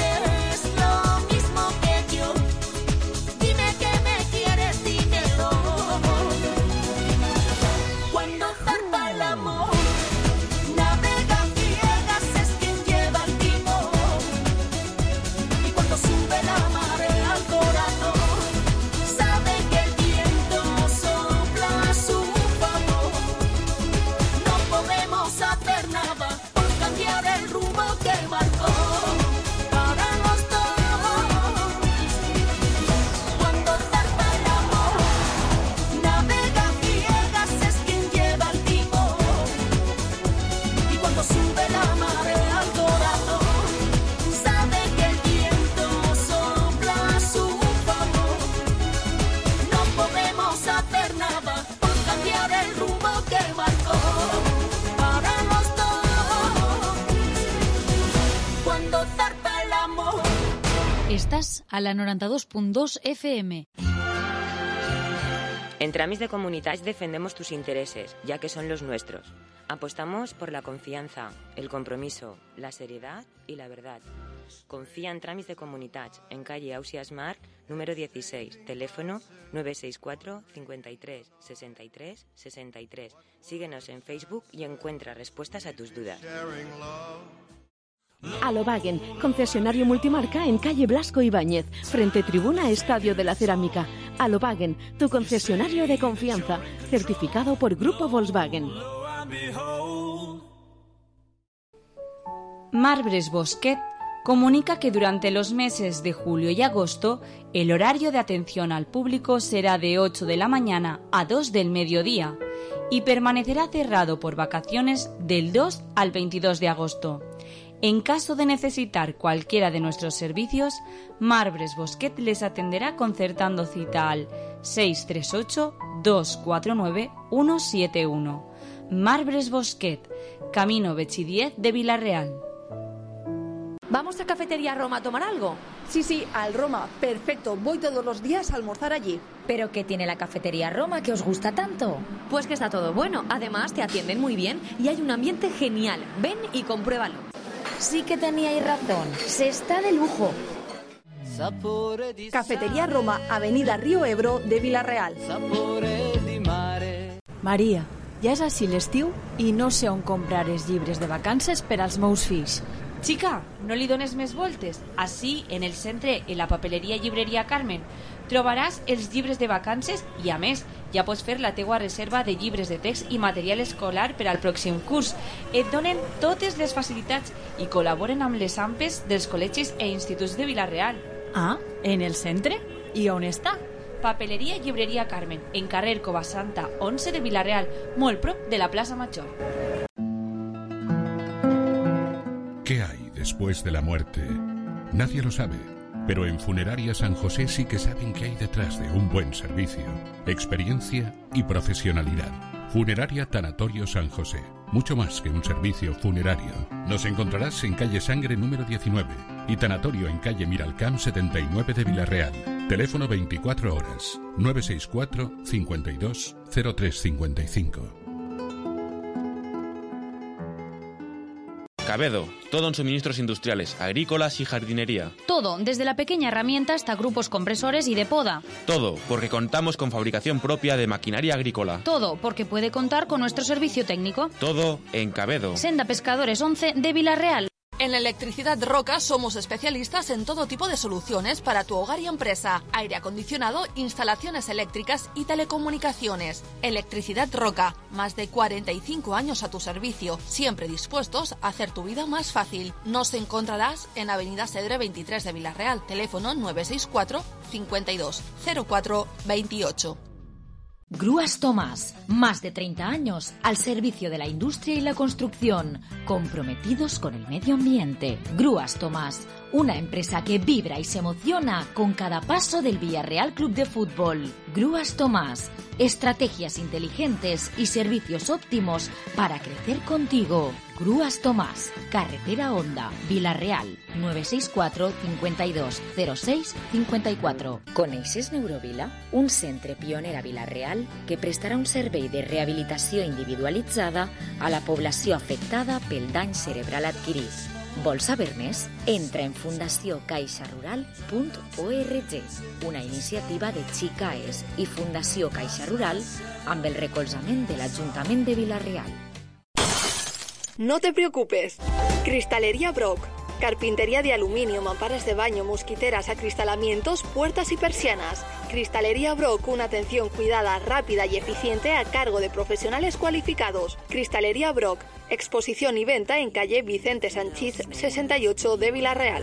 Dime que me quieres, dímelo. Estás a la noranta dos punt dos F M. En Tramis de Comunitats defendemos tus intereses, ya que son los nuestros. Apostamos por la confianza, el compromiso, la seriedad y la verdad. Confía en Tramis de Comunitats, en calle Ausias Mar, número dieciséis, teléfono nueve seis cuatro, cincuenta y tres, sesenta y tres, sesenta y tres. Síguenos en Facebook y encuentra respuestas a tus dudas. Alobagen, concesionario multimarca en calle Blasco Ibáñez, frente tribuna Estadio de la Cerámica. Alobagen, tu concesionario de confianza, certificado por Grupo Volkswagen. Marbres Bosquet comunica que durante los meses de julio y agosto el horario de atención al público será de ocho de la mañana a dos del mediodía y permanecerá cerrado por vacaciones del dos al veintidós de agosto. En caso de necesitar cualquiera de nuestros servicios, Marbres Bosquet les atenderá concertando cita al seis tres ocho, dos cuatro nueve, uno siete uno. Marbres Bosquet, Camino Bechidiez de Villarreal. ¿Vamos a Cafetería Roma a tomar algo? Sí, sí, al Roma. Perfecto. Voy todos los días a almorzar allí. ¿Pero qué tiene la Cafetería Roma que os gusta tanto? Pues que está todo bueno. Además, te atienden muy bien y hay un ambiente genial. Ven y compruébalo. Sí que teníais razón. Se está de lujo. Cafetería Roma, Avenida Río Ebro de Villarreal. Maria, ja és així l'estiu i no sé on comprar els llibres de vacances per als meus fills. Chica, no li dones més voltes. Així, en el centre, en la papeleria Llibreria Carmen, trobaràs els llibres de vacances i, a més, ja pots fer la teua reserva de llibres de text i material escolar per al pròxim curs. Et donen totes les facilitats i col·laboren amb les A M P Es dels col·legis e instituts de Vila-real. Ah, en el centre? I on està? Papeleria Llibreria Carmen, en carrer Covasanta onze de Vila-real, molt prop de la plaça Major. ¿Qué hay después de la muerte? Nadie lo sabe, pero en Funeraria San José sí que saben qué hay detrás de un buen servicio, experiencia y profesionalidad. Funeraria Tanatorio San José, mucho más que un servicio funerario. Nos encontrarás en calle Sangre número diecinueve y Tanatorio en calle Miralcamp setenta y nueve de Villarreal. Teléfono veinticuatro horas, nueve seis cuatro, cincuenta y dos, cero tres cincuenta y cinco. Cabedo, todo en suministros industriales, agrícolas y jardinería. Todo, desde la pequeña herramienta hasta grupos compresores y de poda. Todo, porque contamos con fabricación propia de maquinaria agrícola. Todo, porque puede contar con nuestro servicio técnico. Todo en Cabedo. Senda Pescadores once de Villarreal. En Electricidad Roca somos especialistas en todo tipo de soluciones para tu hogar y empresa. Aire acondicionado, instalaciones eléctricas y telecomunicaciones. Electricidad Roca, más de cuarenta y cinco años a tu servicio, siempre dispuestos a hacer tu vida más fácil. Nos encontrarás en Avenida Cedre veintitrés de Villarreal, teléfono nueve seis cuatro, cincuenta y dos, cero cuatro veintiocho. Grúas Tomás, más de treinta años al servicio de la industria y la construcción, comprometidos con el medio ambiente. Grúas Tomás, una empresa que vibra y se emociona con cada paso del Villarreal Club de Fútbol. Grúas Tomás, estrategias inteligentes y servicios óptimos para crecer contigo. Grúas Tomás, carretera Honda, Villarreal, nueve seis cuatro, cincuenta y dos, cero seis, cincuenta y cuatro. Coneixes Neurovila? Un centre pioner a Villarreal que prestarà un servei de rehabilitació individualitzada a la població afectada pel dany cerebral adquirit. Vols saber més? Entra en fundació caixa rural punt org, una iniciativa de Xicaes i Fundació Caixa Rural amb el recolzament de l'Ajuntament de Villarreal. No te preocupes. Cristalería Brock. Carpintería de aluminio, mamparas de baño, mosquiteras, acristalamientos, puertas y persianas. Cristalería Brock, una atención cuidada, rápida y eficiente a cargo de profesionales cualificados. Cristalería Brock, exposición y venta en calle Vicente Sanchís sesenta y ocho de Villarreal.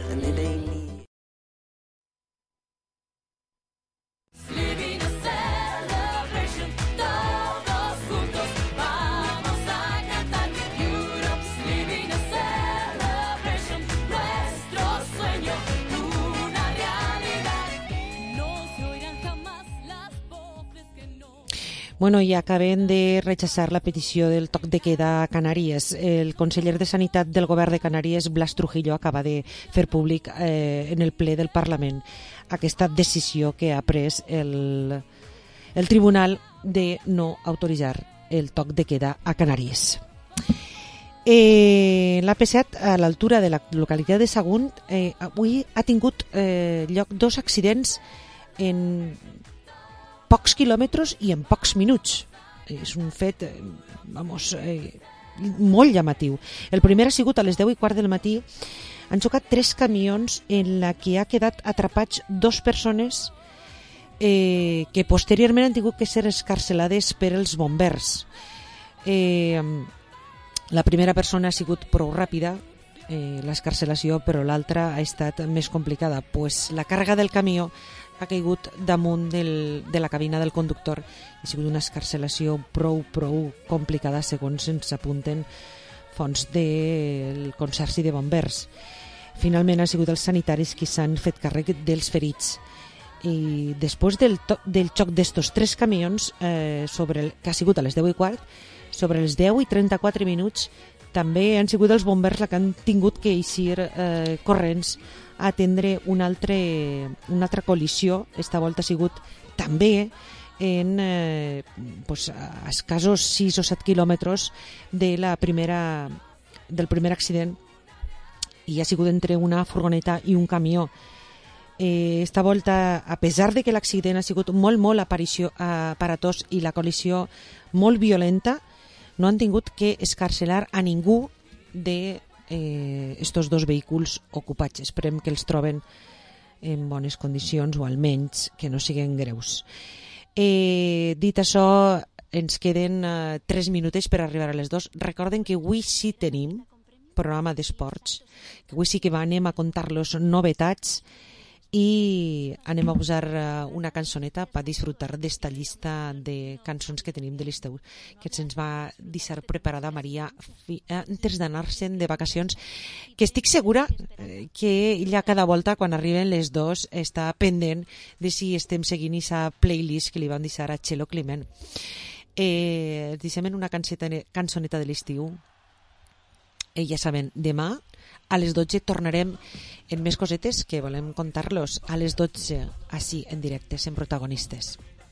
Bueno, i acabem de rechaçar la petició del toc de queda a Canàries. El conseller de Sanitat del govern de Canàries, Blas Trujillo, acaba de fer públic eh, en el ple del Parlament aquesta decisió que ha pres el, el Tribunal de no autoritzar el toc de queda a Canàries. Eh, l'A P set, a l'altura de la localitat de Sagunt, eh, avui ha tingut eh, lloc dos accidents en pocs quilòmetres i en pocs minuts. És un fet, eh, vamos, eh, molt llamatiu. El primer ha sigut a les deu i quart del matí. Han xocat tres camions en la que ha quedat atrapats dos persones eh, que posteriorment han tingut que ser escarcelades per els bombers. Eh, la primera persona ha sigut prou ràpida, eh, l'escarcelació, però l'altra ha estat més complicada, pues la càrrega del camió ha caigut damunt del, de la cabina del conductor. Ha sigut una escarcelació prou, prou complicada, segons ens apunten fonts del Consorci de Bombers. Finalment han sigut els sanitaris qui s'han fet càrrec dels ferits. I després del, to, del xoc d'estos tres camions, eh, sobre el, que ha sigut a les deu i quart, sobre els deu i trenta-quatre minuts, també han sigut els bombers la que han tingut que eixir eh, corrents a atendre una, altre, una altra col·lisió. Esta volta ha sigut també en eh, pues, a escassos sis o set quilòmetres de la primera, del primer accident, i ha sigut entre una furgoneta i un camió. Eh, esta volta, a pesar de que l'accident ha sigut molt, molt aparició, aparatós i la col·lisió molt violenta, no han tingut que escarcelar a ningú de eh, estos dos vehicles ocupats. Esperem que els troben en bones condicions, o almenys que no siguin greus. Eh, dit això, ens queden eh, tres minutets per arribar a les dues. Recorden que avui sí tenim programa d'esports, que avui sí que anem a contar-los novetats i anem a posar una cançoneta per disfrutar d'esta llista de cançons que tenim de l'estiu, que se'ns va deixar preparada Maria antes d'anar-se'n de vacacions, que estic segura que ella cada volta quan arriben les dos està pendent de si estem seguint aquesta playlist que li van deixar a Txelo Climent. Eh, deixem en una cançoneta de l'estiu. Eh, ja saben, demà a les dotze tornarem en més cosetes que volem contar-los a les dotze, així en directe, sent protagonistes.